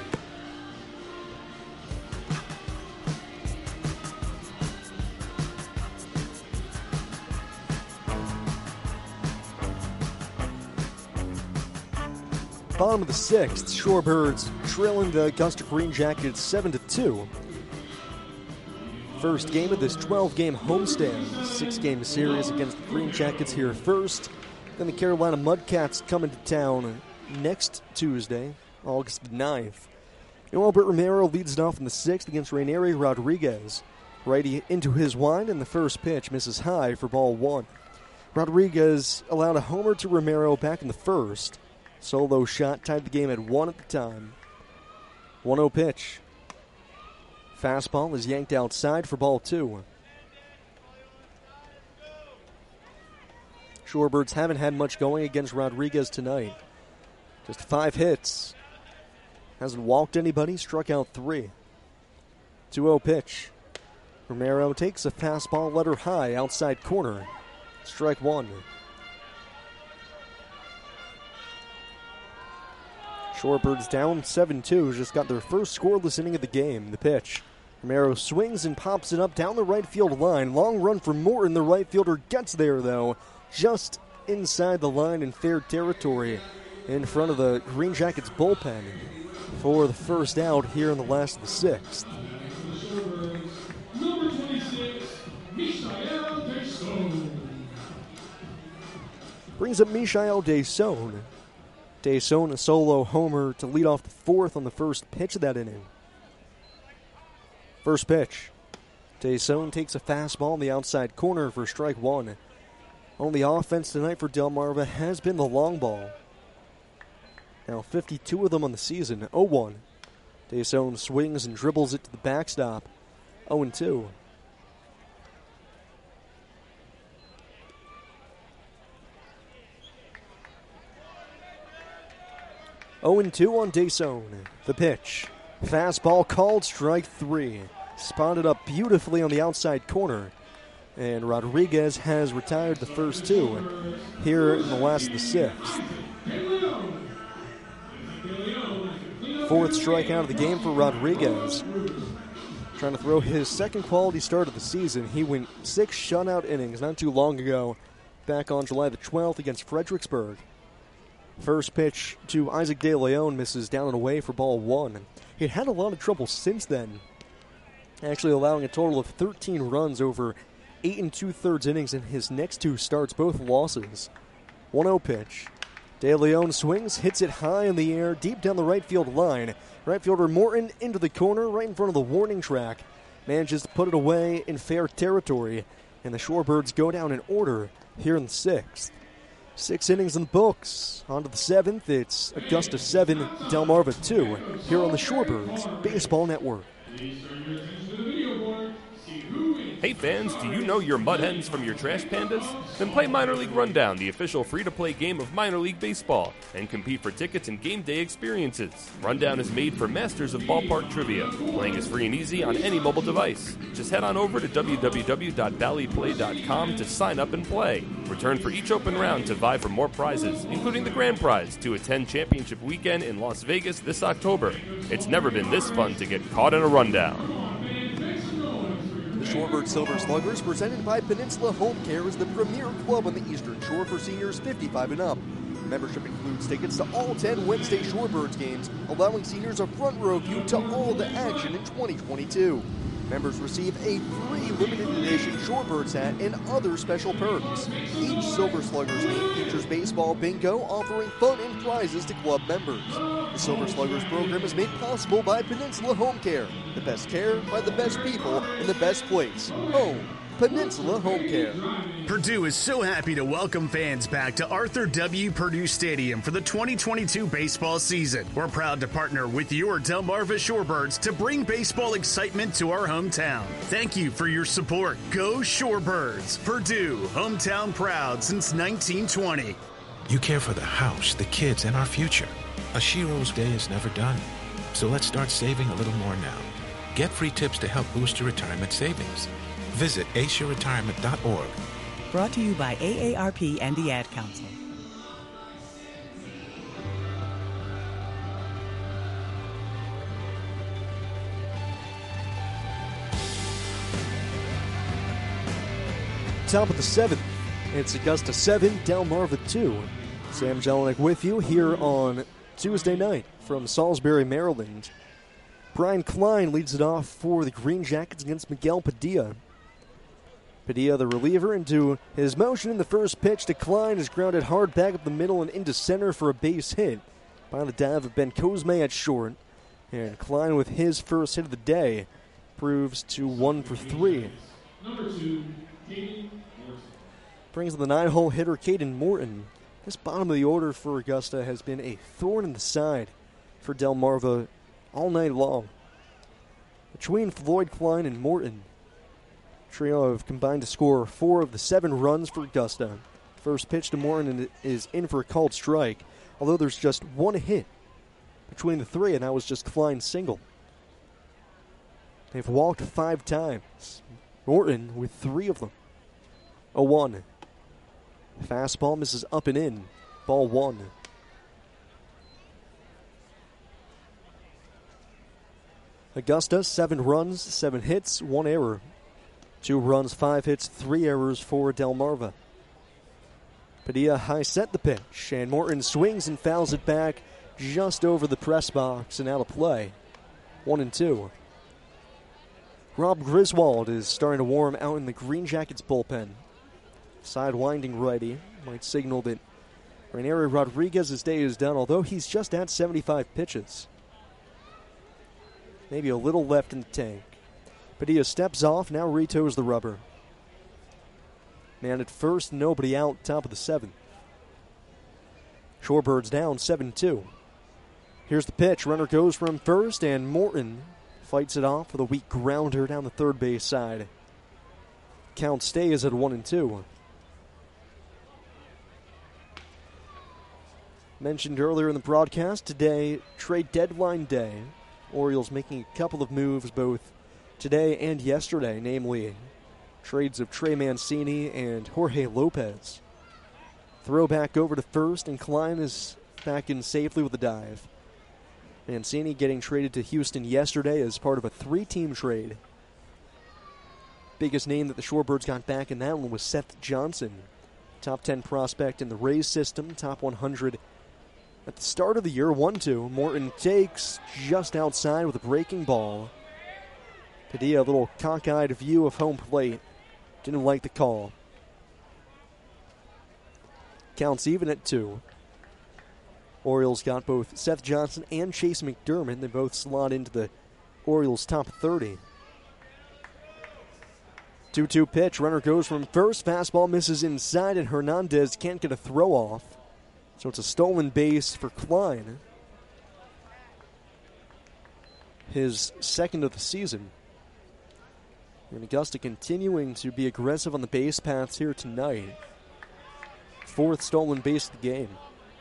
Bottom of the sixth, Shorebirds trailing the Augusta Green Jackets seven to two. First game of this twelve-game homestand. Six-game series against the Green Jackets here first. Then the Carolina Mudcats coming to town next Tuesday, August ninth. And Albert Romero leads it off in the sixth against Rainieri Rodriguez. Righty into his wind, and the first pitch misses high for ball one. Rodriguez allowed a homer to Romero back in the first. Solo shot tied the game at one at the time. one oh pitch. Fastball is yanked outside for ball two. Shorebirds haven't had much going against Rodriguez tonight. Just five hits. Hasn't walked anybody, struck out three. two oh pitch. Romero takes a fastball, letter high, outside corner. Strike one. Shorebirds down seven two, just got their first scoreless inning of the game. The pitch. Romero swings and pops it up down the right field line. Long run for Morton. The right fielder gets there, though, just inside the line in fair territory in front of the Green Jackets bullpen for the first out here in the last of the sixth.
Number twenty-six, Michael Deson.
Brings up Michael Deson. Deson a solo homer to lead off the fourth on the first pitch of that inning. First pitch. Deson takes a fastball in the outside corner for strike one. Only offense tonight for Delmarva has been the long ball. Now fifty-two of them on the season. oh one. Deson swings and dribbles it to the backstop. oh two. oh two on Deson. The pitch. Fastball called, strike three. Spotted up beautifully on the outside corner. And Rodriguez has retired the first two here in the last of the sixth. Fourth strikeout of the game for Rodriguez. Trying to throw his second quality start of the season. He went six shutout innings not too long ago, back on July the twelfth against Fredericksburg. First pitch to Isaac De Leon misses down and away for ball one. He'd had a lot of trouble since then, actually allowing a total of thirteen runs over eight and two-thirds innings in his next two starts, both losses. one oh pitch. De Leon swings, hits it high in the air, deep down the right field line. Right fielder Morton into the corner, right in front of the warning track. Manages to put it away in fair territory, and the Shorebirds go down in order here in the sixth. Six innings in the books. On to the seventh. It's Augusta seven, Delmarva two, here on the Shorebirds Baseball Network.
Hey fans, do you know your Mud Hens from your Trash Pandas? Then play Minor League Rundown, the official free-to-play game of minor league baseball, and compete for tickets and game day experiences. Rundown is made for masters of ballpark trivia. Playing is free and easy on any mobile device. Just head on over to w w w dot bally play dot com to sign up and play. Return for each open round to vie for more prizes, including the grand prize to attend championship weekend in Las Vegas this October. It's never been this fun to get caught in a rundown.
The Shorebird Silver Sluggers, presented by Peninsula Home Care, is the premier club on the Eastern Shore for seniors fifty-five and up. Membership includes tickets to all ten Wednesday Shorebirds games, allowing seniors a front row view to all the action in twenty twenty-two. Members receive a free limited edition Shorebirds hat and other special perks. Each Silver Sluggers game features baseball bingo, offering fun and prizes to club members. The Silver Sluggers program is made possible by Peninsula Home Care. The best care by the best people in the best place. Home. Peninsula Home Care.
Purdue is so happy to welcome fans back to Arthur W. Purdue Stadium for the twenty twenty-two baseball season. We're proud to partner with your Delmarva Shorebirds to bring baseball excitement to our hometown. Thank you for your support. Go Shorebirds! Purdue, hometown proud since nineteen twenty.
You care for the house, the kids, and our future. A Shero's day is never done. So let's start saving a little more now. Get free tips to help boost your retirement savings. Visit asia retirement dot org.
Brought to you by A A R P and the Ad Council.
Top of the seventh, it's Augusta seven, Delmarva two. Sam Jelinek with you here on Tuesday night from Salisbury, Maryland. Brian Klein leads it off for the Green Jackets against Miguel Padilla. Padilla, the reliever, into his motion in the first pitch. To Klein is grounded hard back up the middle and into center for a base hit by the dive of Ben Cosme at short. And Klein, with his first hit of the day, proves to one for three.
Number two, Caden Morton.
Brings the nine-hole hitter, Caden Morton. This bottom of the order for Augusta has been a thorn in the side for Delmarva all night long. Between Floyd, Klein, and Morton, trio have combined to score four of the seven runs for Augusta. First pitch to Morton is in for a called strike, although there's just one hit between the three, and that was just Klein's single. They've walked five times. Morton with three of them. oh one. Fastball misses up and in. Ball one. Augusta, seven runs, seven hits, one error. Two runs, five hits, three errors for Delmarva. Padilla high set the pitch, and Morton swings and fouls it back just over the press box and out of play. One and two. Rob Griswold is starting to warm out in the Green Jackets bullpen. Sidewinding righty might signal that Rainieri Rodriguez's day is done, although he's just at seventy-five pitches. Maybe a little left in the tank. Padilla steps off, now retoes the rubber. Man at first, nobody out, top of the seventh. Shorebirds down seven two. Here's the pitch. Runner goes from first, and Morton fights it off with a weak grounder down the third base side. Count stays at one and two. Mentioned earlier in the broadcast, today, trade deadline day. Orioles making a couple of moves both today and yesterday, namely trades of Trey Mancini and Jorge Lopez. Throw back over to first, and Klein is back in safely with a dive. Mancini getting traded to Houston yesterday as part of a three-team trade. Biggest name that the Shorebirds got back in that one was Seth Johnson. Top ten prospect in the Rays system, top one hundred at the start of the year, one two. Morton takes just outside with a breaking ball. Padilla, a little cockeyed view of home plate. Didn't like the call. Counts even at two. Orioles got both Seth Johnson and Chase McDermott. They both slot into the Orioles' top thirty. two two pitch. Runner goes from first. Fastball misses inside, and Hernandez can't get a throw off. So it's a stolen base for Klein. His second of the season. And Augusta continuing to be aggressive on the base paths here tonight. Fourth stolen base of the game.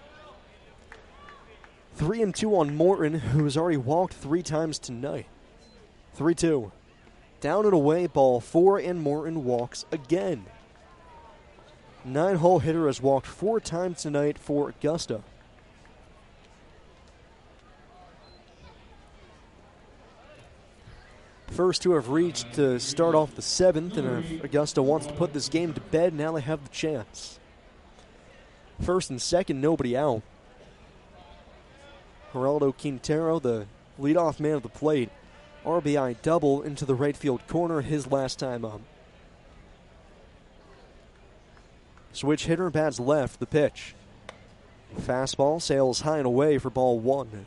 Three and two on Morton, who has already walked three times tonight. three two. Down and away, ball four, and Morton walks again. Nine-hole hitter has walked four times tonight for Augusta. First to have reached to start off the seventh, and if Augusta wants to put this game to bed, now they have the chance. First and second, nobody out. Geraldo Quintero, the leadoff man of the plate, R B I double into the right field corner his last time up. Switch hitter bats left, the pitch. Fastball sails high and away for ball one.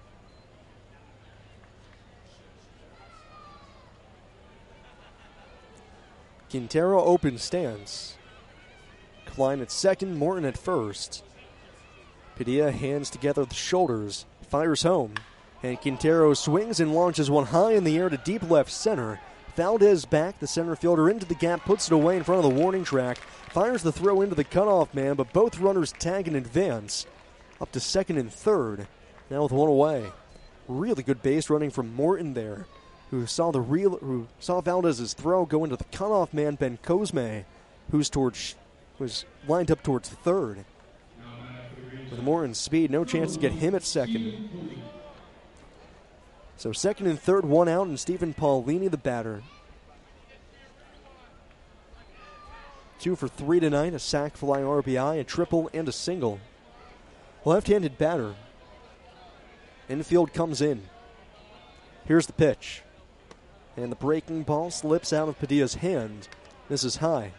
Quintero open stance. Klein at second, Morton at first. Padilla hands together the shoulders, fires home, and Quintero swings and launches one high in the air to deep left center. Valdez back, the center fielder into the gap, puts it away in front of the warning track, fires the throw into the cutoff man, but both runners tag in advance. Up to second and third, now with one away. Really good base running from Morton there, who saw the real, who saw Valdez's throw go into the cutoff man, Ben Cosme, who's towards, was lined up towards third. With Morton's speed, no chance to get him at second. So second and third, one out, and Stephen Paulini, the batter. Two for three tonight, a sac fly R B I, a triple, and a single. Left-handed batter. Infield comes in. Here's the pitch. And the breaking ball slips out of Padilla's hand. This is high.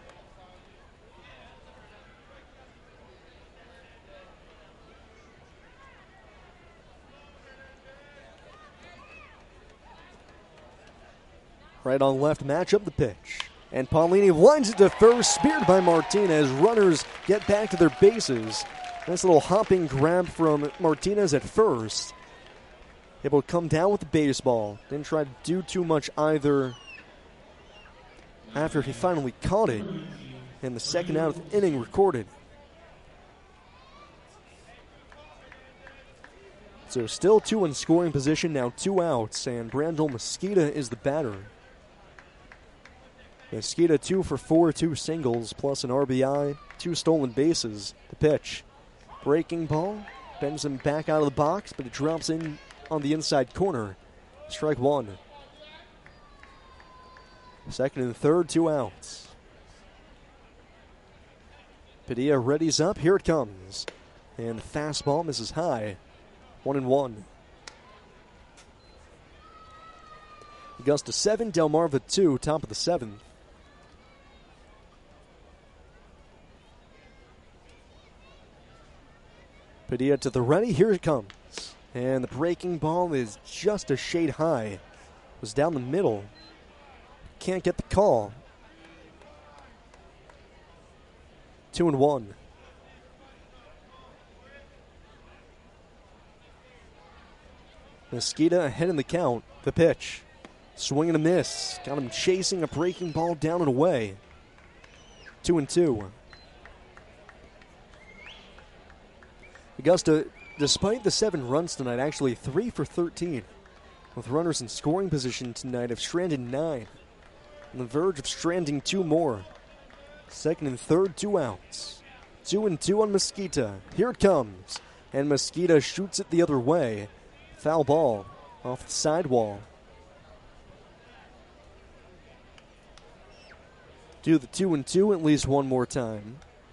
Right on left matchup, the pitch. And Paulini lines it to first, speared by Martinez. Runners get back to their bases. Nice little hopping grab from Martinez at first. Able to come down with the baseball. Didn't try to do too much either after he finally caught it. And the second out of the inning recorded. So still two in scoring position, now two outs, and Brandel Mesquita is the batter. Mesquita two for four, two singles, plus an R B I, two stolen bases. The pitch. Breaking ball, bends him back out of the box, but it drops in on the inside corner. Strike one. Second and third, two outs. Padilla readies up, here it comes. And the fastball misses high. One and one. Augusta seven, Delmarva two, top of the seventh. Padilla to the ready, here it comes. And the breaking ball is just a shade high. It was down the middle. Can't get the call. Two and one. Mesquita ahead in the count. The pitch. Swing and a miss. Got him chasing a breaking ball down and away. Two and two. Augusta, despite the seven runs tonight, actually three for thirteen. With runners in scoring position tonight, have stranded nine. On the verge of stranding two more. Second and third, two outs. Two and two on Mesquita. Here it comes. And Mesquita shoots it the other way. Foul ball off the sidewall. Do the two and two at least one more time.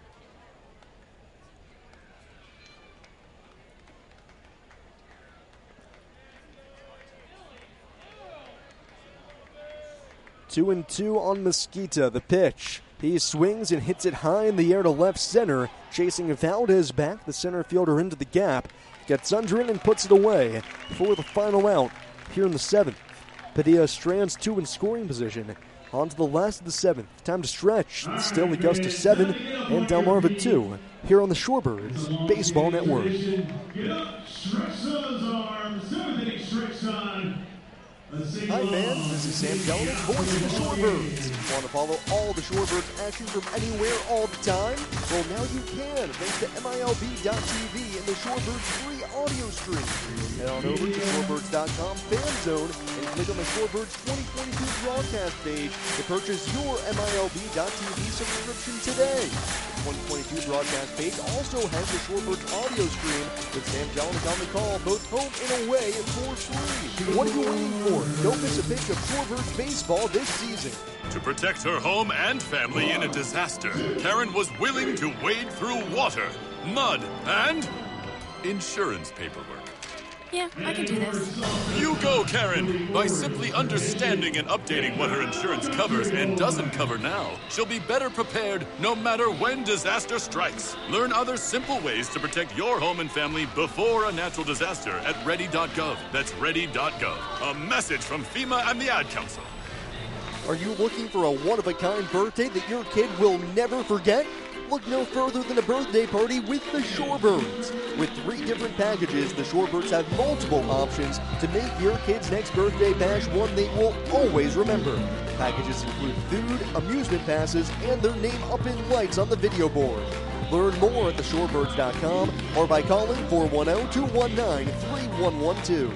Two and two on Mesquita. The pitch. He swings and hits it high in the air to left center. Chasing Valdez back, the center fielder into the gap. Gets under it and puts it away for the final out here in the seventh. Padilla strands two in scoring position. On to the last of the seventh. Time to stretch. Still Augusta seven and Delmarva two here on the Shorebirds Baseball Network.
Get up, stretch those arms, seventh inning stretch time.
Hi fans, this is Sam Gellman, voice of the Shorebirds. Want to follow all the Shorebirds action from anywhere all the time? Well, now you can, thanks to M I L B dot T V and the Shorebirds free audio stream. Head on over to shorebirds dot com fan zone and click on the Shorebirds twenty twenty-two broadcast page to purchase your M I L B dot T V subscription today. The twenty twenty-two broadcast page also has the Shorebirds audio stream with Sam Gellman on the call, both home and away for free. What are you waiting for? Don't miss a pitch of Shorebirds baseball this season.
To protect her home and family in a disaster, Karen was willing to wade through water, mud, and insurance paperwork.
Yeah, I can do this.
You go, Karen! By simply understanding and updating what her insurance covers and doesn't cover now, she'll be better prepared no matter when disaster strikes. Learn other simple ways to protect your home and family before a natural disaster at ready dot gov. That's ready dot gov. A message from FEMA and the Ad Council.
Are you looking for a one-of-a-kind birthday that your kid will never forget? Look no further than a birthday party with the Shorebirds. With three different packages, the Shorebirds have multiple options to make your kid's next birthday bash one they will always remember. Packages include food, amusement passes, and their name up in lights on the video board. Learn more at the shorebirds dot com or by calling four one zero, two one nine, three one one two.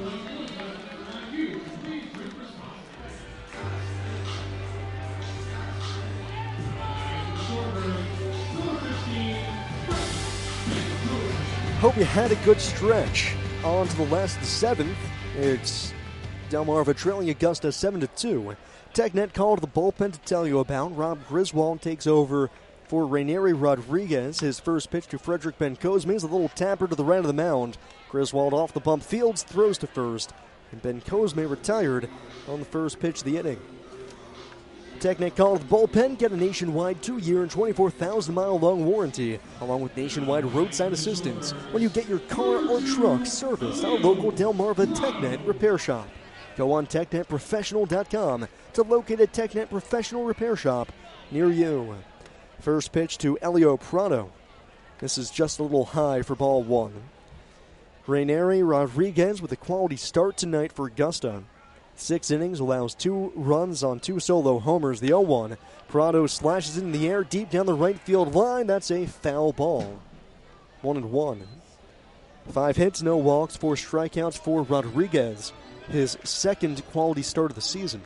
Hope you had a good stretch. On to the last of the seventh. It's Delmarva trailing Augusta seven to two. TechNet called the bullpen to tell you about. Rob Griswold takes over for Rainieri Rodriguez. His first pitch to Frederick Bencosme is a little tapper to the right of the mound. Griswold off the bump fields, throws to first. And Bencosme retired on the first pitch of the inning. TechNet called the bullpen, get a nationwide two-year and twenty-four thousand mile long warranty, along with nationwide roadside assistance when you get your car or truck serviced at a local Delmarva TechNet repair shop. Go on tech net professional dot com to locate a TechNet professional repair shop near you. First pitch to Elio Prado. This is just a little high for ball one. Rainieri Rodriguez with a quality start tonight for Augusta. Six innings, allows two runs on two solo homers. The oh one. Prado slashes it in the air deep down the right field line. That's a foul ball. One and one. Five hits, no walks, four strikeouts for Rodriguez. His second quality start of the season.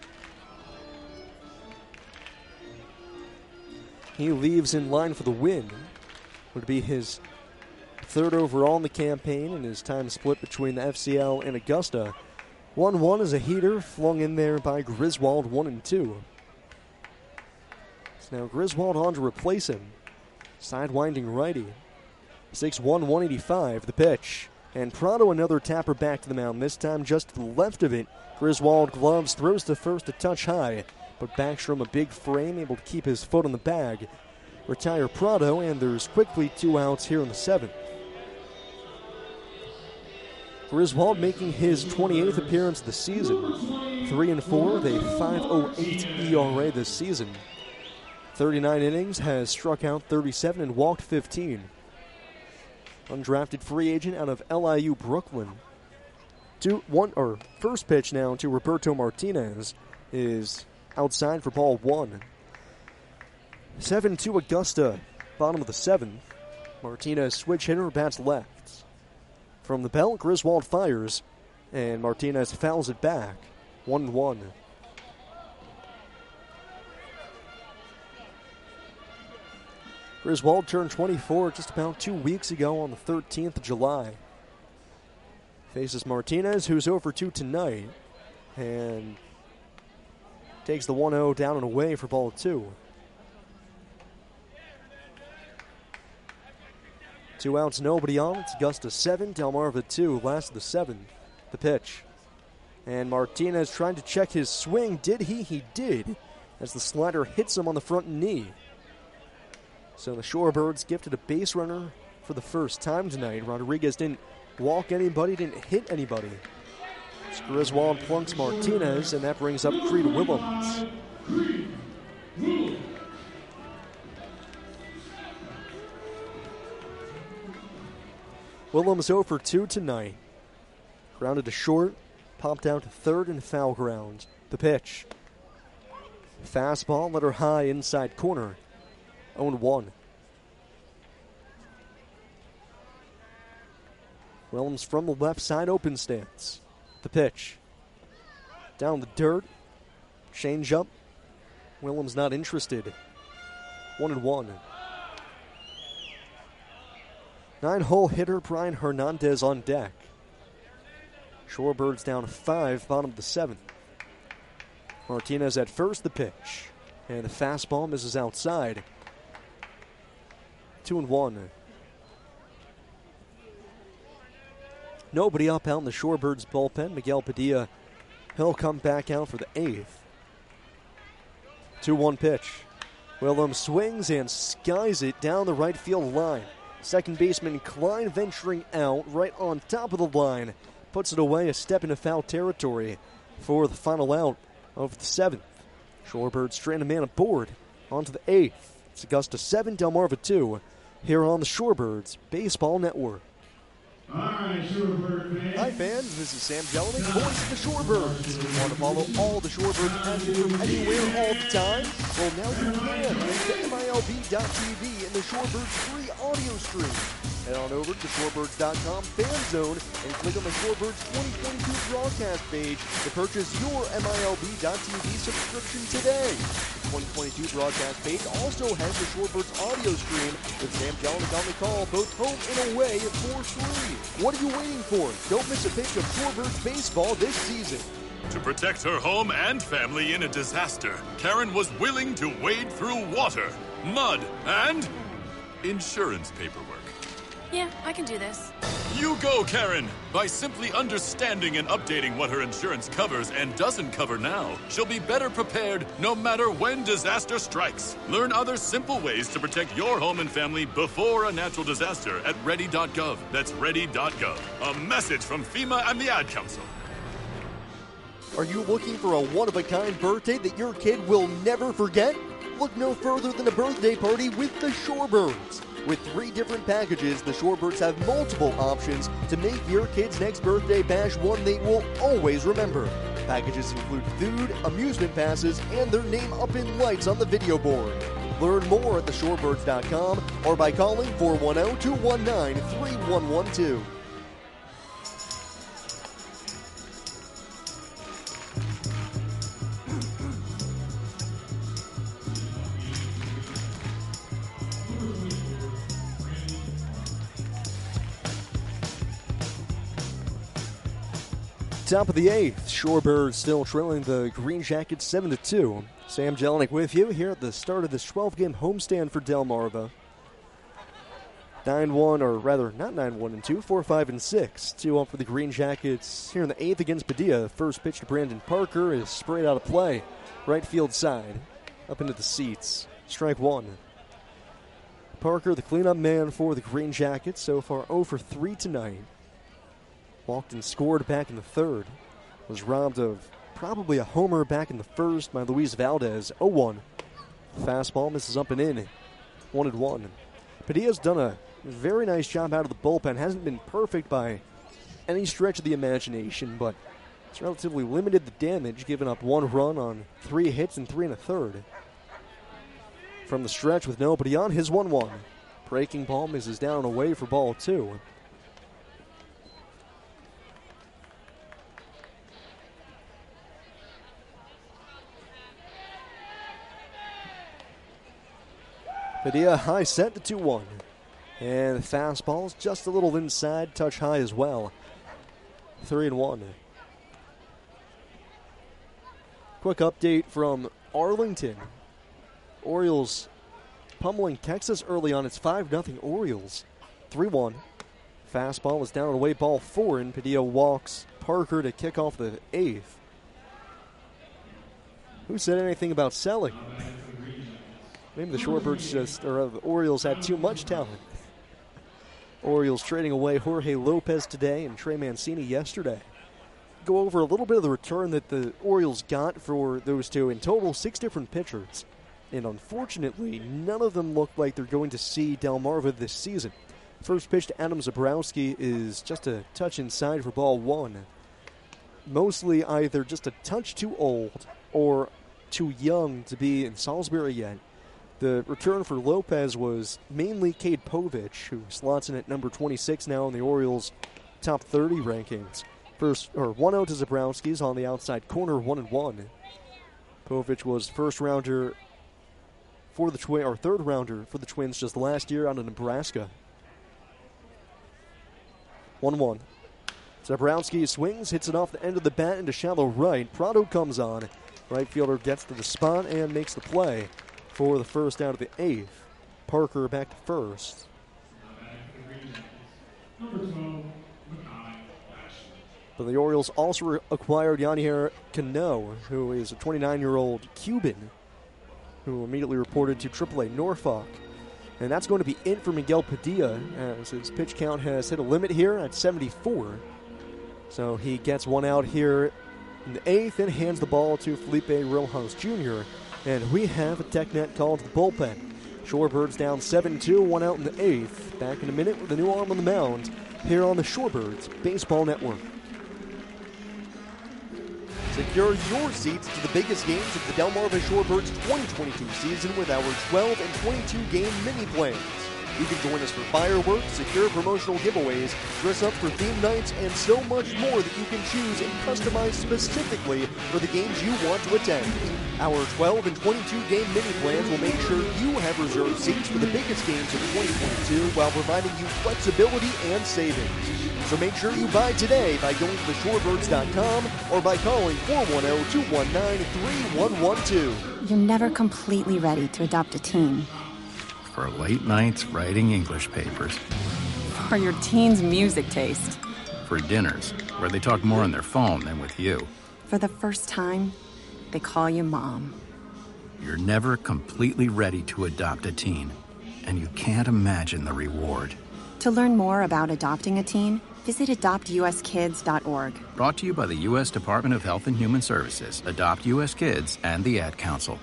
He leaves in line for the win. Would be his third overall in the campaign, and his time split between the F C L and Augusta. one one is a heater flung in there by Griswold, one and two. So now Griswold on to replace him. Sidewinding righty. six one, one eighty-five, the pitch. And Prado another tapper back to the mound, this time just to the left of it. Griswold gloves, throws to first a touch high, but Backstrom a big frame, able to keep his foot on the bag. Retire Prado, and there's quickly two outs here in the seventh. Griswold making his twenty-eighth appearance of the season. three and four with a five oh eight E R A this season. thirty-nine innings, has struck out thirty-seven and walked fifteen. Undrafted free agent out of L I U Brooklyn. Two, one, or first pitch now to Roberto Martinez is outside for ball one. seven two Augusta, bottom of the seventh. Martinez switch hitter, bats left. From the belt, Griswold fires, and Martinez fouls it back. one one. Griswold turned twenty-four just about two weeks ago on the thirteenth of July. Faces Martinez, who's oh for two tonight, and takes the one oh down and away for ball two. Two outs, nobody on. It's Augusta seven, Delmarva two, last of the seventh. The pitch. And Martinez trying to check his swing. Did he? He did. As the slider hits him on the front knee. So the Shorebirds gifted a base runner for the first time tonight. Rodriguez didn't walk anybody, didn't hit anybody. So Griswold plunks Martinez, and that brings up Creed Willems. Willems oh for two tonight. Grounded to short, popped out to third and foul ground. The pitch. Fastball, let her high inside corner. oh one. Willems from the left side, open stance. The pitch. Down the dirt. Change up. Willems not interested. One and one. Nine-hole hitter Brian Hernandez on deck. Shorebirds down five, bottom of the seventh. Martinez at first, the pitch. And the fastball misses outside. Two and one. nobody up out in the Shorebirds bullpen. Miguel Padilla, he'll come back out for the eighth. two one pitch. Willem swings and skies it down the right field line. Second baseman Klein venturing out right on top of the line. Puts it away, a step into foul territory for the final out of the seventh. Shorebirds strand a man aboard onto the eighth. It's Augusta seven, Delmarva two, here on the Shorebirds Baseball Network.
All right, Shorebird fans.
Hi fans, this is Sam Jelinek, voice of the Shorebirds. Want to follow all the Shorebirds action from anywhere all the time? Well, now you can with the M I L B dot T V and the Shorebirds free audio stream. Head on over to shorebirds dot com fan zone and click on the Shorebirds twenty twenty-two broadcast page to purchase your M I L B dot T V subscription today. The twenty twenty-two broadcast page also has the Shorebirds audio stream with Sam Jelinek on the call, both home and away for free. What are you waiting for? Don't miss a pitch of Shorebirds baseball this season.
To protect her home and family in a disaster, Karen was willing to wade through water, mud, and insurance paperwork.
Yeah, I can do this.
You go, Karen! By simply understanding and updating what her insurance covers and doesn't cover now, she'll be better prepared no matter when disaster strikes. Learn other simple ways to protect your home and family before a natural disaster at ready dot gov. That's ready dot gov. A message from FEMA and the Ad Council.
Are you looking for a one-of-a-kind birthday that your kid will never forget? Look no further than a birthday party with the Shorebirds. With three different packages, the Shorebirds have multiple options to make your kid's next birthday bash one they will always remember. Packages include food, amusement passes, and their name up in lights on the video board. Learn more at the shorebirds dot com or by calling four one zero, two one nine, three one one two. Top of the eighth, Shorebirds still trailing the Green Jackets seven to two. Sam Jelinek with you here at the start of this twelve-game homestand for Delmarva. nine one, or rather, not nine one and two, four five and six. two up for the Green Jackets here in the eighth against Padilla. First pitch to Brandon Parker is sprayed out of play. Right field side, up into the seats. Strike one. Parker, the cleanup man for the Green Jackets, so far oh for three tonight. Walked and scored back in the third. Was robbed of probably a homer back in the first by Luis Valdez. oh one. Fastball misses up and in. one and one. Padilla's done a very nice job out of the bullpen. Hasn't been perfect by any stretch of the imagination, but it's relatively limited the damage, giving up one run on three hits and three and a third. From the stretch with nobody on, his one one. Breaking ball misses down and away for ball two. Padilla high set to two one. And the fastball's just a little inside, touch high as well. three and one. Quick update from Arlington. Orioles pummeling Texas early on. It's five nothing Orioles. three one. Fastball is down and away, ball four, and Padilla walks Parker to kick off the eighth. Who said anything about selling? Maybe the Shorebirds just, or uh, the Orioles had too much talent. Orioles trading away Jorge Lopez today and Trey Mancini yesterday. Go over a little bit of the return that the Orioles got for those two. In total, six different pitchers. And unfortunately, none of them look like they're going to see Delmarva this season. First pitch to Adam Zabrowski is just a touch inside for ball one. Mostly either just a touch too old or too young to be in Salisbury yet. The return for Lopez was mainly Cade Povich, who slots in at number twenty-six now in the Orioles' top thirty rankings. First, or one oh to Zabrowski's on the outside corner, one and one. Povich was first rounder for the Twins, or third rounder for the Twins just last year out of Nebraska. one one. Zabrowski swings, hits it off the end of the bat into shallow right. Prado comes on. Right fielder gets to the spot and makes the play for the first out of the eighth. Parker back to first. But the Orioles also re- acquired Yanier Cano, who is a twenty-nine-year-old Cuban who immediately reported to triple A Norfolk. And that's going to be it for Miguel Padilla, as his pitch count has hit a limit here at seventy-four. So he gets one out here in the eighth and hands the ball to Felipe Rojas Junior And we have a TechNet call to the bullpen. Shorebirds down seven two, one out in the eighth. Back in a minute with a new arm on the mound here on the Shorebirds Baseball Network. Secure your seats to the biggest games of the Delmarva Shorebirds twenty twenty-two season with our twelve and twenty-two game mini plans. You can join us for fireworks, secure promotional giveaways, dress up for theme nights, and so much more that you can choose and customize specifically for the games you want to attend. Our twelve and twenty-two game mini plans will make sure you have reserved seats for the biggest games of twenty twenty-two while providing you flexibility and savings. So make sure you buy today by going to the shorebirds dot com or by calling four one zero, two one nine, three one one two.
You're never completely ready to adopt a teen.
For late nights writing English papers.
For your teen's music taste.
For dinners where they talk more on their phone than with you.
For the first time, they call you mom.
You're never completely ready to adopt a teen, and you can't imagine the reward.
To learn more about adopting a teen, visit adopt u s kids dot org.
Brought to you by the U S Department of Health and Human Services, Adopt U S Kids, and the Ad Council.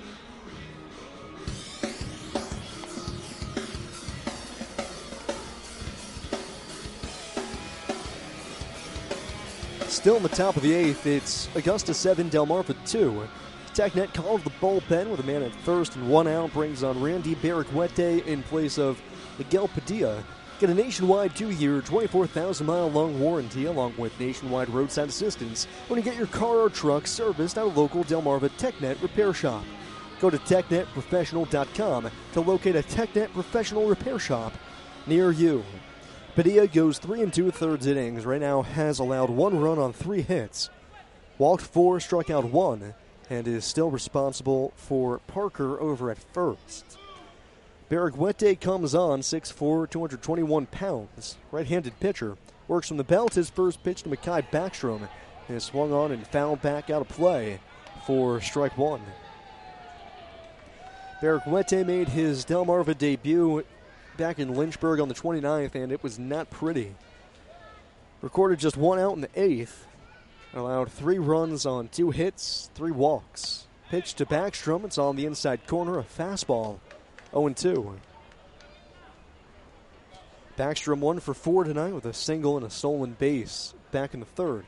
Still in the top of the eighth, it's Augusta seven, Delmarva two. TechNet calls the bullpen with a man at first and one out, brings on Randy Barraguete in place of Miguel Padilla. Get a nationwide two-year, twenty-four thousand mile long warranty along with nationwide roadside assistance when you get your car or truck serviced at a local Delmarva TechNet repair shop. Go to tech net professional dot com to locate a TechNet professional repair shop near you. Padilla goes three and two-thirds innings. Right now has allowed one run on three hits. Walked four, struck out one, and is still responsible for Parker over at first. Barraguete comes on, six foot four, two hundred twenty-one pounds. Right-handed pitcher. Works from the belt. His first pitch to Mekhi Backstrom is swung on and fouled back out of play for strike one. Barraguete made his Delmarva debut back in Lynchburg on the twenty-ninth, and it was not pretty. Recorded just one out in the eighth. Allowed three runs on two hits, three walks. Pitch to Backstrom. It's on the inside corner, a fastball. oh and two. Backstrom one for four tonight with a single and a stolen base back in the third.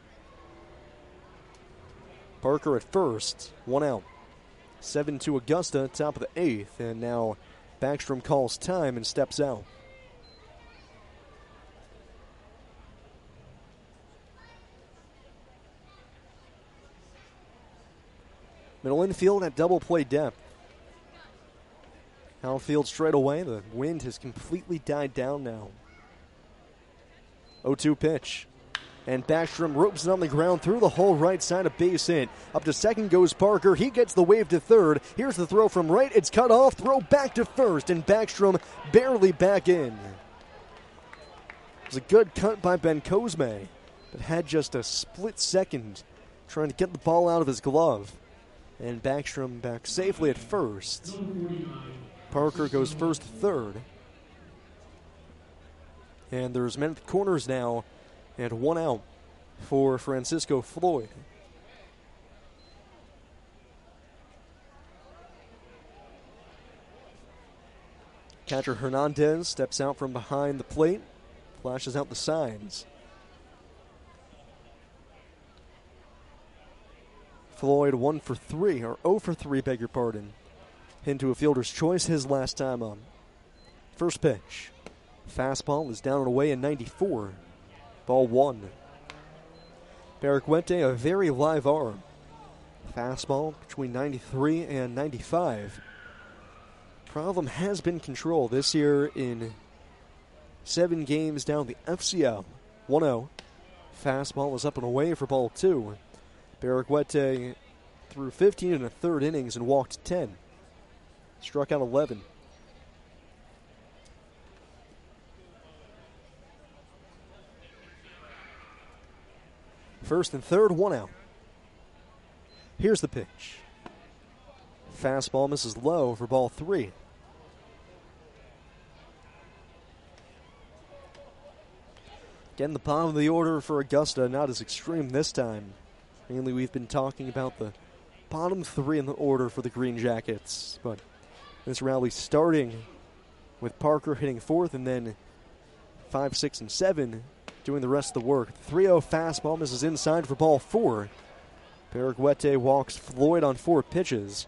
Parker at first, one out. seven two Augusta, top of the eighth, and now Backstrom calls time and steps out. Middle infield at double play depth. Outfield straight away. The wind has completely died down now. oh two pitch. And Backstrom ropes it on the ground through the hole right side, a base hit. Up to second goes Parker. He gets the wave to third. Here's the throw from right. It's cut off. Throw back to first. And Backstrom barely back in. It was a good cut by Ben Cosme, but had just a split second trying to get the ball out of his glove. And Backstrom back safely at first. Parker goes first to third. And there's men at the corners now. And one out for Francisco Floyd. Catcher Hernandez steps out from behind the plate, flashes out the signs. Floyd one for three, or oh for three, beg your pardon. Into a fielder's choice his last time on. First pitch. Fastball is down and away in ninety-four. Ball one. Barraguete, a very live arm. Fastball between ninety-three and ninety-five. Problem has been control this year in seven games down the F C L. one oh. Fastball is up and away for ball two. Barraguete threw fifteen and a third innings and walked ten. Struck out eleven. First and third, one out. Here's the pitch. Fastball misses low for ball three. Again, the bottom of the order for Augusta, not as extreme this time. Mainly we've been talking about the bottom three in the order for the Green Jackets. But this rally starting with Parker hitting fourth and then five, six, and seven doing the rest of the work. three oh fastball misses inside for ball four. Beriguete walks Floyd on four pitches.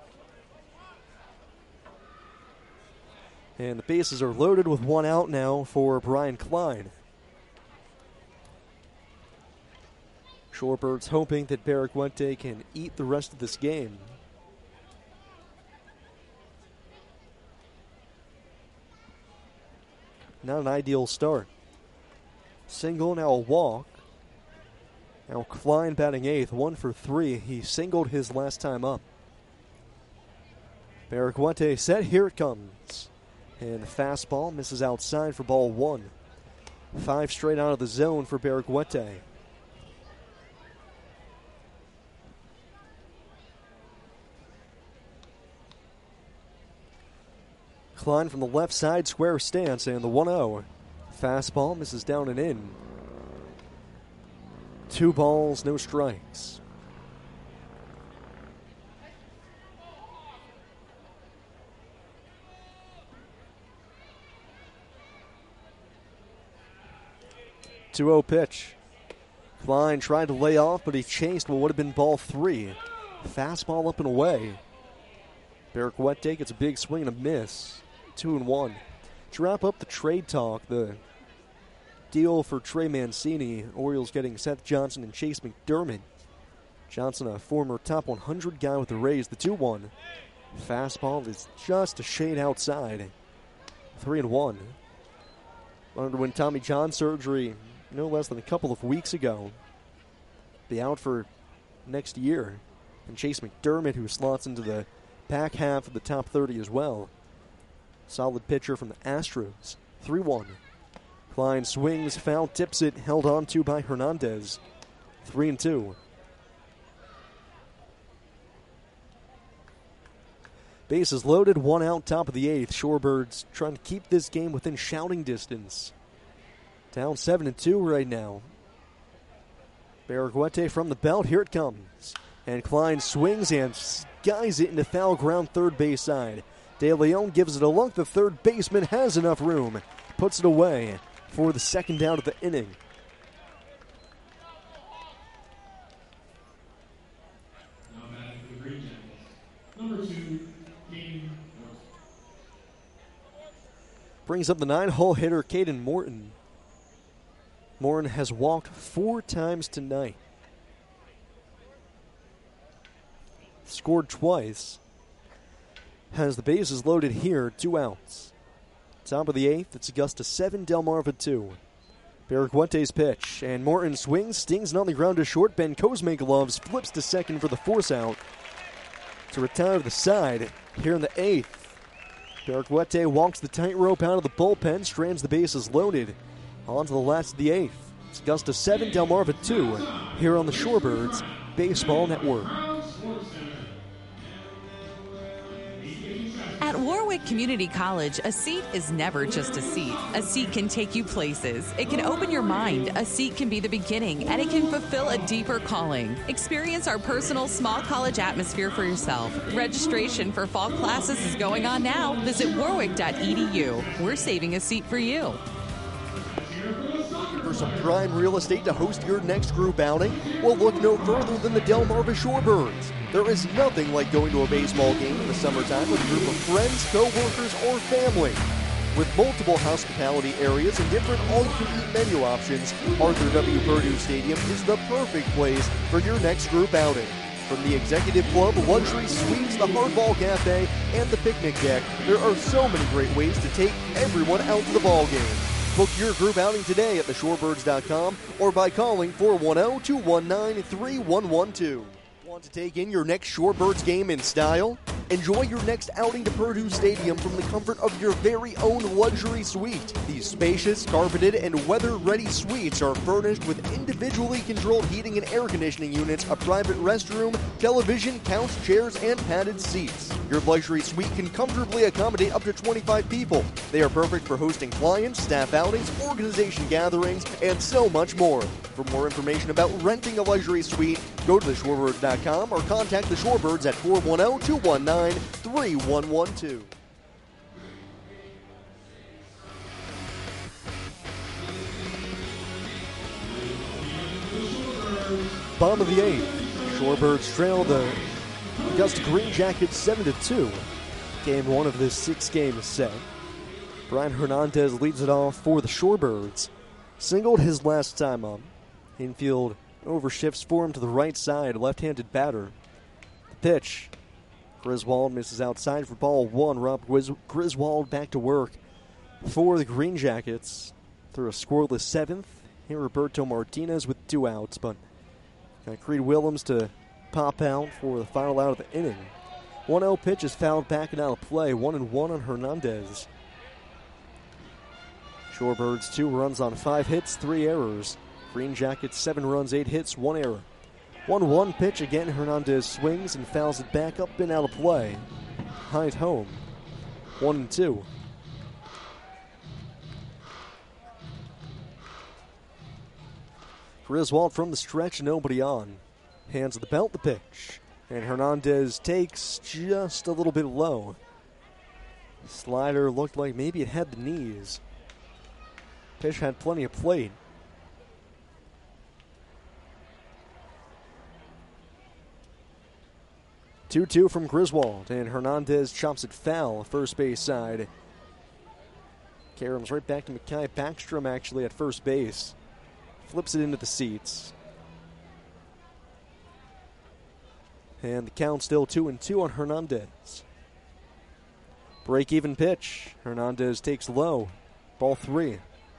And the bases are loaded with one out now for Brian Klein. Shorebirds hoping that Beriguete can eat the rest of this game. Not an ideal start. Single, now a walk. Now Klein batting eighth, one for three. He singled his last time up. Beriguete set, here it comes. And the fastball misses outside for ball one. Five straight out of the zone for Beriguete. Klein from the left side, square stance, and the one oh. Fastball misses down and in. Two balls, no strikes. two oh pitch. Klein tried to lay off, but he chased what would have been ball three. Fastball up and away. Beriguete gets a big swing and a miss. Two and one. To wrap up the trade talk, the deal for Trey Mancini, Orioles getting Seth Johnson and Chase McDermott. Johnson, a former top one hundred guy with the Rays, the two one. Fastball is just a shade outside. Three and one. Underwent Tommy John surgery no less than a couple of weeks ago. Be out for next year. And Chase McDermott, who slots into the back half of the top thirty as well. Solid pitcher from the Astros. three one. Klein swings, foul, tips it, held on to by Hernandez. three and two. Bases loaded, one out, top of the eighth. Shorebirds trying to keep this game within shouting distance. Down seven and two right now. Beriguete from the belt, here it comes. And Klein swings and skies it into foul ground third base side. De Leon gives it a look. The third baseman has enough room. Puts it away for the second out of the inning.
Number two, Caden
Brings up the nine-hole hitter, Caden Morton. Morton has walked four times tonight. Scored twice. Has the bases loaded here, two outs. Top of the eighth, it's Augusta seven, Delmarva two. Beriguete's pitch, and Morton swings, stings it on the ground to short. Ben Cosme gloves, flips to second for the force out. To retire to the side here in the eighth. Beriguete walks the tightrope out of the bullpen, strands the bases loaded. On to the last of the eighth. It's Augusta seven, Delmarva two, here on the Shorebirds Baseball Network.
At Warwick Community College, a seat is never just a seat. A seat can take you places. It can open your mind. A seat can be the beginning, and it can fulfill a deeper calling. Experience our personal small college atmosphere for yourself. Registration for fall classes is going on now. Visit warwick dot e d u. We're saving a seat for you.
For some prime real estate to host your next group outing? Well, look no further than the Delmarva Shorebirds. There is nothing like going to a baseball game in the summertime with a group of friends, co-workers, or family. With multiple hospitality areas and different all-you-can-eat menu options, Arthur W. Purdue Stadium is the perfect place for your next group outing. From the Executive Club, luxury suites, the Hardball Cafe, and the picnic deck, there are so many great ways to take everyone out to the ball game. Book your group outing today at the shorebirds dot com or by calling four one zero, two one nine, three one one two. Want to take in your next Shorebirds game in style? Enjoy your next outing to Purdue Stadium from the comfort of your very own luxury suite. These spacious, carpeted, and weather-ready suites are furnished with individually controlled heating and air conditioning units, a private restroom, television, couch, chairs, and padded seats. Your luxury suite can comfortably accommodate up to twenty-five people. They are perfect for hosting clients, staff outings, organization gatherings, and so much more. For more information about renting a luxury suite, go to the shorebirds dot com or contact the Shorebirds at four one zero, two one nine, three one one two. Bottom of the eighth, Shorebirds trail the Augusta Green Jackets seven to two. Game one of this six-game set. Brian Hernandez leads it off for the Shorebirds. Singled his last time up. Infield overshifts for him to the right side, left-handed batter. The pitch. Griswold misses outside for ball one. Rob Gris- Griswold back to work for the Green Jackets through a scoreless seventh. Here Roberto Martinez with two outs, but got Creed Willems to pop out for the final out of the inning. one oh pitch is fouled back and out of play. one and one on Hernandez. Shorebirds two runs on five hits, three errors. Green Jackets seven runs, eight hits, one error. one one pitch again. Hernandez swings and fouls it back up and out of play. High at home. one and two. Griswold from the stretch, nobody on. Hands of the belt, the pitch. And Hernandez takes just a little bit low. Slider looked like maybe it had the knees. Pitch had plenty of plate. two two from Griswold, and Hernandez chops it foul, first base side. Karams right back to Mekhi Backstrom, actually, at first base. Flips it into the seats. And the count still two and two on Hernandez. Break-even pitch. Hernandez takes low. Ball three.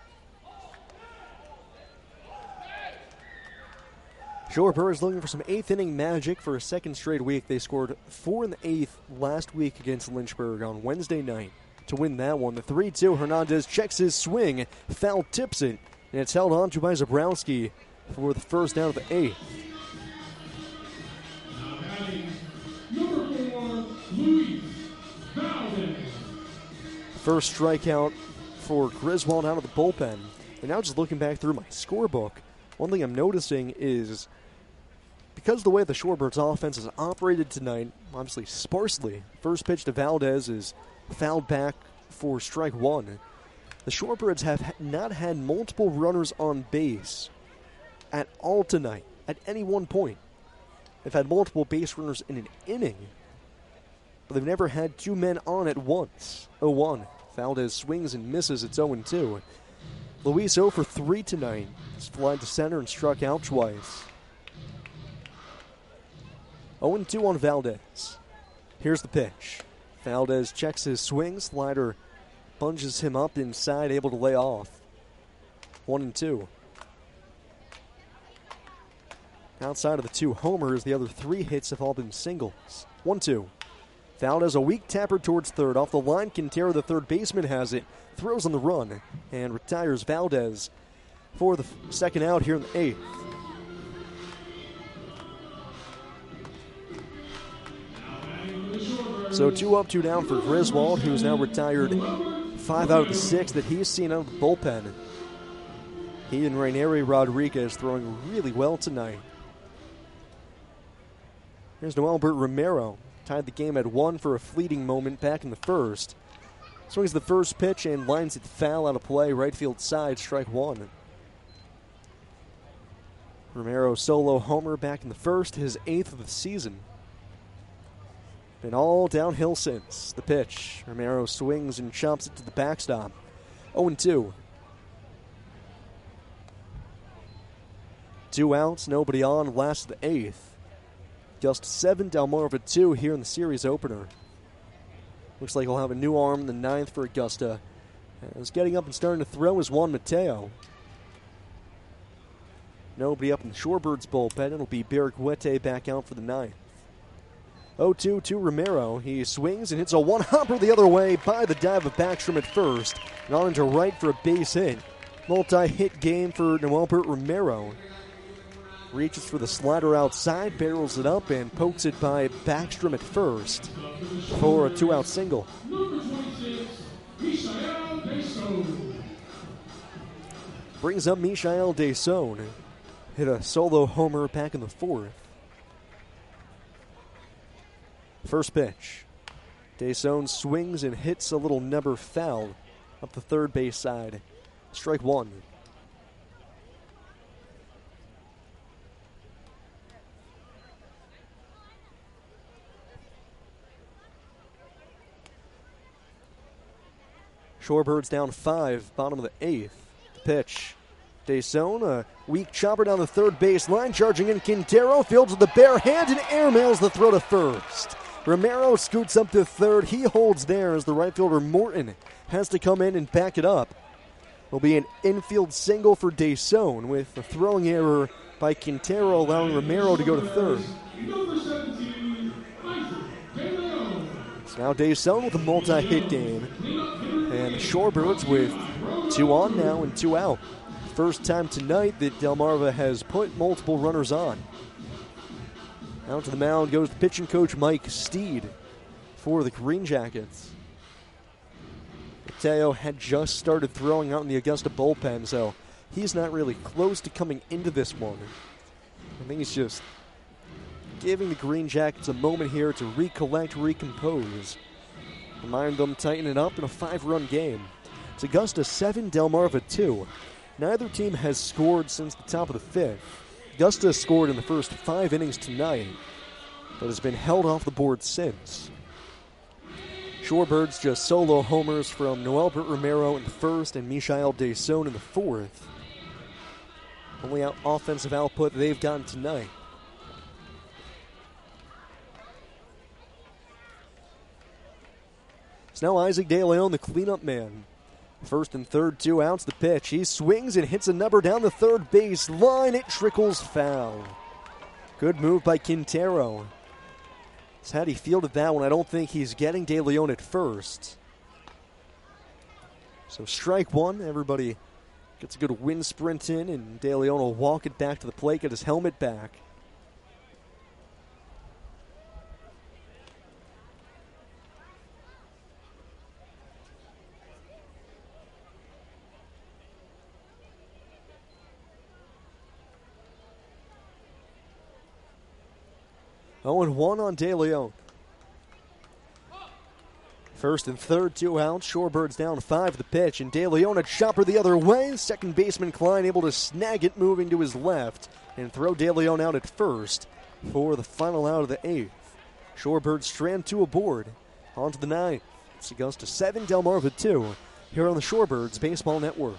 Shorebirds looking for some eighth inning magic for a second straight week. They scored four in the eighth last week against Lynchburg on Wednesday night to win that one. The three two, Hernandez checks his swing, foul tips it, and it's held on to by Zabrowski for the first out of the eighth. First strikeout for Griswold out of the bullpen. And now just looking back through my scorebook, one thing I'm noticing is because of the way the Shorebirds offense has operated tonight, obviously sparsely, first pitch to Valdez is fouled back for strike one. The Shorebirds have not had multiple runners on base at all tonight, at any one point. They've had multiple base runners in an inning, but they've never had two men on at once. oh one. Valdez swings and misses. It's oh and two. Luis oh for three tonight. He's flied to center and struck out twice. oh and two on Valdez. Here's the pitch. Valdez checks his swing. Slider punches him up inside, able to lay off. one and two. Outside of the two homers, the other three hits have all been singles. one two. Valdez, a weak tapper towards third. Off the line, Quintero, the third baseman, has it. Throws on the run and retires Valdez for the second out here in the eighth. So two up, two down for Griswold, who's now retired five out of the six that he's seen out of the bullpen. He and Rainieri Rodriguez throwing really well tonight. Here's Noelbert Romero. Tied the game at one for a fleeting moment back in the first. Swings the first pitch and lines it foul out of play, right field side, strike one. Romero solo homer back in the first, his eighth of the season. Been all downhill since. The pitch. Romero swings and chops it to the backstop. oh and two. Two outs, nobody on, last of the eighth. Just seven, Delmarva two here in the series opener. Looks like he'll have a new arm in the ninth for Augusta. As getting up and starting to throw is Juan Mateo. Nobody up in the Shorebirds bullpen. It'll be Barrick Huete back out for the ninth. oh two to Romero. He swings and hits a one-hopper the other way by the dive of Backstrom at first. And on into right for a base hit. Multi-hit game for Noelbert Romero. Reaches for the slider outside, barrels it up, and pokes it by Backstrom at first for a two-out single. Brings up Michael Desaune. Hit a solo homer back in the fourth. First pitch. Desaune swings and hits a little number foul up the third base side. Strike one. Shorebirds down five, bottom of the eighth. The pitch. Desaune, a weak chopper down the third base line, charging in Quintero, fields with the bare hand and airmails the throw to first. Romero scoots up to third. He holds there as the right fielder Morton has to come in and back it up. Will be an infield single for Desaune with a throwing error by Quintero, allowing Romero to go to third. So now Desaune with a multi-hit game. And the Shorebirds with two on now and two out. First time tonight that Delmarva has put multiple runners on. Out to the mound goes the pitching coach Mike Steed for the Green Jackets. Mateo had just started throwing out in the Augusta bullpen, so he's not really close to coming into this one. I think he's just giving the Green Jackets a moment here to recollect, recompose. Remind them tighten it up in a five-run game. It's Augusta seven, Delmarva two. Neither team has scored since the top of the fifth. Augusta scored in the first five innings tonight, but has been held off the board since. Shorebirds just solo homers from Noelbert Romero in the first and Michael Desaune in the fourth. Only out offensive output they've gotten tonight. It's now Isaac De Leon, the cleanup man. First and third, two outs, the pitch. He swings and hits a number down the third base line. It trickles foul. Good move by Quintero. As had he fielded that one, I don't think he's getting De Leon at first. So strike one. Everybody gets a good wind sprint in, and De Leon will walk it back to the plate, get his helmet back. oh and one on De Leon. First and third, two outs. Shorebirds down five the pitch, and De Leon a chopper the other way. Second baseman Klein able to snag it moving to his left and throw De Leon out at first for the final out of the eighth. Shorebirds strand two aboard. On to the ninth. It's Augusta seven, Delmarva two here on the Shorebirds Baseball Network.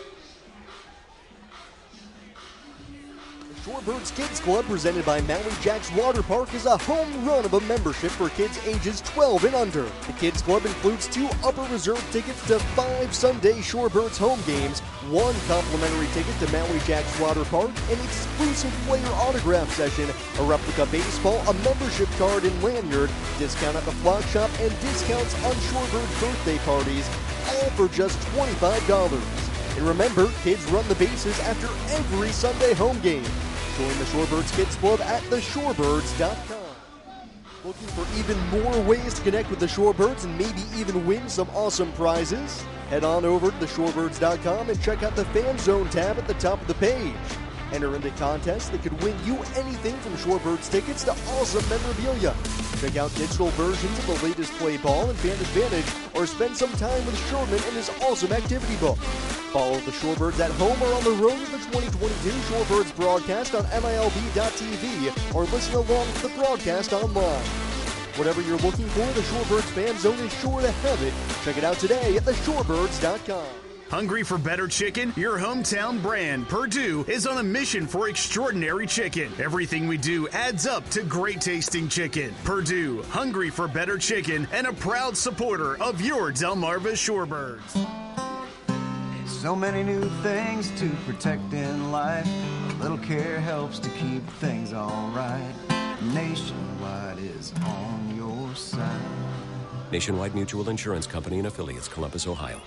Shorebirds Kids Club, presented by Maui Jacks Water Park, is a home run of a membership for kids ages twelve and under. The Kids Club includes two upper reserve tickets to five Sunday Shorebirds home games, one complimentary ticket to Maui Jacks Water Park, an exclusive player autograph session, a replica baseball, a membership card and lanyard, discount at the flock shop, and discounts on Shorebird birthday parties, all for just twenty-five dollars. And remember, kids run the bases after every Sunday home game. Join the Shorebirds Kids Club at the shorebirds dot com. Looking for even more ways to connect with the Shorebirds and maybe even win some awesome prizes? Head on over to the shorebirds dot com and check out the Fan Zone tab at the top of the page. Enter into contests that could win you anything from Shorebirds tickets to awesome memorabilia. Check out digital versions of the latest play ball and Fan Advantage, or spend some time with Sherman and his awesome activity book. Follow the Shorebirds at home or on the road with the twenty twenty-two Shorebirds broadcast on M I L B dot T V, or listen along to the broadcast online. Whatever you're looking for, the Shorebirds Fan Zone is sure to have it. Check it out today at the shorebirds dot com.
Hungry for better chicken? Your hometown brand, Perdue, is on a mission for extraordinary chicken. Everything we do adds up to great tasting chicken. Perdue, hungry for better chicken, and a proud supporter of your Delmarva Shorebirds.
So many new things to protect in life. A little care helps to keep things alright. Nationwide is on your side.
Nationwide Mutual Insurance Company and affiliates, Columbus, Ohio.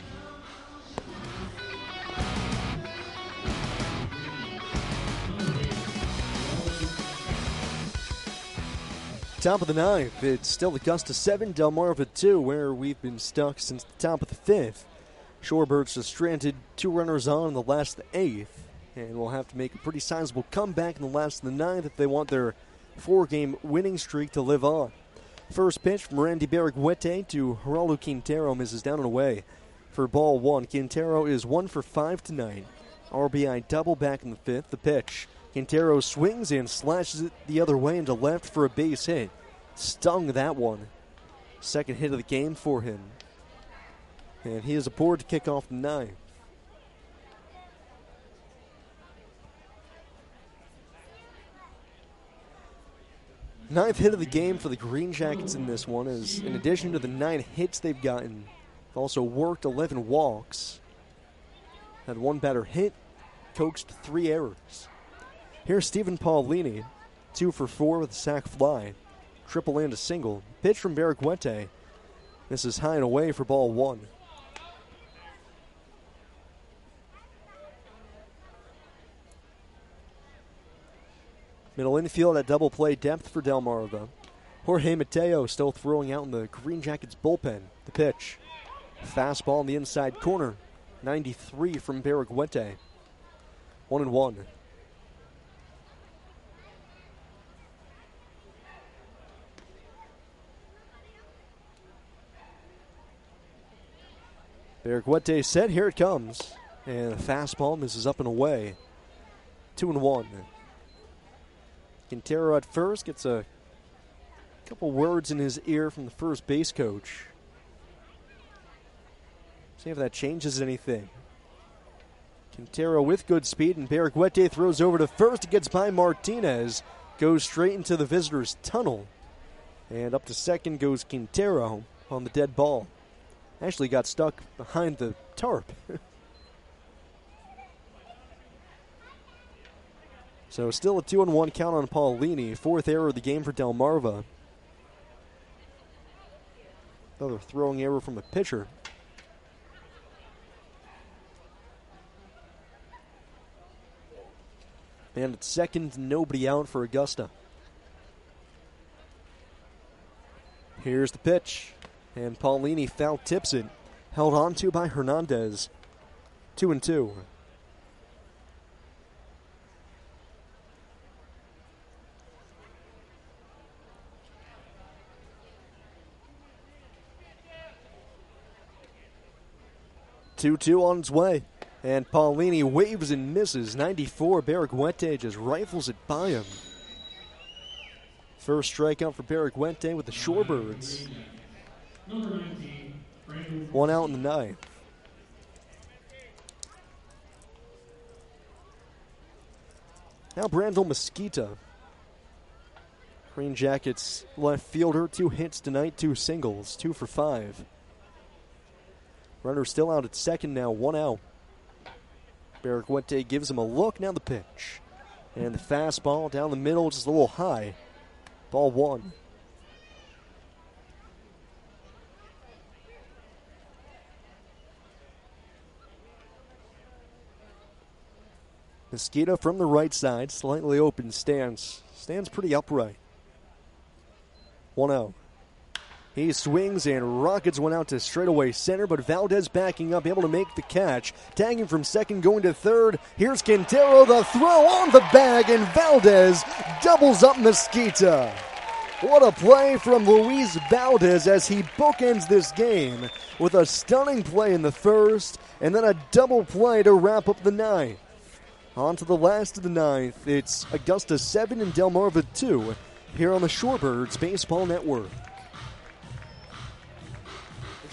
Top of the ninth, it's still Augusta seven, Delmarva two, where we've been stuck since the top of the fifth. Shorebirds just stranded two runners on in the last of the eighth, and will have to make a pretty sizable comeback in the last of the ninth if they want their four-game winning streak to live on. First pitch from Randy Barriguete to Geraldo Quintero misses down and away for ball one. Quintero is one for five tonight. R B I double back in the fifth. The pitch. Quintero swings and slashes it the other way into left for a base hit. Stung that one. Second hit of the game for him. And he is aboard to kick off the ninth. Ninth hit of the game for the Green Jackets in this one is, in addition to the nine hits they've gotten, they've also worked eleven walks. Had one batter hit, coaxed three errors. Here's Stephen Paulini, two for four with a sac fly, triple and a single. Pitch from Barriguete. This is high and away for ball one. Middle infield at double play depth for Delmarva. Jorge Mateo still throwing out in the Green Jackets bullpen. The pitch. Fastball in the inside corner. ninety-three from Barriguete. One and one. Barriguete set, here it comes. And the fastball misses up and away. Two and one. Quintero at first gets a couple words in his ear from the first base coach. See if that changes anything. Quintero with good speed, and Barriguete throws over to first. It gets by Martinez. Goes straight into the visitor's tunnel. And up to second goes Quintero on the dead ball. Actually got stuck behind the tarp. So still a two and one count on Paulini. Fourth error of the game for Delmarva. Another throwing error from the pitcher. And at second, nobody out for Augusta. Here's the pitch. And Paulini foul tips it. Held on to by Hernandez. Two and two. two two on its way. And Paulini waves and misses. ninety-four, Barriguete just rifles it by him. First strikeout for Barriguete with the Shorebirds. One out in the ninth. Now Brandel Mesquita. Green Jackets left fielder, two hits tonight, two singles, two for five. Runner still out at second now, one out. Barriguete gives him a look, now the pitch. And the fastball down the middle, just a little high. Ball one. Mesquita from the right side, slightly open stance. Stands pretty upright. one oh. He swings and rockets one out to straightaway center, but Valdez backing up, able to make the catch. Tagging from second, going to third. Here's Quintero, the throw on the bag, and Valdez doubles up Mesquita. What a play from Luis Valdez as he bookends this game with a stunning play in the first, and then a double play to wrap up the ninth. On to the last of the ninth. It's Augusta seven and Delmarva two here on the Shorebirds Baseball Network.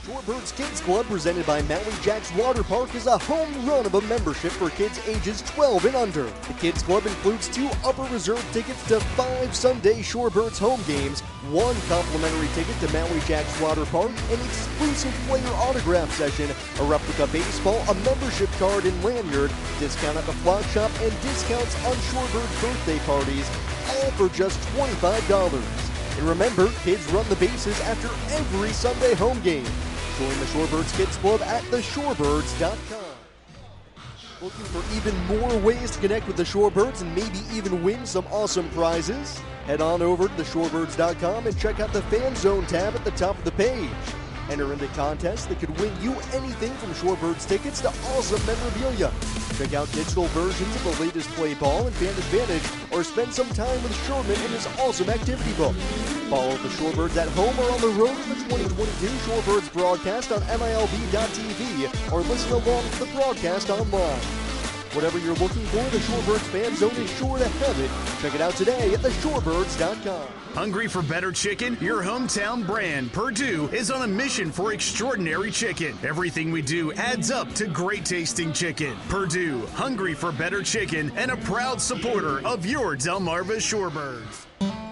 Shorebirds Kids Club, presented by Maui Jacks Water Park, is a home run of a membership for kids ages twelve and under. The Kids Club includes two upper reserve tickets to five Sunday Shorebirds home games, one complimentary ticket to Maui Jacks Water Park, an exclusive player autograph session, a replica baseball, a membership card and lanyard, discount at the flock shop, and discounts on Shorebirds birthday parties, all for just twenty-five dollars. And remember, kids run the bases after every Sunday home game. Join the Shorebirds Kids Club at the shorebirds dot com. Looking for even more ways to connect with the Shorebirds and maybe even win some awesome prizes? Head on over to the shorebirds dot com and check out the Fan Zone tab at the top of the page. Enter into contests that could win you anything from Shorebirds tickets to awesome memorabilia. Check out digital versions of the latest play ball and Fan Advantage, or spend some time with Sherman in his awesome activity book. Follow the Shorebirds at home or on the road for the twenty twenty-two Shorebirds broadcast on M I L B dot T V, or listen along to the broadcast online. Whatever you're looking for, the Shorebirds Fan Zone is sure to have it. Check it out today at the shorebirds dot com.
Hungry for better chicken? Your hometown brand, Purdue, is on a mission for extraordinary chicken. Everything we do adds up to great tasting chicken. Purdue, hungry for better chicken, and a proud supporter of your Delmarva Shorebirds.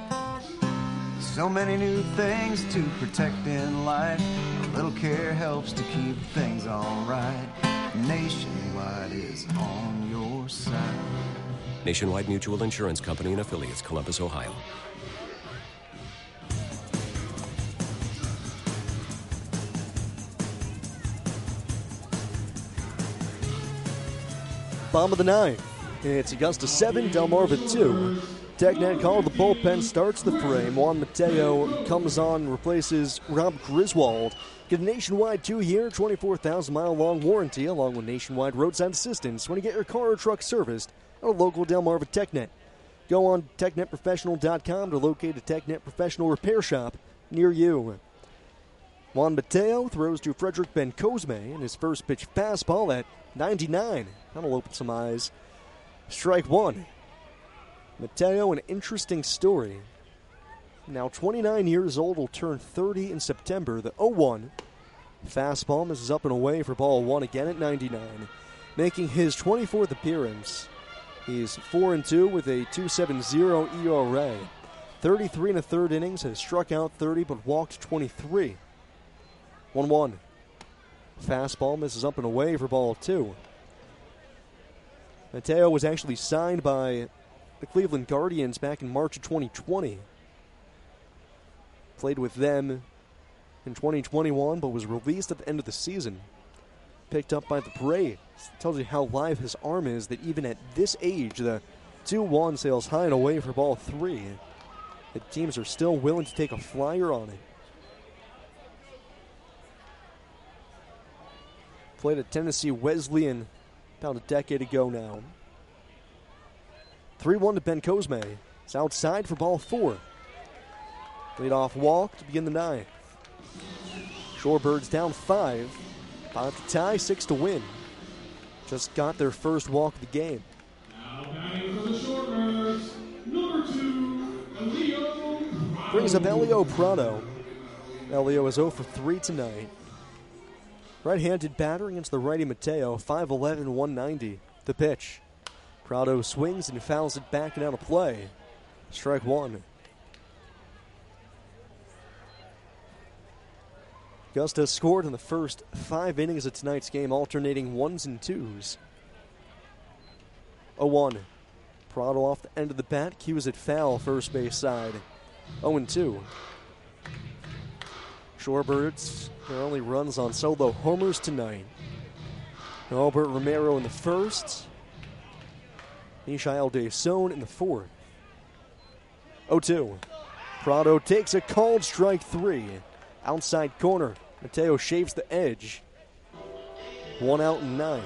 So many new things to protect in life. A little care helps to keep things alright. Nationwide is on your side.
Nationwide Mutual Insurance Company and Affiliates, Columbus, Ohio.
Bomb of the ninth. It's Augusta seven, Delmarva two. TechNet call, the bullpen starts the fray. Juan Mateo comes on, replaces Rob Griswold. Get a nationwide two-year, twenty-four thousand mile long warranty, along with nationwide roadside assistance when you get your car or truck serviced at a local Delmarva TechNet. Go on technet professional dot com to locate a TechNet professional repair shop near you. Juan Mateo throws to Frederick Bencosme, and his first pitch fastball at ninety-nine. That'll open some eyes. Strike one. Mateo, an interesting story. Now twenty-nine years old, will turn thirty in September. The oh one. Fastball misses up and away for ball one again at ninety-nine. Making his twenty-fourth appearance. He's four and two with a two point seven oh E R A. thirty-three and a third innings, has struck out thirty but walked twenty-three. one one. Fastball misses up and away for ball two. Mateo was actually signed by the Cleveland Guardians back in March of twenty twenty. Played with them in twenty twenty-one, but was released at the end of the season. Picked up by the Braves. Tells you how live his arm is, that even at this age, the two one sails high and away for ball three. The teams are still willing to take a flyer on it. Played at Tennessee Wesleyan about a decade ago now. three one to Bencosme. It's outside for ball four. Leadoff walk to begin the ninth. Shorebirds down five. Five to tie, six to win. Just got their first walk of the game.
Now batting for the Shorebirds, number two, Elio Prado.
Brings up Elio Prado. Elio is oh for three tonight. Right-handed batter against the righty Mateo, five eleven, one ninety. The pitch. Prado swings and fouls it back and out of play. Strike one. Augusta scored in the first five innings of tonight's game, alternating ones and twos. oh one. Prado off the end of the bat, cues it foul, first base side. oh and two. Shorebirds, their only runs on solo homers tonight. Albert Romero in the first. Mishael Deson in the fourth. oh two. Prado takes a called strike three. Outside corner. Mateo shaves the edge. One out and nine.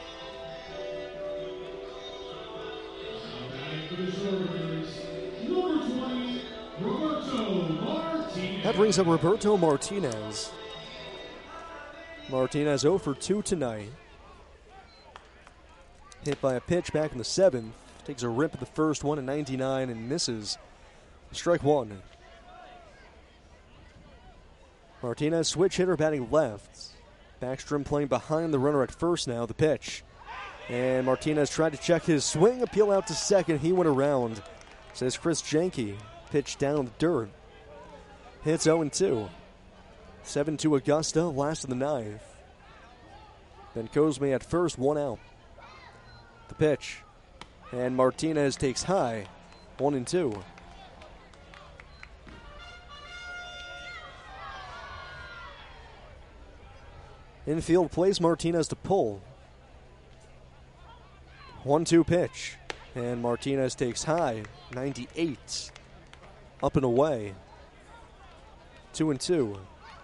That brings up Roberto Martinez. Martinez oh for two tonight. Hit by a pitch back in the seventh. Takes a rip at the first one at ninety-nine and misses. Strike one. Martinez, switch hitter, batting left. Backstrom playing behind the runner at first now. The pitch. And Martinez tried to check his swing, appeal out to second. He went around, says Chris Janke. Pitch down in the dirt. Hits oh two. seven two Augusta, last of the ninth. Ben Cosme at first, one out. The pitch. And Martinez takes high, one and two. Infield plays Martinez to pull. one two pitch. And Martinez takes high, ninety-eight. Up and away. Two and two.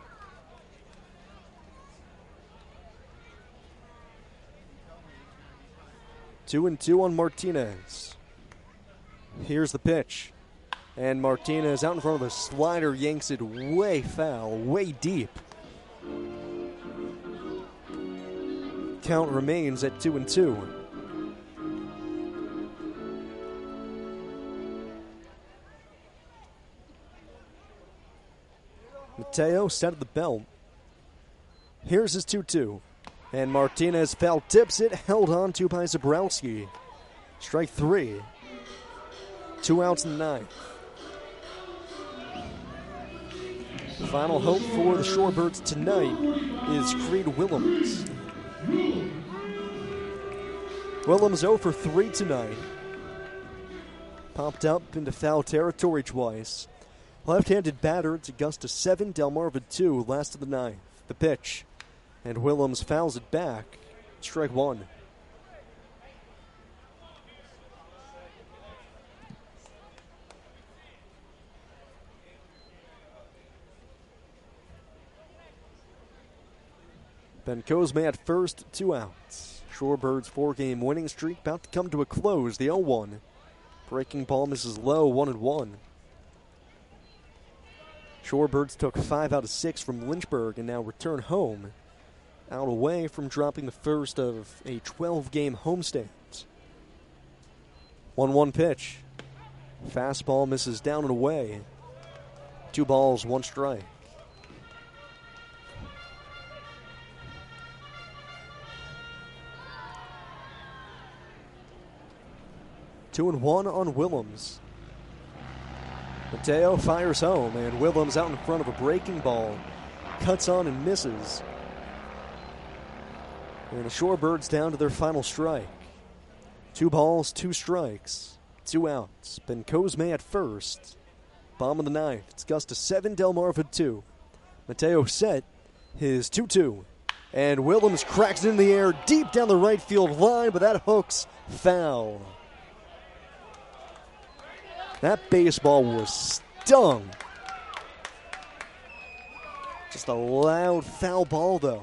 Two and two on Martinez. Here's the pitch. And Martinez out in front of the slider yanks it way foul, way deep. Count remains at two and two. Mateo set at the belt. Here's his two two. And Martinez foul tips it, held on to by Zabrowski. Strike three. Two outs in the ninth. The final hope for the Shorebirds tonight is Creed Willems. Willems oh for three tonight. Popped up into foul territory twice. Left-handed batter, it's Augusta seven, Delmarva two, last of the ninth. The pitch. And Willems fouls it back. Strike one. Ben Cosme at first, two outs. Shorebirds' four-game winning streak about to come to a close. The oh one. Breaking ball misses low, one and one. Shorebirds took five out of six from Lynchburg and now return home, out away from dropping the first of a twelve-game homestand. one one pitch. Fastball misses down and away. Two balls, one strike. Two and one on Willems. Mateo fires home, and Willems out in front of a breaking ball. Cuts on and misses. And the Shorebirds down to their final strike. Two balls, two strikes, two outs. Ben Cosme at first. Bottom of the ninth. It's Augusta seven, Delmarva two. Mateo set his two two. And Willems cracks it in the air deep down the right field line, but that hook's foul. That baseball was stung. Just a loud foul ball, though.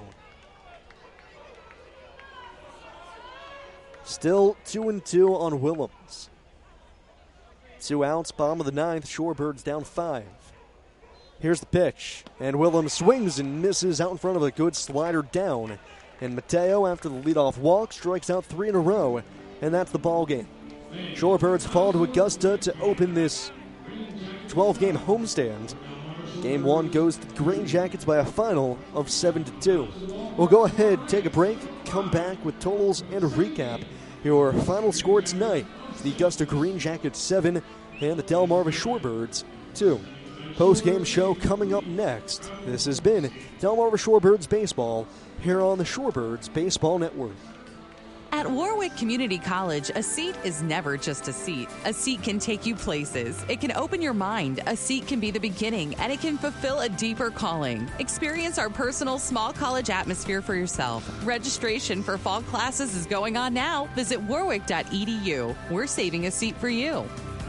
Still two and two on Willems. Two outs, bottom of the ninth. Shorebirds down five. Here's the pitch, and Willems swings and misses out in front of a good slider down. And Mateo, after the leadoff walk, strikes out three in a row, and that's the ball game. Shorebirds fall to Augusta to open this twelve-game homestand. Game one goes to the Green Jackets by a final of seven to two. We'll go ahead, take a break, come back with totals and a recap. Your final score tonight, the Augusta Green Jackets seven and the Delmarva Shorebirds two. Post-game show coming up next. This has been Delmarva Shorebirds Baseball here on the Shorebirds Baseball Network.
At Warwick Community College, a seat is never just a seat. A seat can take you places. It can open your mind. A seat can be the beginning, and it can fulfill a deeper calling. Experience our personal small college atmosphere for yourself. Registration for fall classes is going on now. Visit warwick dot e d u. We're saving a seat for you.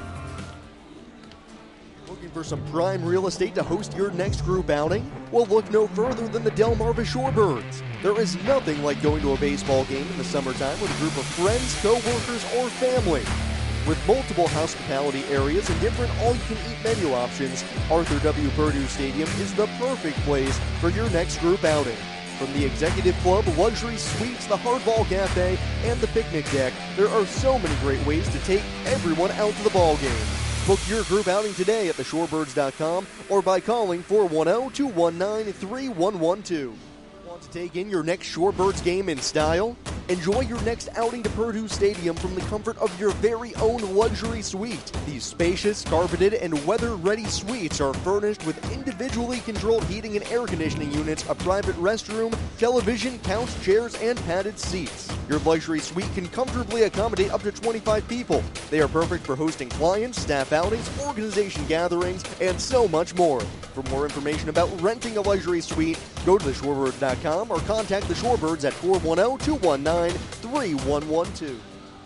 Looking for some prime real estate to host your next group outing? Well, look no further than the Delmarva Shorebirds. There is nothing like going to a baseball game in the summertime with a group of friends, co-workers, or family. With multiple hospitality areas and different all-you-can-eat menu options, Arthur W. Purdue Stadium is the perfect place for your next group outing. From the Executive Club, luxury suites, the Hardball Cafe, and the picnic deck, there are so many great ways to take everyone out to the ball game. Book your group outing today at the shorebirds dot com or by calling four one zero, two one nine, three one one two. Want to take in your next Shorebirds game in style? Enjoy your next outing to Purdue Stadium from the comfort of your very own luxury suite. These spacious, carpeted, and weather-ready suites are furnished with individually controlled heating and air conditioning units, a private restroom, television, couch, chairs, and padded seats. Your luxury suite can comfortably accommodate up to twenty-five people. They are perfect for hosting clients, staff outings, organization gatherings, and so much more. For more information about renting a luxury suite, go to the shorebirds dot com or contact the Shorebirds at four one zero, two one nine, three one one two.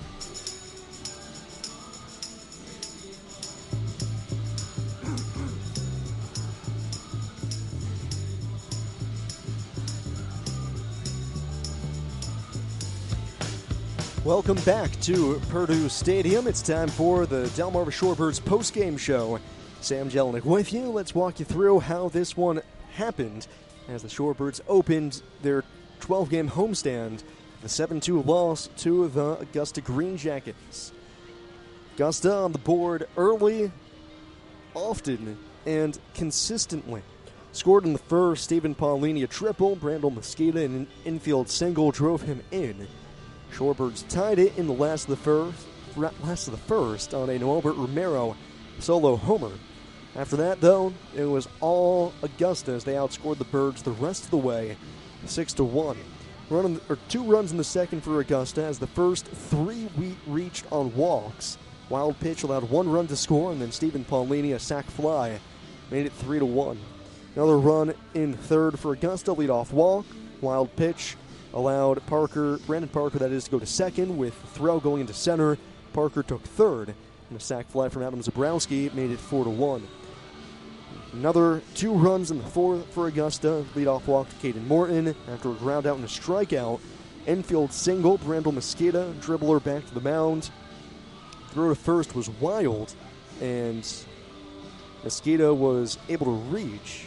Welcome back to Purdue Stadium. It's time for the Delmarva Shorebirds postgame show. Sam Jelinek with you. Let's walk you through how this one happened as the Shorebirds opened their twelve-game homestand, the seven two loss to the Augusta Green Jackets. Augusta on the board early, often, and consistently. Scored in the first, Stephen Paulini a triple, Brandel Mosqueda an infield single drove him in. Shorebirds tied it in the last of the first, last of the first on a Noelbert Romero solo homer. After that, though, it was all Augusta as they outscored the Birds the rest of the way, six to one. Run in the, or two runs in the second for Augusta as the first three we reached on walks. Wild pitch allowed one run to score, and then Stephen Paulini a sac fly made it three to one. Another run in third for Augusta, leadoff walk. Wild pitch allowed Parker, Brandon Parker, that is, to go to second with throw going into center. Parker took third, and a sac fly from Adam Zabrowski made it four to one. Another two runs in the fourth for Augusta. Leadoff walk to Caden Morton after a ground out and a strikeout. Infield single, Brandel Mosqueda, dribbler back to the mound. Throw to first was wild, and Mosqueda was able to reach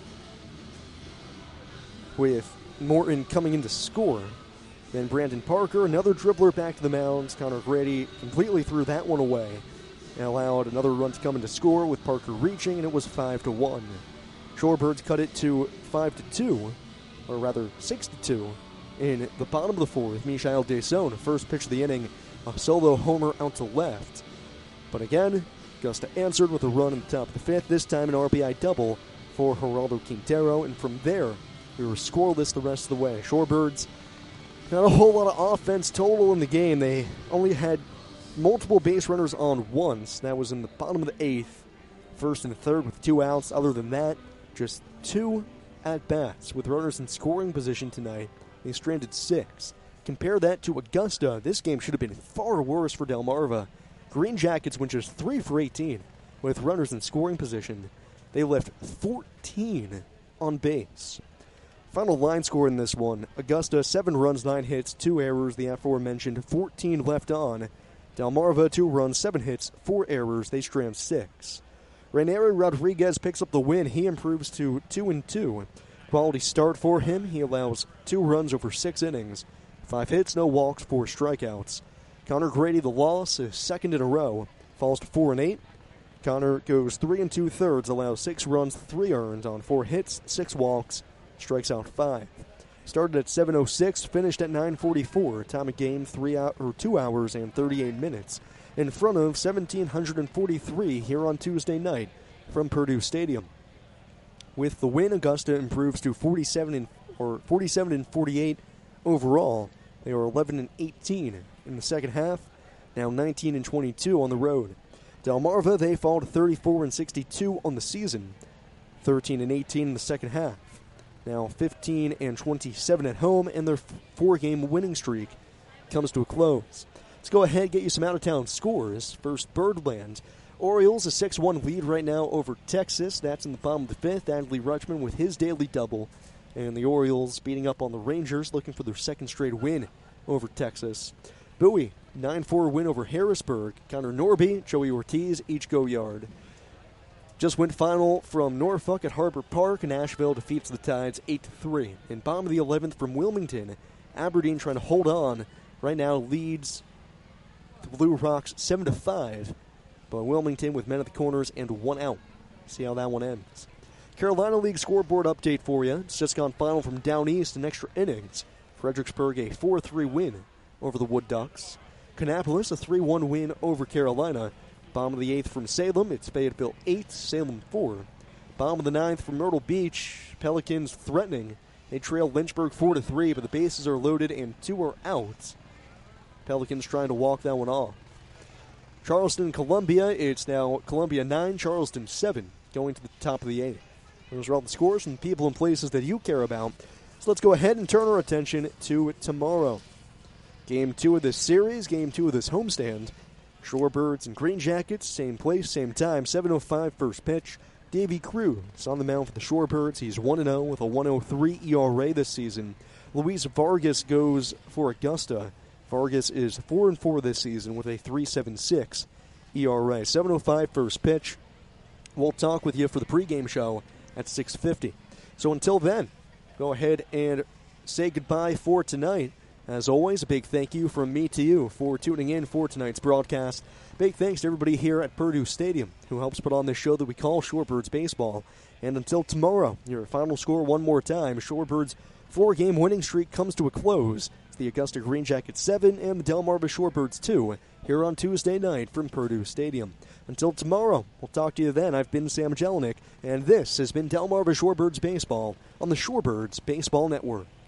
with Morton coming in to score. Then Brandon Parker, another dribbler back to the mound. Connor Grady completely threw that one away and allowed another run to come in to score with Parker reaching, and it was five to one. Shorebirds cut it to five to two, or rather six to two, in the bottom of the fourth. Michael Desaune, first pitch of the inning, a solo homer out to left. But again, Augusta answered with a run in the top of the fifth, this time an R B I double for Geraldo Quintero, and from there, we were scoreless the rest of the way. Shorebirds, not a whole lot of offense total in the game. They only had multiple base runners on once. That was in the bottom of the eighth, first and third with two outs. Other than that, just two at-bats with runners in scoring position tonight. They stranded six. Compare that to Augusta. This game should have been far worse for Delmarva. Green Jackets went just three for eighteen with runners in scoring position. They left fourteen on base. Final line score in this one, Augusta, seven runs, nine hits, two errors, the aforementioned fourteen left on. Delmarva, two runs, seven hits, four errors, they strand six. Ranieri Rodriguez picks up the win. He improves to two and two. Quality start for him. He allows two runs over six innings. Five hits, no walks, four strikeouts. Connor Grady, the loss, is second in a row, falls to four and eight. Connor goes three and two thirds, allows six runs, three earned on four hits, six walks, strikes out five. Started at seven oh six, finished at nine forty-four. Time of game three hour, or two hours and thirty-eight minutes. In front of one thousand seven hundred forty-three here on Tuesday night from Purdue Stadium. With the win, Augusta improves to forty-seven and or forty-seven and forty-eight overall. They are eleven and eighteen in the second half. Now nineteen and twenty-two on the road. Delmarva, they fall to thirty-four and sixty-two on the season. thirteen and eighteen in the second half. Now fifteen and twenty-seven at home, and their four-game winning streak comes to a close. Let's go ahead and get you some out-of-town scores. First, Birdland. Orioles a six one lead right now over Texas. That's in the bottom of the fifth. Adley Rutschman with his daily double. And the Orioles beating up on the Rangers, looking for their second straight win over Texas. Bowie, nine four win over Harrisburg. Connor Norby, Joey Ortiz, each go yard. Just went final from Norfolk at Harbor Park. Nashville defeats the Tides eight to three. In bottom of the eleventh from Wilmington, Aberdeen trying to hold on. Right now leads the Blue Rocks seven to five. by Wilmington with men at the corners and one out. See how that one ends. Carolina League scoreboard update for you. It's just gone final from down east in extra innings. Fredericksburg a four three win over the Wood Ducks. Kannapolis a three one win over Carolina. Bottom of the eighth from Salem. It's Fayetteville eight, Salem four. Bottom of the ninth from Myrtle Beach. Pelicans threatening. They trail Lynchburg four to three, but the bases are loaded and two are out. Pelicans trying to walk that one off. Charleston, Columbia. It's now Columbia nine, Charleston seven, going to the top of the eighth. Those are all the scores from people and places that you care about. So let's go ahead and turn our attention to tomorrow. Game two of this series, game two of this homestand. Shorebirds and Green Jackets, same place, same time, seven oh five first pitch. Davy Cruz on the mound for the Shorebirds. He's one and oh with a one oh three E R A this season. Luis Vargas goes for Augusta. Vargas is four and four this season with a three point seven six E R A. seven oh five first pitch. We'll talk with you for the pregame show at six fifty. So until then, go ahead and say goodbye for tonight. As always, a big thank you from me to you for tuning in for tonight's broadcast. Big thanks to everybody here at Purdue Stadium who helps put on this show that we call Shorebirds Baseball. And until tomorrow, your final score one more time. Shorebirds' four-game winning streak comes to a close. It's the Augusta Green Jackets seven and the Delmarva Shorebirds two here on Tuesday night from Purdue Stadium. Until tomorrow, we'll talk to you then. I've been Sam Jelinek, and this has been Delmarva Shorebirds Baseball on the Shorebirds Baseball Network.